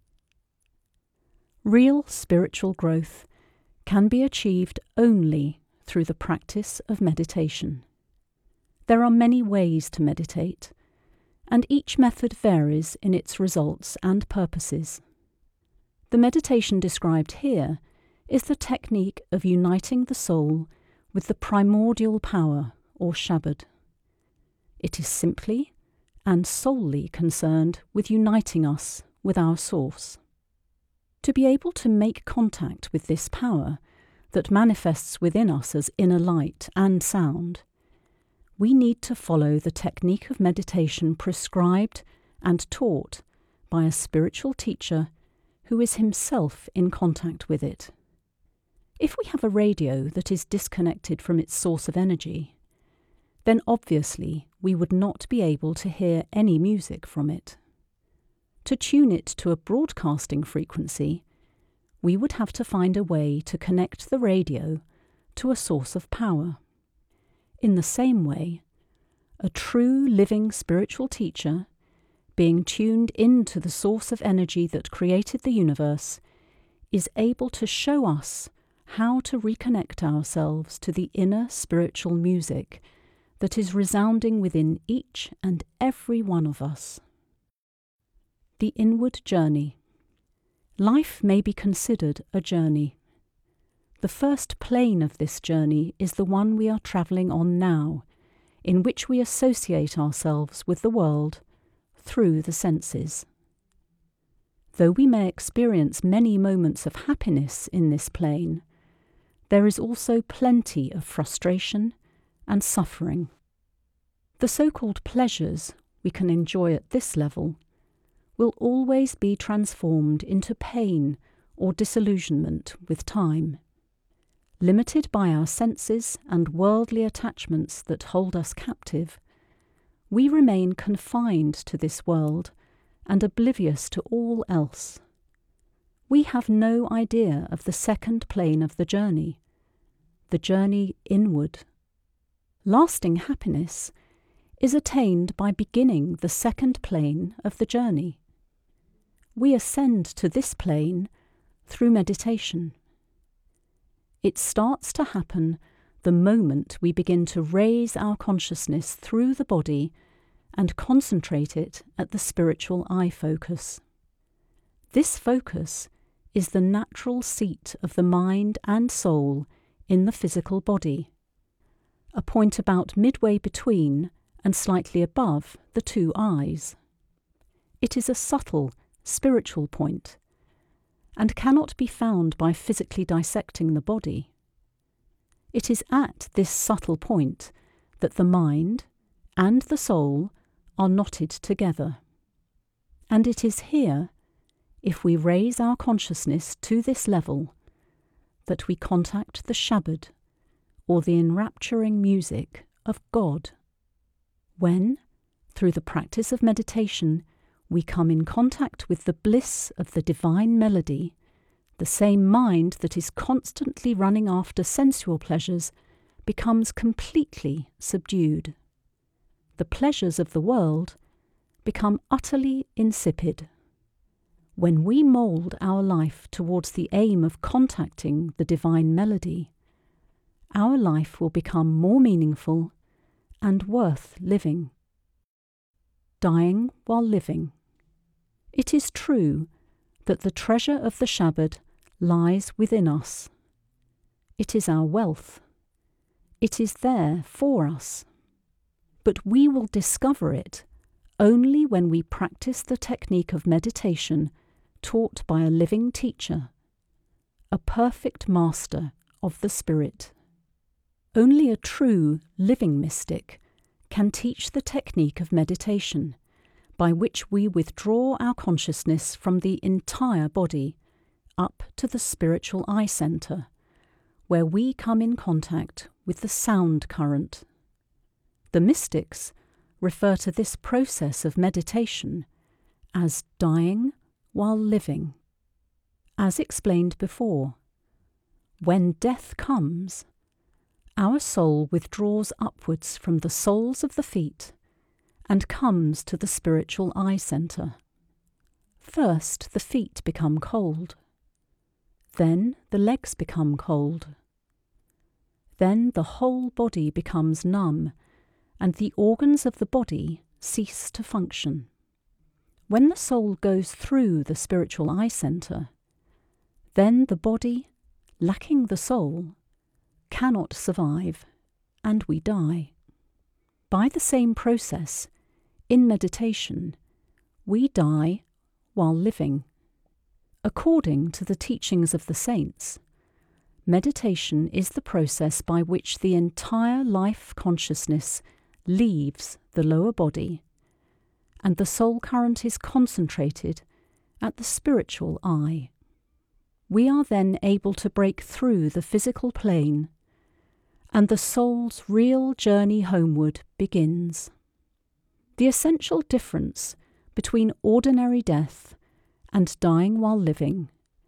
Real spiritual growth can be achieved only through the practice of meditation. There are many ways to meditate, and each method varies in its results and purposes. The meditation described here is the technique of uniting the soul with the primordial power, or Shabad. It is simply and solely concerned with uniting us with our source. To be able to make contact with this power that manifests within us as inner light and sound, we need to follow the technique of meditation prescribed and taught by a spiritual teacher who is himself in contact with it. If we have a radio that is disconnected from its source of energy, then obviously we would not be able to hear any music from it. To tune it to a broadcasting frequency, we would have to find a way to connect the radio to a source of power. In the same way, a true living spiritual teacher, being tuned into the source of energy that created the universe, is able to show us how to reconnect ourselves to the inner spiritual music that is resounding within each and every one of us. The inward journey. Life may be considered a journey. The first plane of this journey is the one we are travelling on now, in which we associate ourselves with the world through the senses. Though we may experience many moments of happiness in this plane, there is also plenty of frustration and suffering. The so-called pleasures we can enjoy at this level will always be transformed into pain or disillusionment with time. Limited by our senses and worldly attachments that hold us captive, we remain confined to this world and oblivious to all else. We have no idea of the second plane of the journey, the journey inward. Lasting happiness is attained by beginning the second plane of the journey. We ascend to this plane through meditation. It starts to happen the moment we begin to raise our consciousness through the body and concentrate it at the spiritual eye focus. This focus is the natural seat of the mind and soul in the physical body, a point about midway between and slightly above the two eyes. It is a subtle, spiritual point, and cannot be found by physically dissecting the body. It is at this subtle point that the mind and the soul are knotted together. And it is here, if we raise our consciousness to this level, that we contact the Shabad, or the enrapturing music of God. When, Through the practice of meditation, we come in contact with the bliss of the divine melody. The same mind that is constantly running after sensual pleasures becomes completely subdued. The pleasures of the world become utterly insipid. When we mould our life towards the aim of contacting the divine melody, our life will become more meaningful and worth living. Dying while living. It is true that the treasure of the Shabad lies within us. It is our wealth. It is there for us. But we will discover it only when we practice the technique of meditation taught by a living teacher, a perfect master of the spirit. Only a true living mystic can teach the technique of meditation, by which we withdraw our consciousness from the entire body up to the spiritual eye center, where we come in contact with the sound current. The mystics refer to this process of meditation as dying while living. As explained before, when death comes, our soul withdraws upwards from the soles of the feet and comes to the spiritual eye center. First, the feet become cold. Then the legs become cold. Then the whole body becomes numb, and the organs of the body cease to function. When the soul goes through the spiritual eye center, then the body, lacking the soul, cannot survive, and we die. By the same process, in meditation, we die while living. According to the teachings of the saints, meditation is the process by which the entire life consciousness leaves the lower body, and the soul current is concentrated at the spiritual eye. We are then able to break through the physical plane, and the soul's real journey homeward begins. The essential difference between ordinary death and dying while living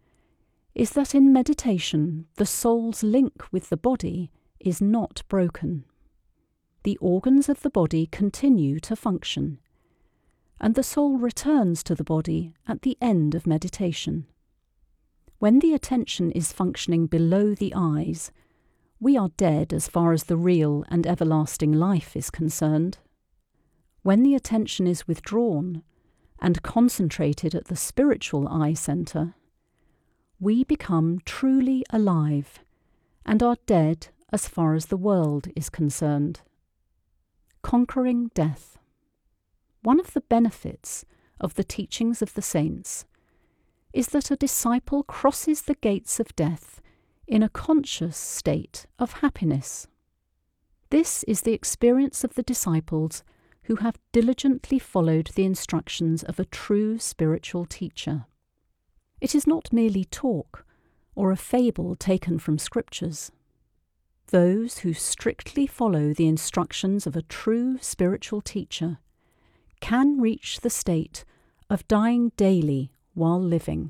is that in meditation the soul's link with the body is not broken. The organs of the body continue to function, and the soul returns to the body at the end of meditation. When the attention is functioning below the eyes, we are dead as far as the real and everlasting life is concerned. When the attention is withdrawn and concentrated at the spiritual eye center, we become truly alive and are dead as far as the world is concerned. Conquering death. One of the benefits of the teachings of the saints is that a disciple crosses the gates of death in a conscious state of happiness. This is the experience of the disciples who have diligently followed the instructions of a true spiritual teacher. It is not merely talk or a fable taken from scriptures. Those who strictly follow the instructions of a true spiritual teacher can reach the state of dying daily while living.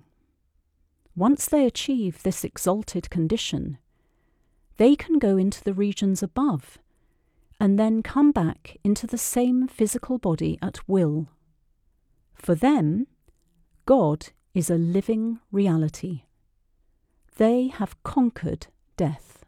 Once they achieve this exalted condition, they can go into the regions above and then come back into the same physical body at will. For them, God is a living reality. They have conquered death.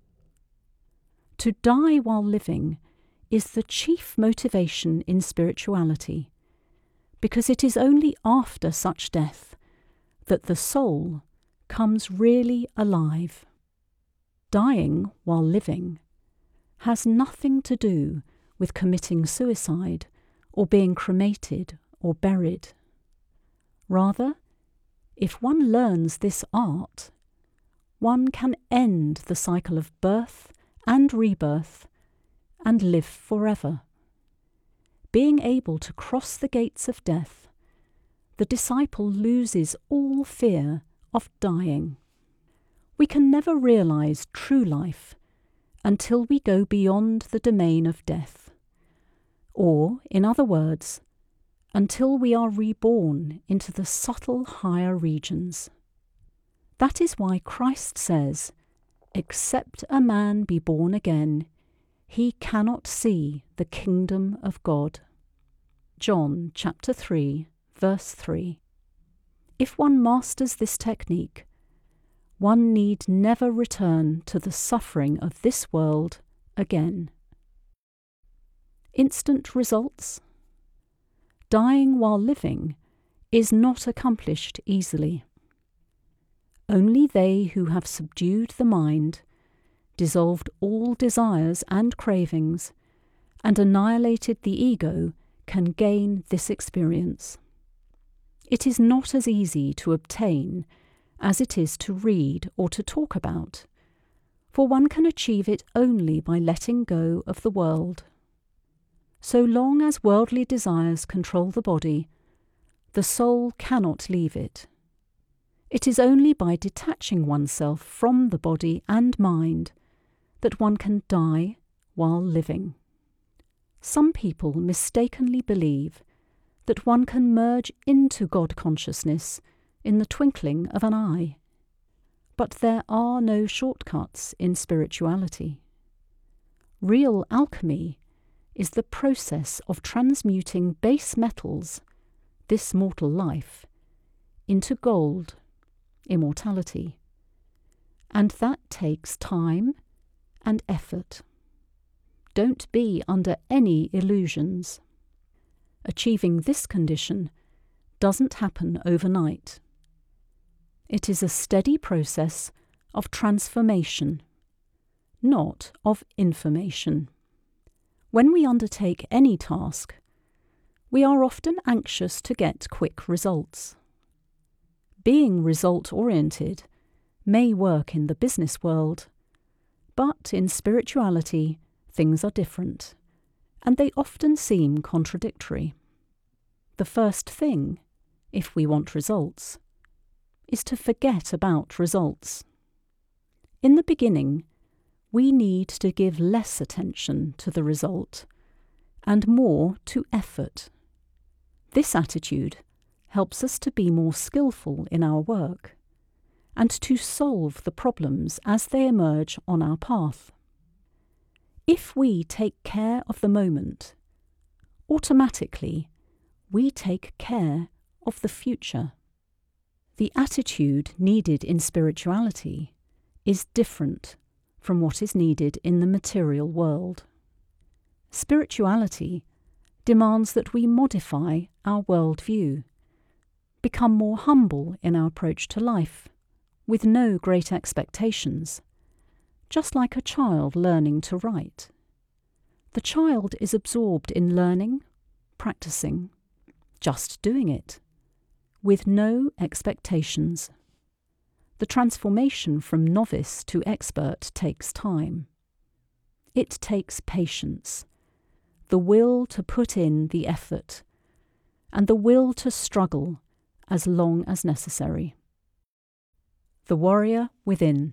To die while living is the chief motivation in spirituality, because it is only after such death that the soul comes really alive. Dying while living has nothing to do with committing suicide or being cremated or buried. Rather, if one learns this art, one can end the cycle of birth and rebirth and live forever. Being able to cross the gates of death, the disciple loses all fear of dying. We can never realize true life until we go beyond the domain of death. Or, in other words, until we are reborn into the subtle higher regions. That is why Christ says, "Except a man be born again, he cannot see the kingdom of God." John chapter three, verse three. If one masters this technique, one need never return to the suffering of this world again. Instant results? Dying while living is not accomplished easily. Only they who have subdued the mind, dissolved all desires and cravings, and annihilated the ego can gain this experience. It is not as easy to obtain as it is to read or to talk about, for one can achieve it only by letting go of the world. So long as worldly desires control the body, the soul cannot leave it. It is only by detaching oneself from the body and mind that one can die while living. Some people mistakenly believe that one can merge into God consciousness in the twinkling of an eye. But there are no shortcuts in spirituality. Real alchemy is the process of transmuting base metals, this mortal life, into gold, immortality. And that takes time and effort. Don't be under any illusions. Achieving this condition doesn't happen overnight. It is a steady process of transformation, not of information. When we undertake any task, we are often anxious to get quick results. Being result-oriented may work in the business world, but in spirituality things are different, and they often seem contradictory. The first thing, if we want results, is to forget about results. In the beginning, we need to give less attention to the result and more to effort. This attitude helps us to be more skillful in our work and to solve the problems as they emerge on our path. If we take care of the moment, automatically we take care of the future. The attitude needed in spirituality is different from what is needed in the material world. Spirituality demands that we modify our worldview, become more humble in our approach to life, with no great expectations, just like a child learning to write. The child is absorbed in learning, practicing, just doing it, with no expectations. The transformation from novice to expert takes time. It takes patience, the will to put in the effort, and the will to struggle as long as necessary. The warrior within.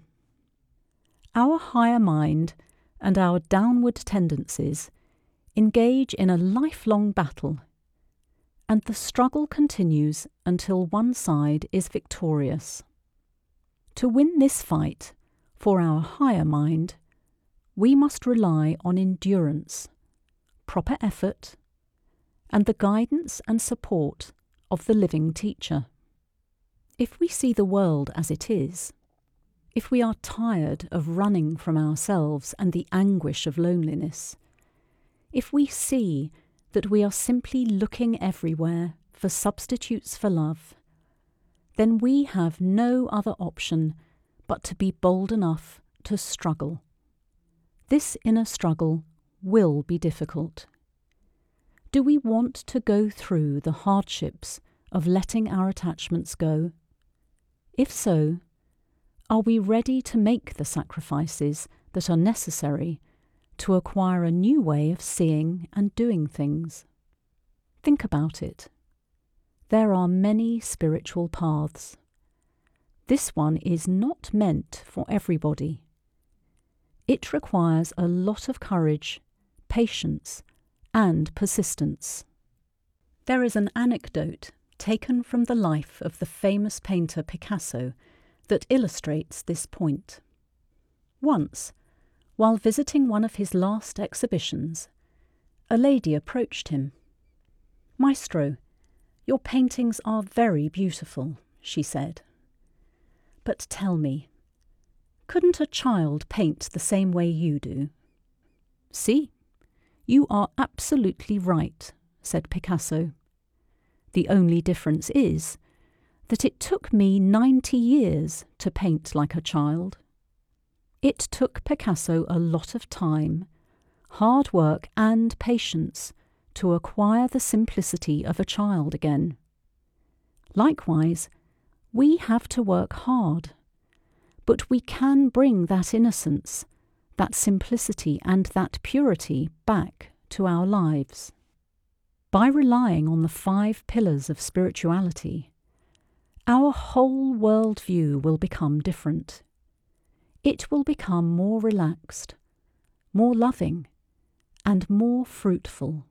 Our higher mind and our downward tendencies engage in a lifelong battle, and the struggle continues until one side is victorious. To win this fight for our higher mind, we must rely on endurance, proper effort, and the guidance and support of the living teacher. If we see the world as it is, if we are tired of running from ourselves and the anguish of loneliness, if we see that we are simply looking everywhere for substitutes for love, then we have no other option but to be bold enough to struggle. This inner struggle will be difficult. Do we want to go through the hardships of letting our attachments go? If so, are we ready to make the sacrifices that are necessary to acquire a new way of seeing and doing things? Think about it. There are many spiritual paths. This one is not meant for everybody. It requires a lot of courage, patience, and persistence. There is an anecdote taken from the life of the famous painter Picasso that illustrates this point. Once, while visiting one of his last exhibitions, a lady approached him. "Maestro, your paintings are very beautiful," she said. "But tell me, couldn't a child paint the same way you do?" "Si, you are absolutely right," said Picasso. "The only difference is that it took me ninety years to paint like a child." It took Picasso a lot of time, hard work and patience to acquire the simplicity of a child again. Likewise, we have to work hard, but we can bring that innocence, that simplicity and that purity back to our lives. By relying on the five pillars of spirituality, our whole worldview will become different. It will become more relaxed, more loving, and more fruitful.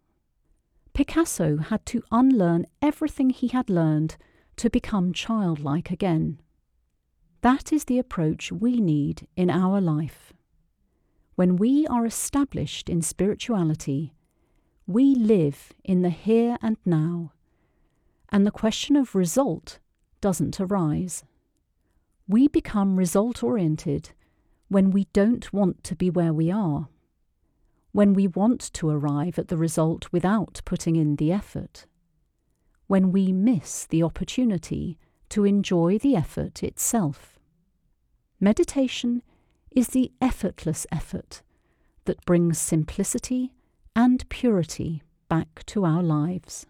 Picasso had to unlearn everything he had learned to become childlike again. That is the approach we need in our life. When we are established in spirituality, we live in the here and now, and the question of result doesn't arise. We become result-oriented when we don't want to be where we are, when we want to arrive at the result without putting in the effort, when we miss the opportunity to enjoy the effort itself. Meditation is the effortless effort that brings simplicity and purity back to our lives.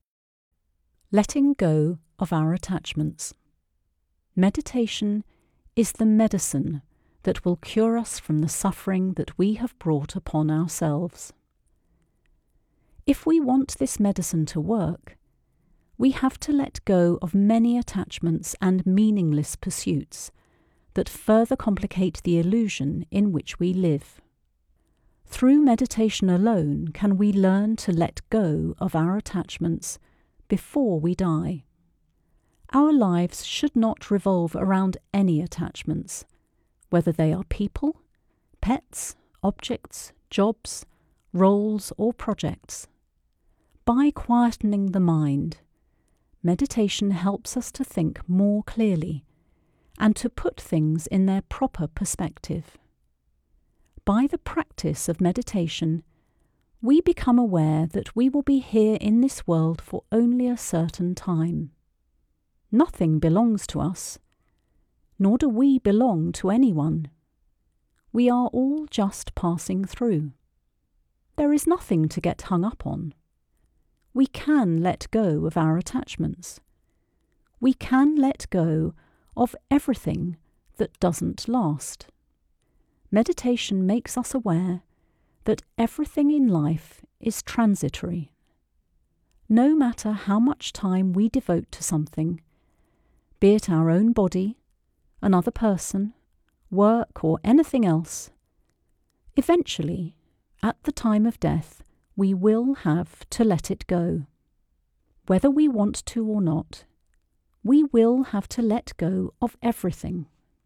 Letting go of our attachments. Meditation is the medicine that will cure us from the suffering that we have brought upon ourselves. If we want this medicine to work, we have to let go of many attachments and meaningless pursuits that further complicate the illusion in which we live. Through meditation alone can we learn to let go of our attachments before we die. Our lives should not revolve around any attachments, whether they are people, pets, objects, jobs, roles, or projects. By quietening the mind, meditation helps us to think more clearly and to put things in their proper perspective. By the practice of meditation, we become aware that we will be here in this world for only a certain time. Nothing belongs to us, nor do we belong to anyone. We are all just passing through. There is nothing to get hung up on. We can let go of our attachments. We can let go of everything that doesn't last. Meditation makes us aware that everything in life is transitory. No matter how much time we devote to something, be it our own body, another person, work, or anything else, eventually, at the time of death, we will have to let it go. Whether we want to or not, we will have to let go of everything.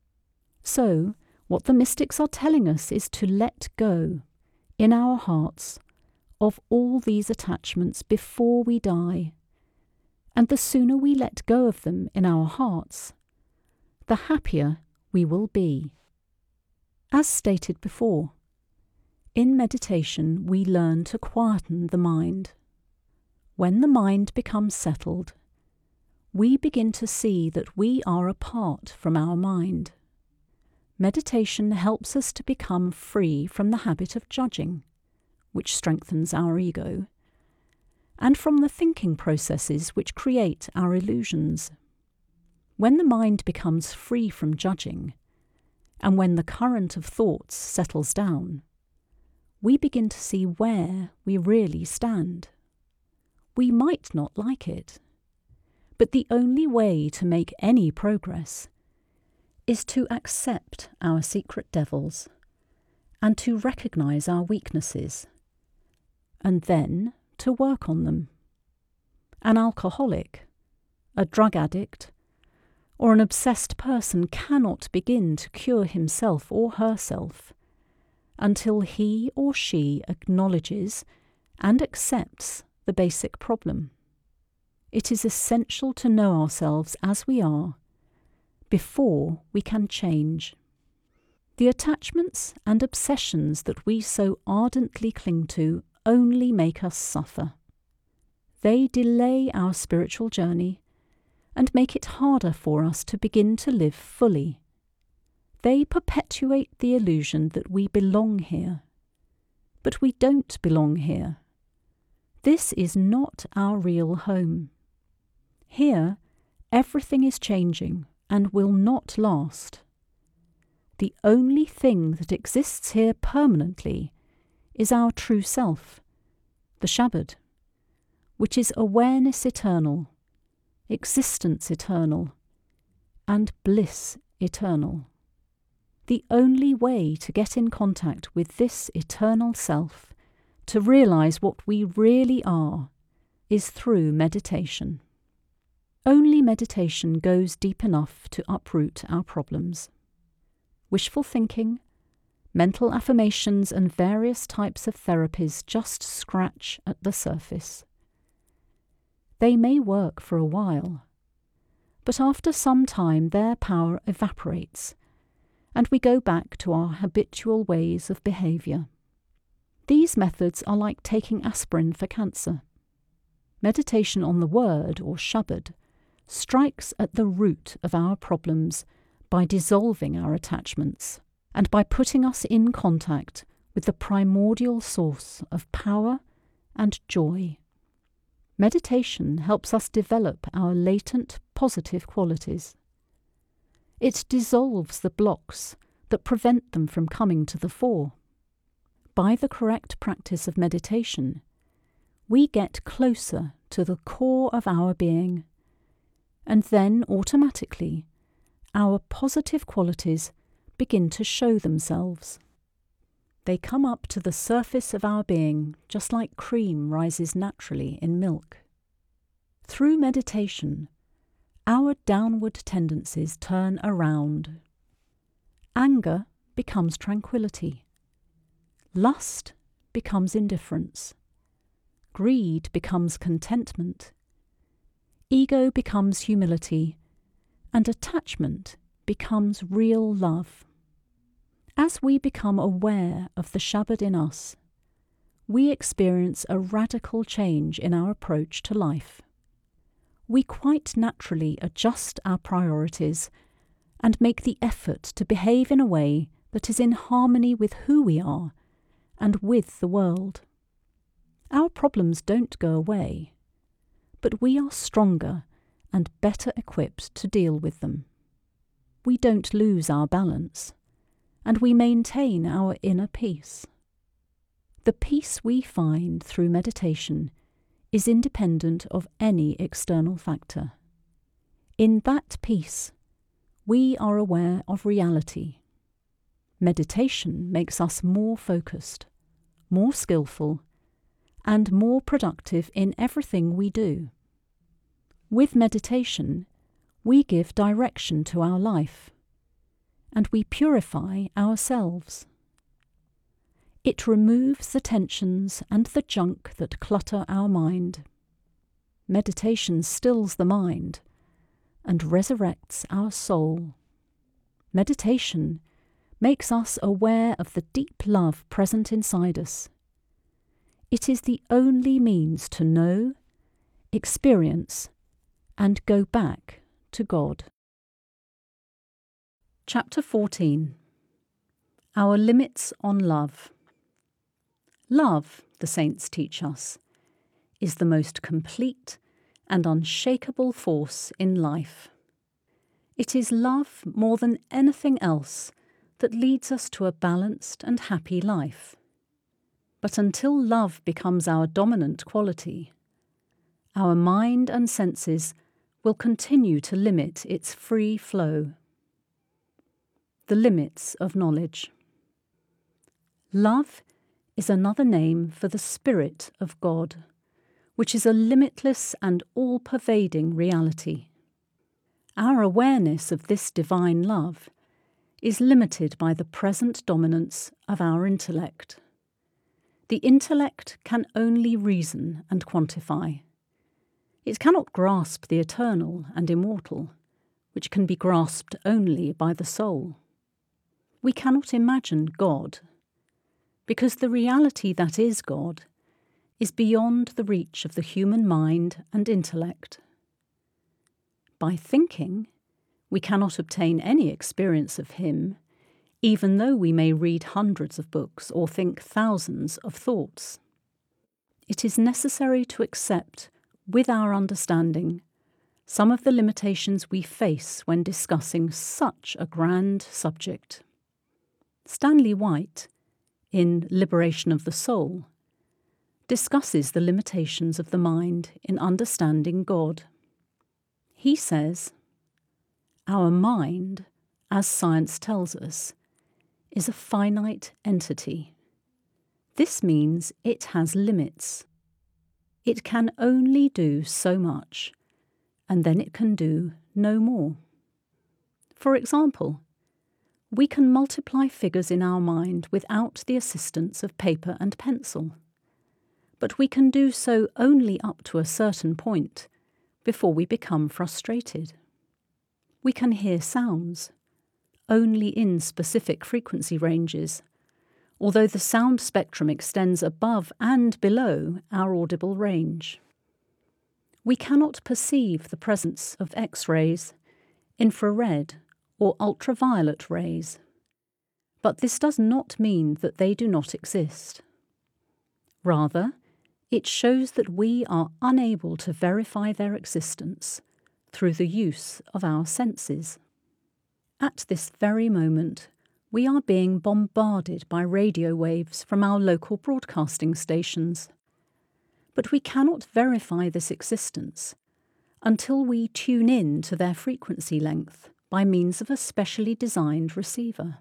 So, what the mystics are telling us is to let go, in our hearts, of all these attachments before we die. And the sooner we let go of them in our hearts, the happier we will be. As stated before, in meditation we learn to quieten the mind. When the mind becomes settled, we begin to see that we are apart from our mind. Meditation helps us to become free from the habit of judging, which strengthens our ego, and from the thinking processes which create our illusions. When the mind becomes free from judging, and when the current of thoughts settles down, we begin to see where we really stand. We might not like it, but the only way to make any progress is to accept our secret devils and to recognize our weaknesses, and then to work on them. An alcoholic, a drug addict, or an obsessed person cannot begin to cure himself or herself until he or she acknowledges and accepts the basic problem. It is essential to know ourselves as we are before we can change. The attachments and obsessions that we so ardently cling to only make us suffer. They delay our spiritual journey and make it harder for us to begin to live fully. They perpetuate the illusion that we belong here. But we don't belong here. This is not our real home. Here, everything is changing and will not last. The only thing that exists here permanently is our true self, the Shabad, which is awareness eternal, existence eternal, and bliss eternal. The only way to get in contact with this eternal self, to realize what we really are, is through meditation. Only meditation goes deep enough to uproot our problems. Wishful thinking, mental affirmations, and various types of therapies just scratch at the surface. They may work for a while, but after some time their power evaporates, and we go back to our habitual ways of behaviour. These methods are like taking aspirin for cancer. Meditation on the word, or Shabad, strikes at the root of our problems by dissolving our attachments and by putting us in contact with the primordial source of power and joy. Meditation helps us develop our latent positive qualities. It dissolves the blocks that prevent them from coming to the fore. By the correct practice of meditation, we get closer to the core of our being, and then automatically our positive qualities begin to show themselves. They come up to the surface of our being just like cream rises naturally in milk. Through meditation, our downward tendencies turn around. Anger becomes tranquility. Lust becomes indifference. Greed becomes contentment. Ego becomes humility. And attachment becomes real love. As we become aware of the Shabad in us, we experience a radical change in our approach to life. We quite naturally adjust our priorities and make the effort to behave in a way that is in harmony with who we are and with the world. Our problems don't go away, but we are stronger and better equipped to deal with them. We don't lose our balance, and we maintain our inner peace. The peace we find through meditation is independent of any external factor. In that peace, we are aware of reality. Meditation makes us more focused, more skillful, and more productive in everything we do. With meditation, we give direction to our life, and we purify ourselves. It removes the tensions and the junk that clutter our mind. Meditation stills the mind and resurrects our soul. Meditation makes us aware of the deep love present inside us. It is the only means to know, experience, and go back to God. Chapter fourteen. Our limits on love. Love, the saints teach us, is the most complete and unshakable force in life. It is love more than anything else that leads us to a balanced and happy life. But until love becomes our dominant quality, our mind and senses will continue to limit its free flow. The limits of knowledge. Love is another name for the Spirit of God, which is a limitless and all-pervading reality. Our awareness of this divine love is limited by the present dominance of our intellect. The intellect can only reason and quantify. It cannot grasp the eternal and immortal, which can be grasped only by the soul. We cannot imagine God, because the reality that is God is beyond the reach of the human mind and intellect. By thinking, we cannot obtain any experience of Him, even though we may read hundreds of books or think thousands of thoughts. It is necessary to accept, with our understanding, some of the limitations we face when discussing such a grand subject. Stanley White, in Liberation of the Soul, discusses the limitations of the mind in understanding God. He says, "Our mind, as science tells us, is a finite entity. This means it has limits. It can only do so much, and then it can do no more. For example, we can multiply figures in our mind without the assistance of paper and pencil, but we can do so only up to a certain point before we become frustrated. We can hear sounds only in specific frequency ranges, although the sound spectrum extends above and below our audible range. We cannot perceive the presence of X-rays, infrared, or ultraviolet rays, but this does not mean that they do not exist. Rather, it shows that we are unable to verify their existence through the use of our senses. At this very moment, we are being bombarded by radio waves from our local broadcasting stations. But we cannot verify this existence until we tune in to their frequency length by means of a specially designed receiver.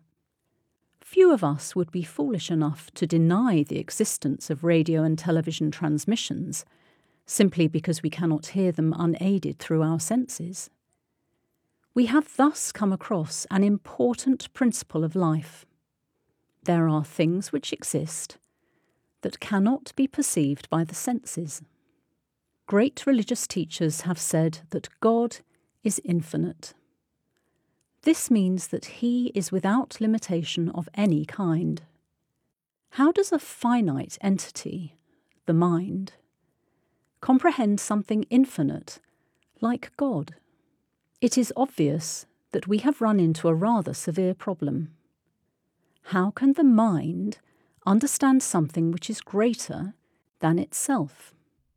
Few of us would be foolish enough to deny the existence of radio and television transmissions simply because we cannot hear them unaided through our senses. We have thus come across an important principle of life. There are things which exist that cannot be perceived by the senses. Great religious teachers have said that God is infinite. This means that He is without limitation of any kind. How does a finite entity, the mind, comprehend something infinite like God? It is obvious that we have run into a rather severe problem. How can the mind understand something which is greater than itself?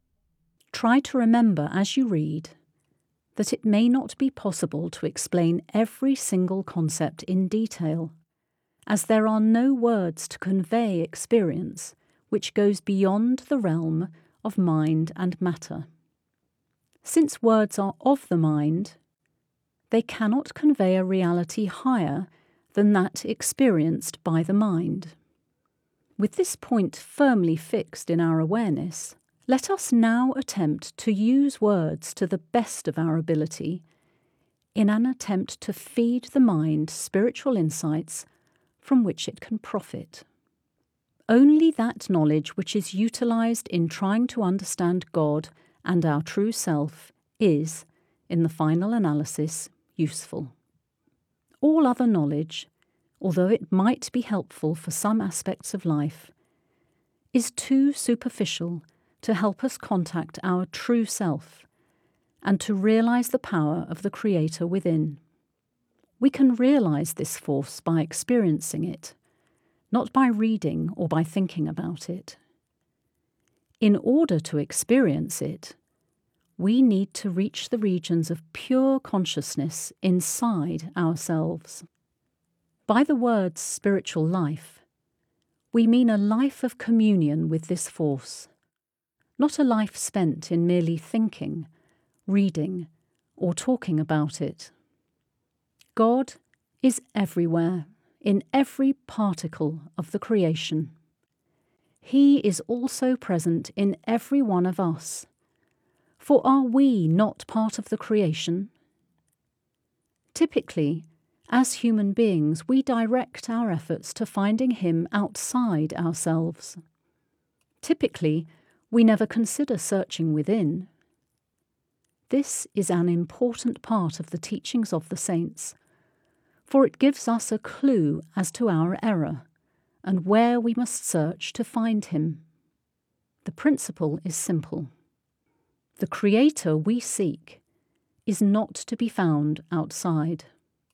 Try to remember as you read that it may not be possible to explain every single concept in detail, as there are no words to convey experience which goes beyond the realm of mind and matter. Since words are of the mind, they cannot convey a reality higher than that experienced by the mind. With this point firmly fixed in our awareness, let us now attempt to use words to the best of our ability in an attempt to feed the mind spiritual insights from which it can profit. Only that knowledge which is utilized in trying to understand God and our true self is, in the final analysis, useful. All other knowledge, although it might be helpful for some aspects of life, is too superficial to help us contact our true self and to realize the power of the Creator within. We can realize this force by experiencing it, not by reading or by thinking about it. In order to experience it, we need to reach the regions of pure consciousness inside ourselves. By the words spiritual life, we mean a life of communion with this force, not a life spent in merely thinking, reading, or talking about it. God is everywhere, in every particle of the creation. He is also present in every one of us. For are we not part of the creation? Typically, as human beings, we direct our efforts to finding Him outside ourselves. Typically, we never consider searching within. This is an important part of the teachings of the saints, for it gives us a clue as to our error and where we must search to find Him. The principle is simple. The Creator we seek is not to be found outside.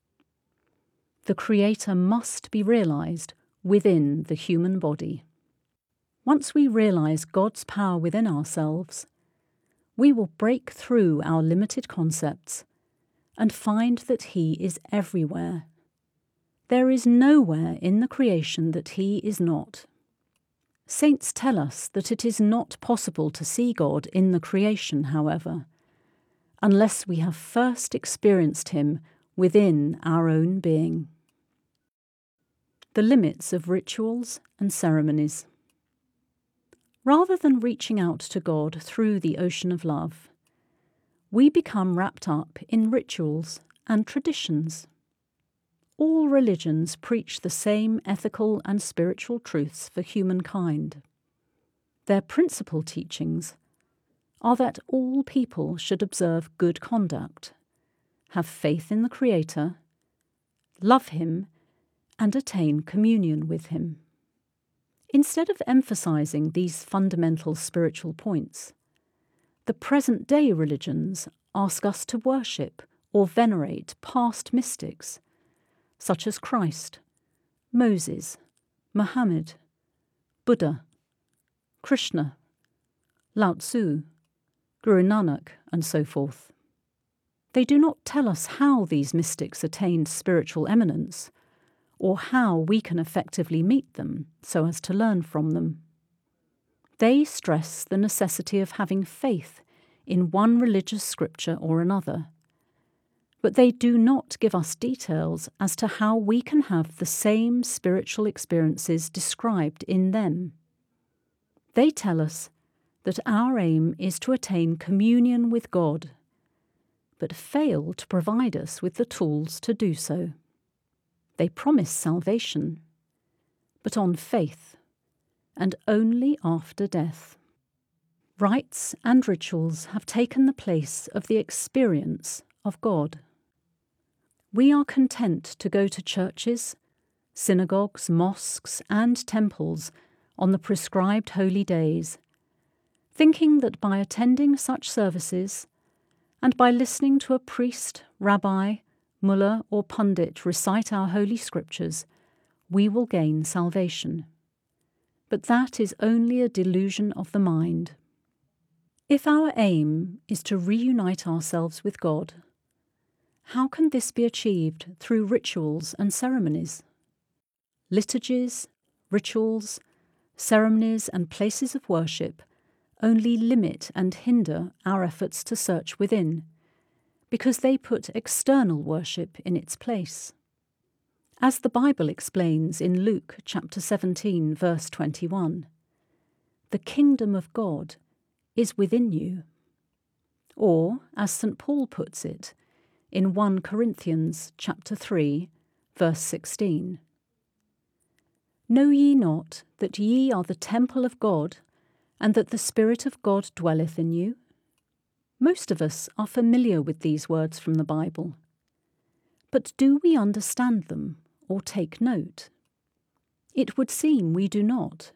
The Creator must be realized within the human body. Once we realize God's power within ourselves, we will break through our limited concepts and find that He is everywhere. There is nowhere in the creation that He is not. Saints tell us that it is not possible to see God in the creation, however, unless we have first experienced Him within our own being. The limits of rituals and ceremonies. Rather than reaching out to God through the ocean of love, we become wrapped up in rituals and traditions. All religions preach the same ethical and spiritual truths for humankind. Their principal teachings are that all people should observe good conduct, have faith in the Creator, love Him, and attain communion with Him. Instead of emphasizing these fundamental spiritual points, the present-day religions ask us to worship or venerate past mystics, such as Christ, Moses, Muhammad, Buddha, Krishna, Lao Tzu, Guru Nanak, and so forth. They do not tell us how these mystics attained spiritual eminence, or how we can effectively meet them so as to learn from them. They stress the necessity of having faith in one religious scripture or another, but they do not give us details as to how we can have the same spiritual experiences described in them. They tell us that our aim is to attain communion with God, but fail to provide us with the tools to do so. They promise salvation, but on faith, and only after death. Rites and rituals have taken the place of the experience of God. We are content to go to churches, synagogues, mosques, and temples on the prescribed holy days, thinking that by attending such services, and by listening to a priest, rabbi, mullah, or pundit recite our holy scriptures, we will gain salvation. But that is only a delusion of the mind. If our aim is to reunite ourselves with God, how can this be achieved through rituals and ceremonies? Liturgies, rituals, ceremonies, and places of worship only limit and hinder our efforts to search within, because they put external worship in its place. As the Bible explains in Luke chapter seventeen, verse twenty-one, the kingdom of God is within you. Or, as Saint Paul puts it, in First Corinthians chapter three, verse sixteen, know ye not that ye are the temple of God, and that the Spirit of God dwelleth in you? Most of us are familiar with these words from the Bible. But do we understand them or take note? It would seem we do not.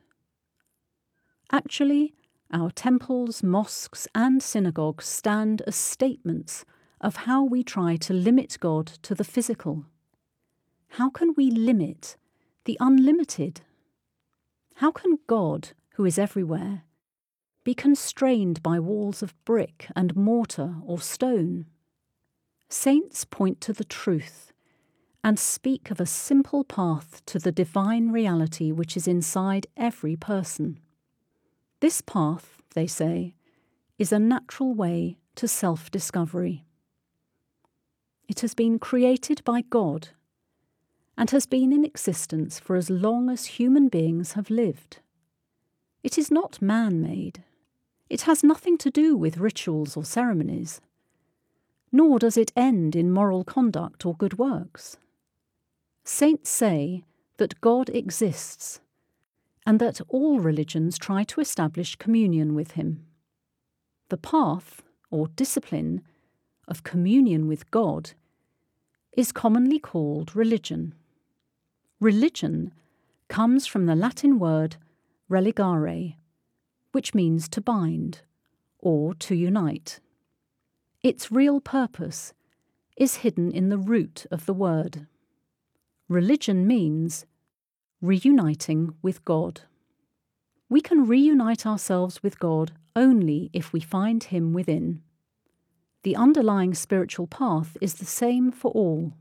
Actually, our temples, mosques, and synagogues stand as statements of how we try to limit God to the physical. How can we limit the unlimited? How can God, who is everywhere, be constrained by walls of brick and mortar or stone? Saints point to the truth and speak of a simple path to the divine reality which is inside every person. This path, they say, is a natural way to self-discovery. It has been created by God and has been in existence for as long as human beings have lived. It is not man-made. It has nothing to do with rituals or ceremonies, nor does it end in moral conduct or good works. Saints say that God exists and that all religions try to establish communion with him. The path, or discipline, of communion with God is commonly called religion. Religion comes from the Latin word religare, which means to bind or to unite. Its real purpose is hidden in the root of the word. Religion means reuniting with God. We can reunite ourselves with God only if we find him within. The underlying spiritual path is the same for all.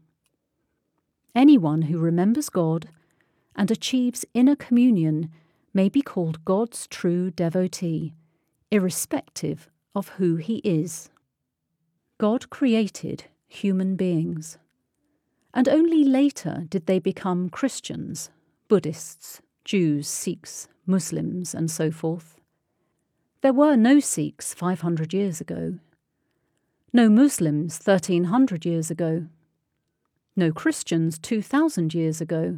Anyone who remembers God and achieves inner communion may be called God's true devotee, irrespective of who he is. God created human beings, and only later did they become Christians, Buddhists, Jews, Sikhs, Muslims, and so forth. There were no Sikhs five hundred years ago, no Muslims thirteen hundred years ago, no Christians two thousand years ago,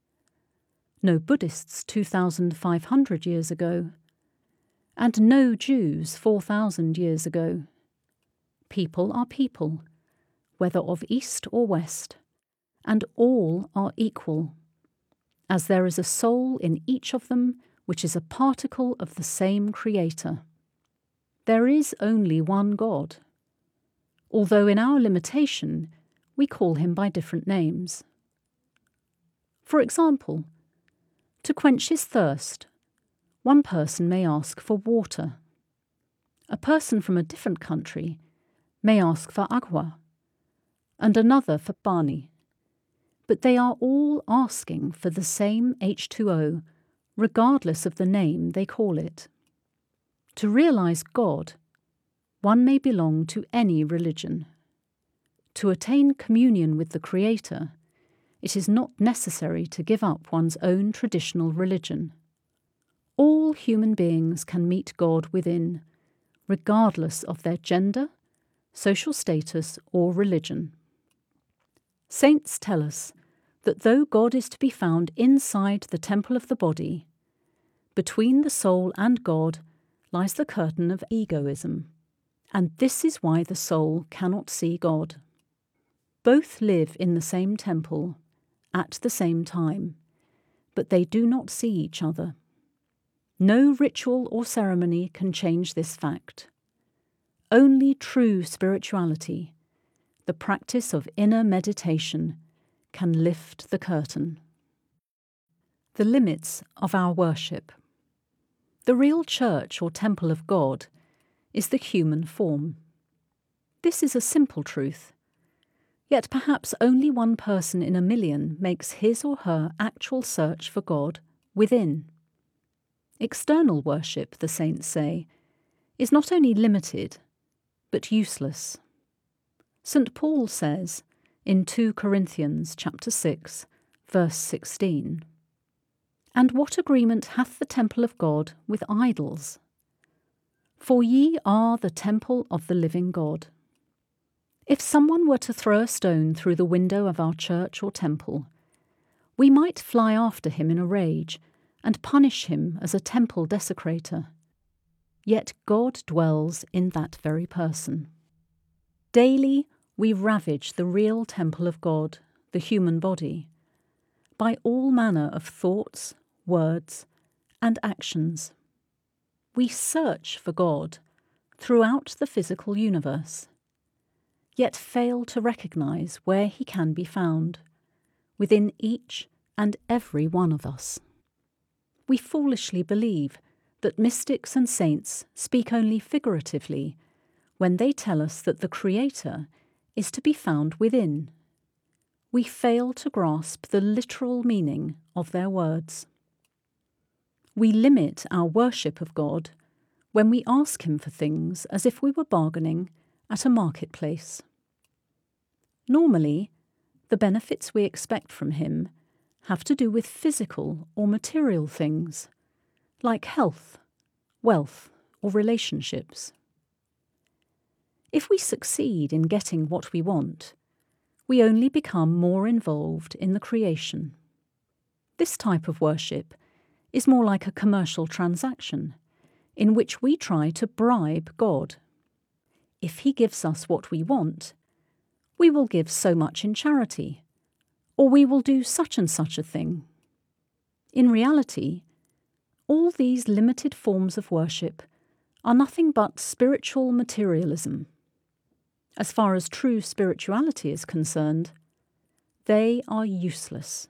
no Buddhists two thousand five hundred years ago, and no Jews four thousand years ago. People are people, whether of East or West, and all are equal, as there is a soul in each of them which is a particle of the same Creator. There is only one God, although in our limitation we call him by different names. For example, to quench his thirst, one person may ask for water. A person from a different country may ask for agua, and another for pani. But they are all asking for the same H two O, regardless of the name they call it. To realize God, one may belong to any religion. To attain communion with the Creator, it is not necessary to give up one's own traditional religion. All human beings can meet God within, regardless of their gender, social status, or religion. Saints tell us that though God is to be found inside the temple of the body, between the soul and God lies the curtain of egoism, and this is why the soul cannot see God. Both live in the same temple at the same time, but they do not see each other. No ritual or ceremony can change this fact. Only true spirituality, the practice of inner meditation, can lift the curtain. The limits of our worship. The real church or temple of God is the human form. This is a simple truth, yet perhaps only one person in a million makes his or her actual search for God within. External worship, the saints say, is not only limited, but useless. Saint Paul says in two Corinthians chapter six, verse sixteen, "And what agreement hath the temple of God with idols? For ye are the temple of the living God." If someone were to throw a stone through the window of our church or temple, we might fly after him in a rage and punish him as a temple desecrator. Yet God dwells in that very person. Daily we ravage the real temple of God, the human body, by all manner of thoughts, words, and actions. We search for God throughout the physical universe, yet fail to recognize where he can be found, within each and every one of us. We foolishly believe that mystics and saints speak only figuratively when they tell us that the Creator is to be found within. We fail to grasp the literal meaning of their words. We limit our worship of God when we ask him for things as if we were bargaining at a marketplace. Normally, the benefits we expect from him have to do with physical or material things, like health, wealth, or relationships. If we succeed in getting what we want, we only become more involved in the creation. This type of worship is more like a commercial transaction in which we try to bribe God. If He gives us what we want, we will give so much in charity, or we will do such and such a thing. In reality, all these limited forms of worship are nothing but spiritual materialism. As far as true spirituality is concerned, they are useless.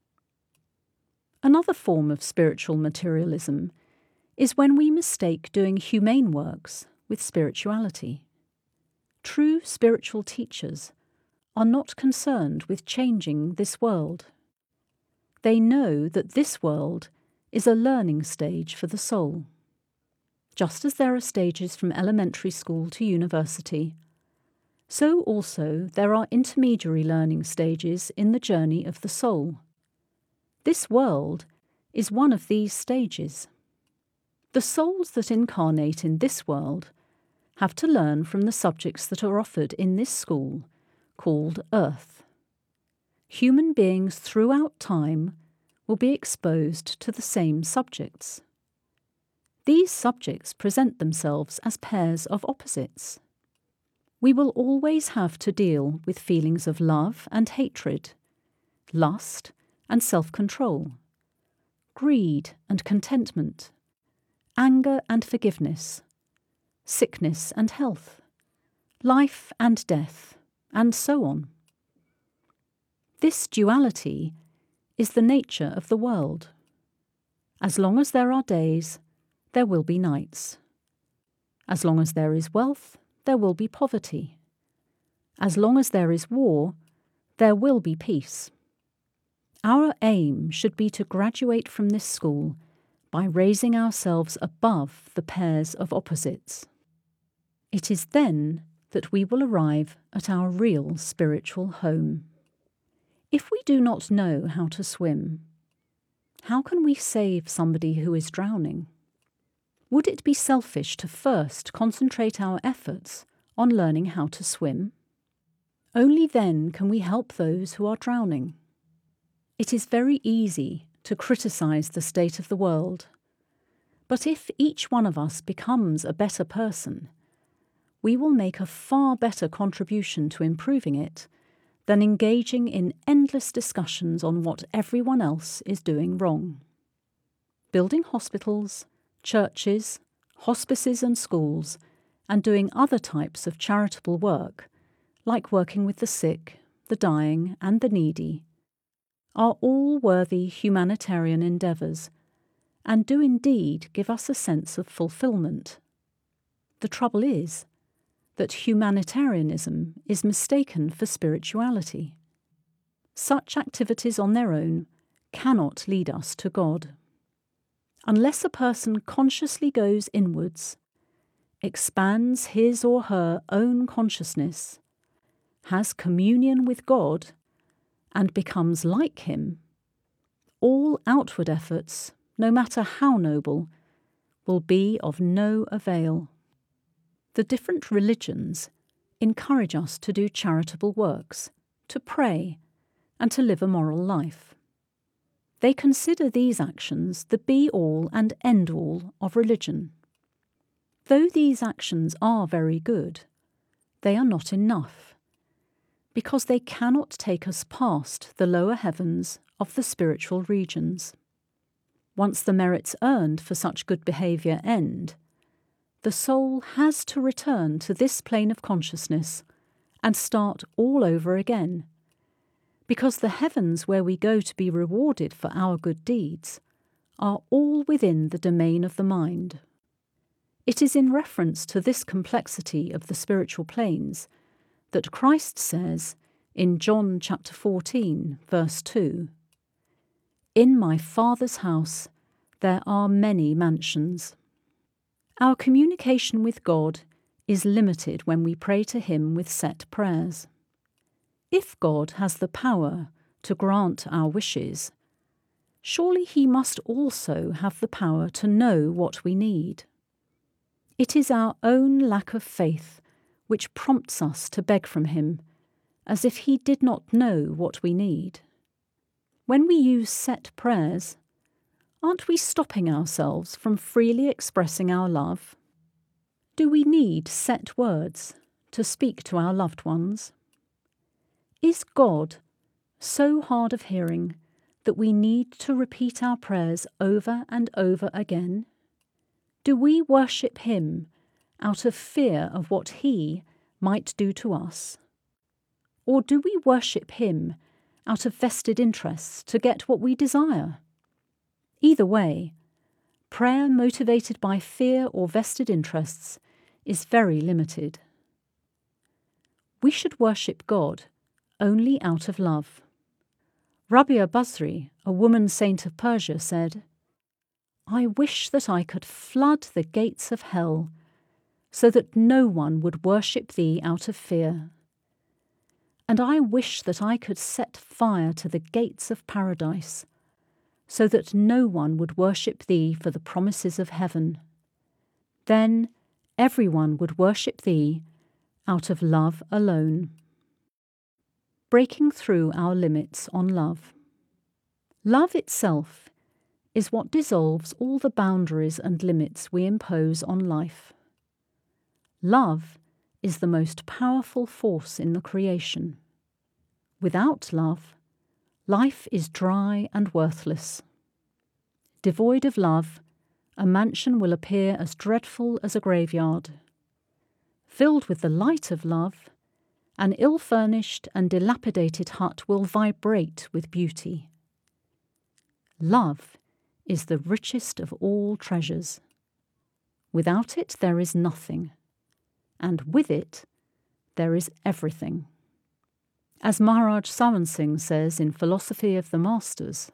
Another form of spiritual materialism is when we mistake doing humane works with spirituality. True spiritual teachers are not concerned with changing this world. They know that this world is a learning stage for the soul. Just as there are stages from elementary school to university, so also there are intermediary learning stages in the journey of the soul. This world is one of these stages. The souls that incarnate in this world have to learn from the subjects that are offered in this school, called Earth. Human beings throughout time will be exposed to the same subjects. These subjects present themselves as pairs of opposites. We will always have to deal with feelings of love and hatred, lust and self-control, greed and contentment, anger and forgiveness, sickness and health, life and death, and so on. This duality is the nature of the world. As long as there are days, there will be nights. As long as there is wealth, there will be poverty. As long as there is war, there will be peace. Our aim should be to graduate from this school by raising ourselves above the pairs of opposites. It is then that we will arrive at our real spiritual home. If we do not know how to swim, how can we save somebody who is drowning? Would it be selfish to first concentrate our efforts on learning how to swim? Only then can we help those who are drowning. It is very easy to criticize the state of the world, but if each one of us becomes a better person, we will make a far better contribution to improving it than engaging in endless discussions on what everyone else is doing wrong. Building hospitals, churches, hospices and schools, and doing other types of charitable work, like working with the sick, the dying, and the needy, are all worthy humanitarian endeavours, and do indeed give us a sense of fulfilment. The trouble is that humanitarianism is mistaken for spirituality. Such activities on their own cannot lead us to God. Unless a person consciously goes inwards, expands his or her own consciousness, has communion with God, and becomes like Him, all outward efforts, no matter how noble, will be of no avail. The different religions encourage us to do charitable works, to pray, and to live a moral life. They consider these actions the be-all and end-all of religion. Though these actions are very good, they are not enough, because they cannot take us past the lower heavens of the spiritual regions. Once the merits earned for such good behaviour end, the soul has to return to this plane of consciousness and start all over again, because the heavens where we go to be rewarded for our good deeds are all within the domain of the mind. It is in reference to this complexity of the spiritual planes that Christ says in John chapter fourteen, verse two, "In my Father's house there are many mansions." Our communication with God is limited when we pray to Him with set prayers. If God has the power to grant our wishes, surely he must also have the power to know what we need. It is our own lack of faith which prompts us to beg from him, as if he did not know what we need. When we use set prayers, aren't we stopping ourselves from freely expressing our love? Do we need set words to speak to our loved ones? Is God so hard of hearing that we need to repeat our prayers over and over again? Do we worship him out of fear of what he might do to us? Or do we worship him out of vested interests to get what we desire? Either way, prayer motivated by fear or vested interests is very limited. We should worship God only out of love. Rabia Basri, a woman saint of Persia, said, "I wish that I could flood the gates of hell so that no one would worship thee out of fear. And I wish that I could set fire to the gates of paradise so that no one would worship thee for the promises of heaven. Then everyone would worship thee out of love alone." Breaking through our limits on love. Love itself is what dissolves all the boundaries and limits we impose on life. Love is the most powerful force in the creation. Without love, life is dry and worthless. Devoid of love, a mansion will appear as dreadful as a graveyard. Filled with the light of love, an ill-furnished and dilapidated hut will vibrate with beauty. Love is the richest of all treasures. Without it there is nothing, and with it there is everything. As Maharaj Sawan Singh says in Philosophy of the Masters,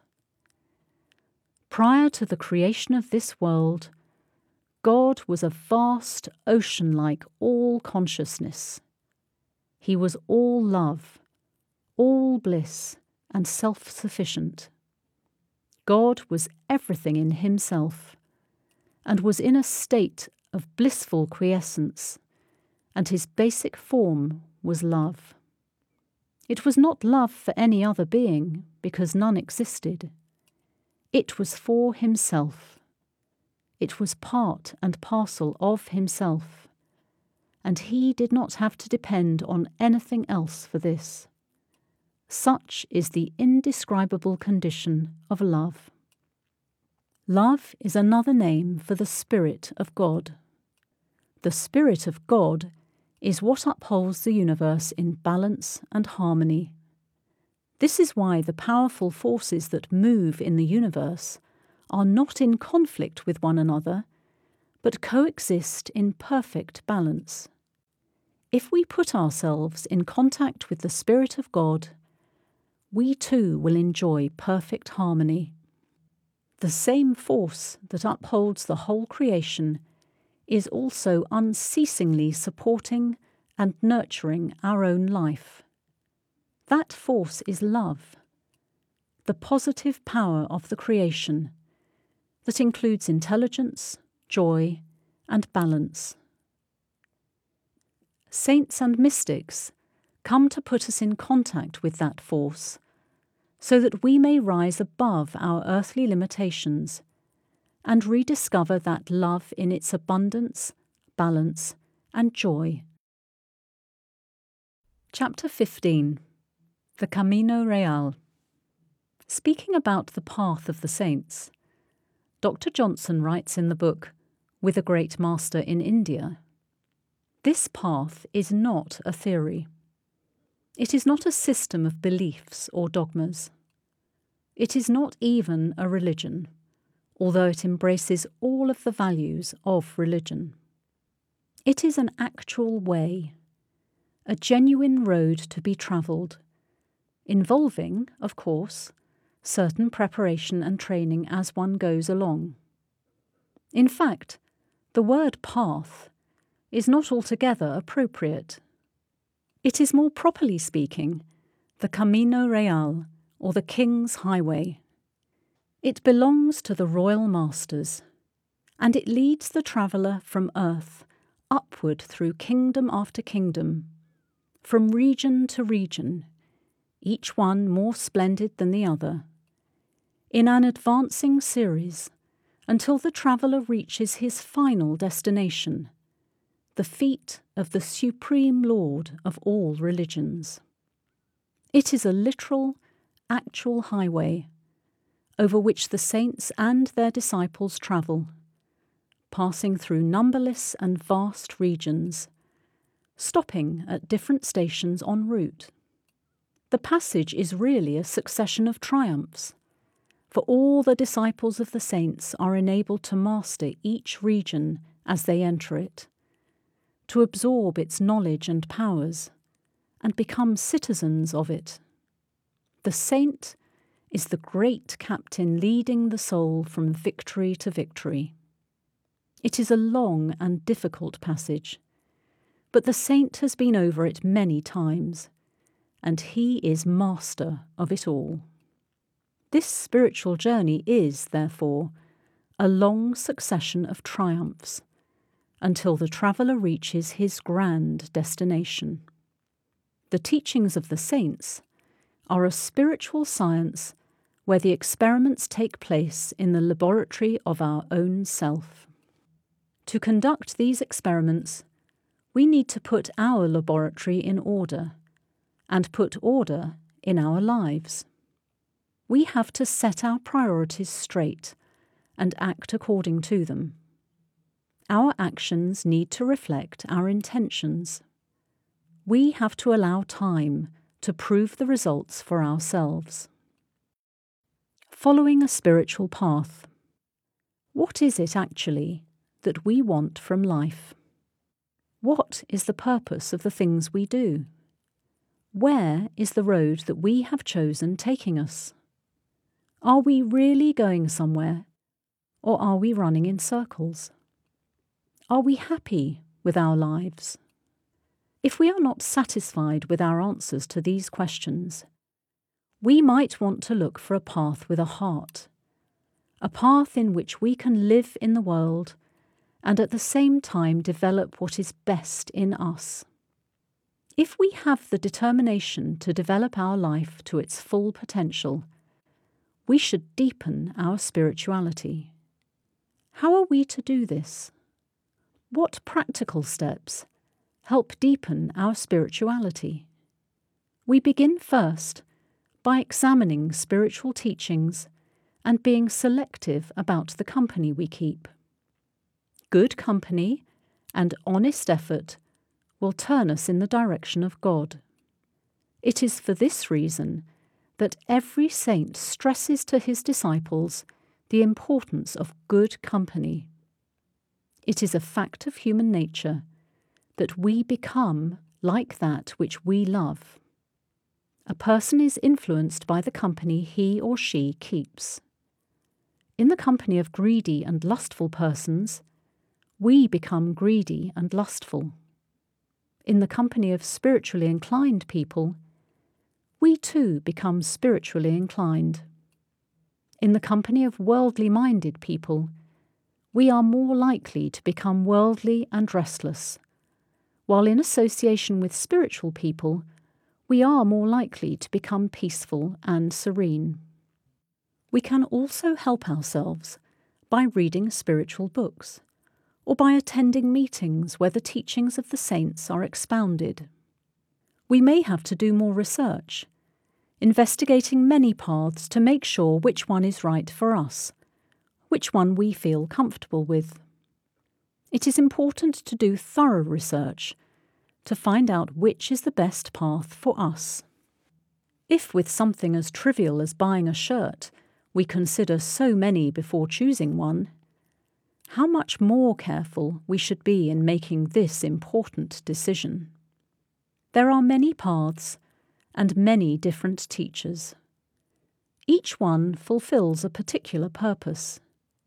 prior to the creation of this world, God was a vast ocean-like all-consciousness. He was all love, all bliss, and self-sufficient. God was everything in himself, and was in a state of blissful quiescence, and his basic form was love. It was not love for any other being, because none existed. It was for himself. It was part and parcel of himself, and he did not have to depend on anything else for this. Such is the indescribable condition of love. Love is another name for the Spirit of God. The Spirit of God is what upholds the universe in balance and harmony. This is why the powerful forces that move in the universe are not in conflict with one another, but coexist in perfect balance. If we put ourselves in contact with the Spirit of God, we too will enjoy perfect harmony. The same force that upholds the whole creation is also unceasingly supporting and nurturing our own life. That force is love, the positive power of the creation that includes intelligence, joy, and balance. Saints and mystics come to put us in contact with that force so that we may rise above our earthly limitations and rediscover that love in its abundance, balance, and joy. Chapter fifteen. The Camino Real. Speaking about the path of the saints, Doctor Johnson writes in the book, With a Great Master in India, this path is not a theory. It is not a system of beliefs or dogmas. It is not even a religion, although it embraces all of the values of religion. It is an actual way, a genuine road to be travelled, involving, of course, certain preparation and training as one goes along. In fact, the word path is not altogether appropriate. It is more properly speaking the Camino Real, or the King's Highway. It belongs to the royal masters, and it leads the traveller from earth upward through kingdom after kingdom, from region to region, each one more splendid than the other, in an advancing series until the traveller reaches his final destination, the feet of the Supreme Lord of all religions. It is a literal, actual highway over which the saints and their disciples travel, passing through numberless and vast regions, stopping at different stations en route. The passage is really a succession of triumphs, for all the disciples of the saints are enabled to master each region as they enter it, to absorb its knowledge and powers, and become citizens of it. The saint is the great captain leading the soul from victory to victory. It is a long and difficult passage, but the saint has been over it many times, and he is master of it all. This spiritual journey is, therefore, a long succession of triumphs, until the traveller reaches his grand destination. The teachings of the saints are a spiritual science where the experiments take place in the laboratory of our own self. To conduct these experiments, we need to put our laboratory in order, and put order in our lives. We have to set our priorities straight and act according to them. Our actions need to reflect our intentions. We have to allow time to prove the results for ourselves. Following a spiritual path. What is it actually that we want from life? What is the purpose of the things we do? Where is the road that we have chosen taking us? Are we really going somewhere, or are we running in circles? Are we happy with our lives? If we are not satisfied with our answers to these questions, we might want to look for a path with a heart, a path in which we can live in the world and at the same time develop what is best in us. If we have the determination to develop our life to its full potential, we should deepen our spirituality. How are we to do this? What practical steps help deepen our spirituality? We begin first by examining spiritual teachings and being selective about the company we keep. Good company and honest effort will turn us in the direction of God. It is for this reason that every saint stresses to his disciples the importance of good company. It is a fact of human nature that we become like that which we love. A person is influenced by the company he or she keeps. In the company of greedy and lustful persons, we become greedy and lustful. In the company of spiritually inclined people, we too become spiritually inclined. In the company of worldly-minded people, we are more likely to become worldly and restless, while in association with spiritual people, we are more likely to become peaceful and serene. We can also help ourselves by reading spiritual books, or by attending meetings where the teachings of the saints are expounded. We may have to do more research, investigating many paths to make sure which one is right for us, which one we feel comfortable with. It is important to do thorough research to find out which is the best path for us. If with something as trivial as buying a shirt we consider so many before choosing one, how much more careful we should be in making this important decision. There are many paths and many different teachers. Each one fulfills a particular purpose.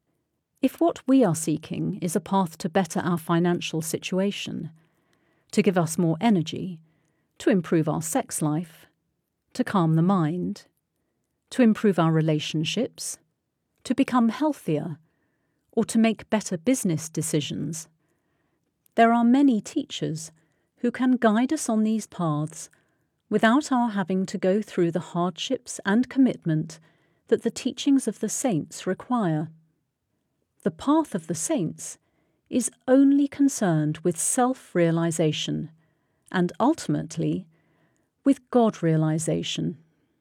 If what we are seeking is a path to better our financial situation, to give us more energy, to improve our sex life, to calm the mind, to improve our relationships, to become healthier, or to make better business decisions. There are many teachers who can guide us on these paths without our having to go through the hardships and commitment that the teachings of the saints require. The path of the saints is only concerned with self-realization and ultimately with God-realization.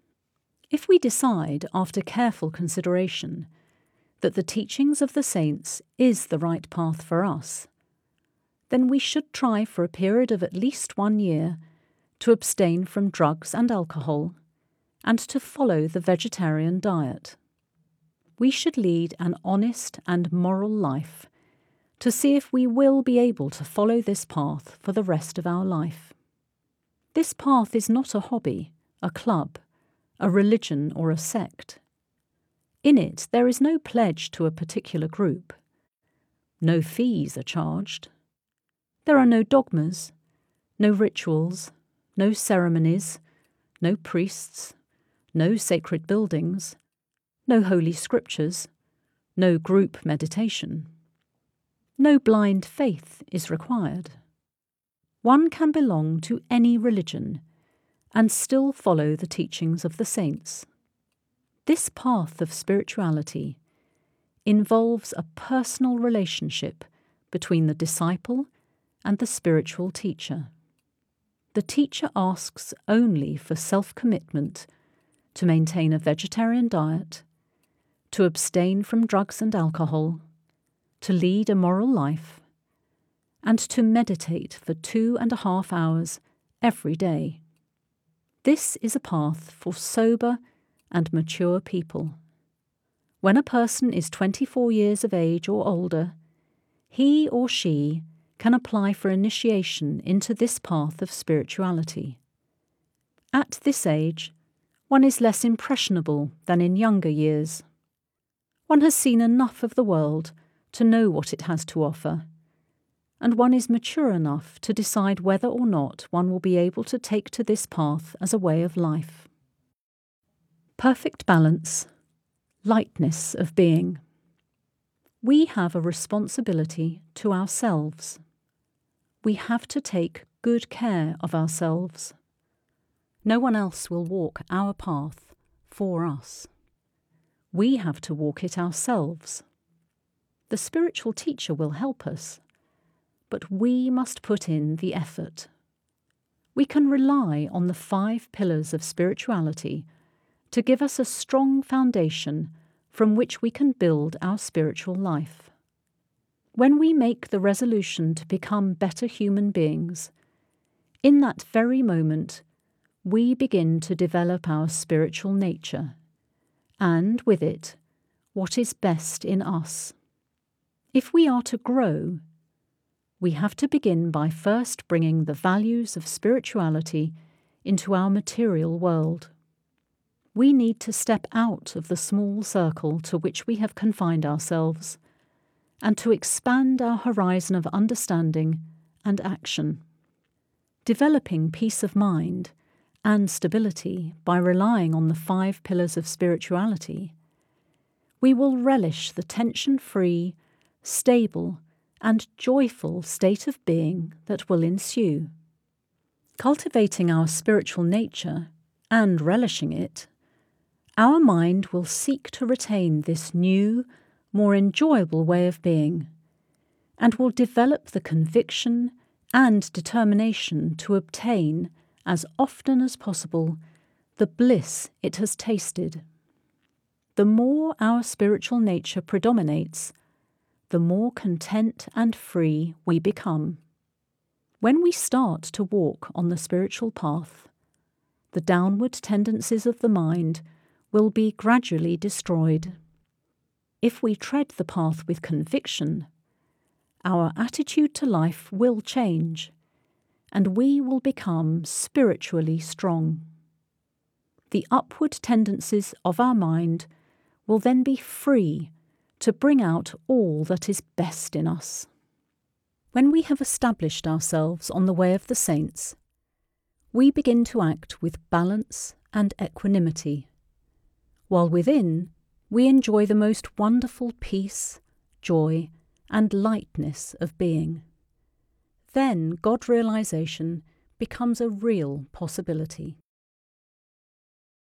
If we decide, after careful consideration, that the teachings of the saints is the right path for us, then we should try for a period of at least one year to abstain from drugs and alcohol and to follow the vegetarian diet. We should lead an honest and moral life to see if we will be able to follow this path for the rest of our life. This path is not a hobby, a club, a religion or a sect. In it there is no pledge to a particular group. No fees are charged. There are no dogmas, no rituals, no ceremonies, no priests, no sacred buildings, no holy scriptures, no group meditation. No blind faith is required. One can belong to any religion and still follow the teachings of the saints. This path of spirituality involves a personal relationship between the disciple and the spiritual teacher. The teacher asks only for self-commitment to maintain a vegetarian diet, to abstain from drugs and alcohol, to lead a moral life, and to meditate for two and a half hours every day. This is a path for sober and mature people. When a person is twenty-four years of age or older, he or she can apply for initiation into this path of spirituality. At this age, one is less impressionable than in younger years. One has seen enough of the world to know what it has to offer, and one is mature enough to decide whether or not one will be able to take to this path as a way of life. Perfect balance, lightness of being. We have a responsibility to ourselves. We have to take good care of ourselves. No one else will walk our path for us. We have to walk it ourselves. The spiritual teacher will help us, but we must put in the effort. We can rely on the five pillars of spirituality to give us a strong foundation from which we can build our spiritual life. When we make the resolution to become better human beings, in that very moment we begin to develop our spiritual nature, and with it, what is best in us. If we are to grow, we have to begin by first bringing the values of spirituality into our material world. We need to step out of the small circle to which we have confined ourselves and to expand our horizon of understanding and action. Developing peace of mind and stability by relying on the five pillars of spirituality, we will relish the tension-free, stable, and joyful state of being that will ensue. Cultivating our spiritual nature and relishing it, our mind will seek to retain this new, more enjoyable way of being, and will develop the conviction and determination to obtain, as often as possible, the bliss it has tasted. The more our spiritual nature predominates, the more content and free we become. When we start to walk on the spiritual path, the downward tendencies of the mind will be gradually destroyed. If we tread the path with conviction, our attitude to life will change, and we will become spiritually strong. The upward tendencies of our mind will then be free to bring out all that is best in us. When we have established ourselves on the way of the saints, we begin to act with balance and equanimity, while within we enjoy the most wonderful peace, joy, and lightness of being. Then God realization becomes a real possibility.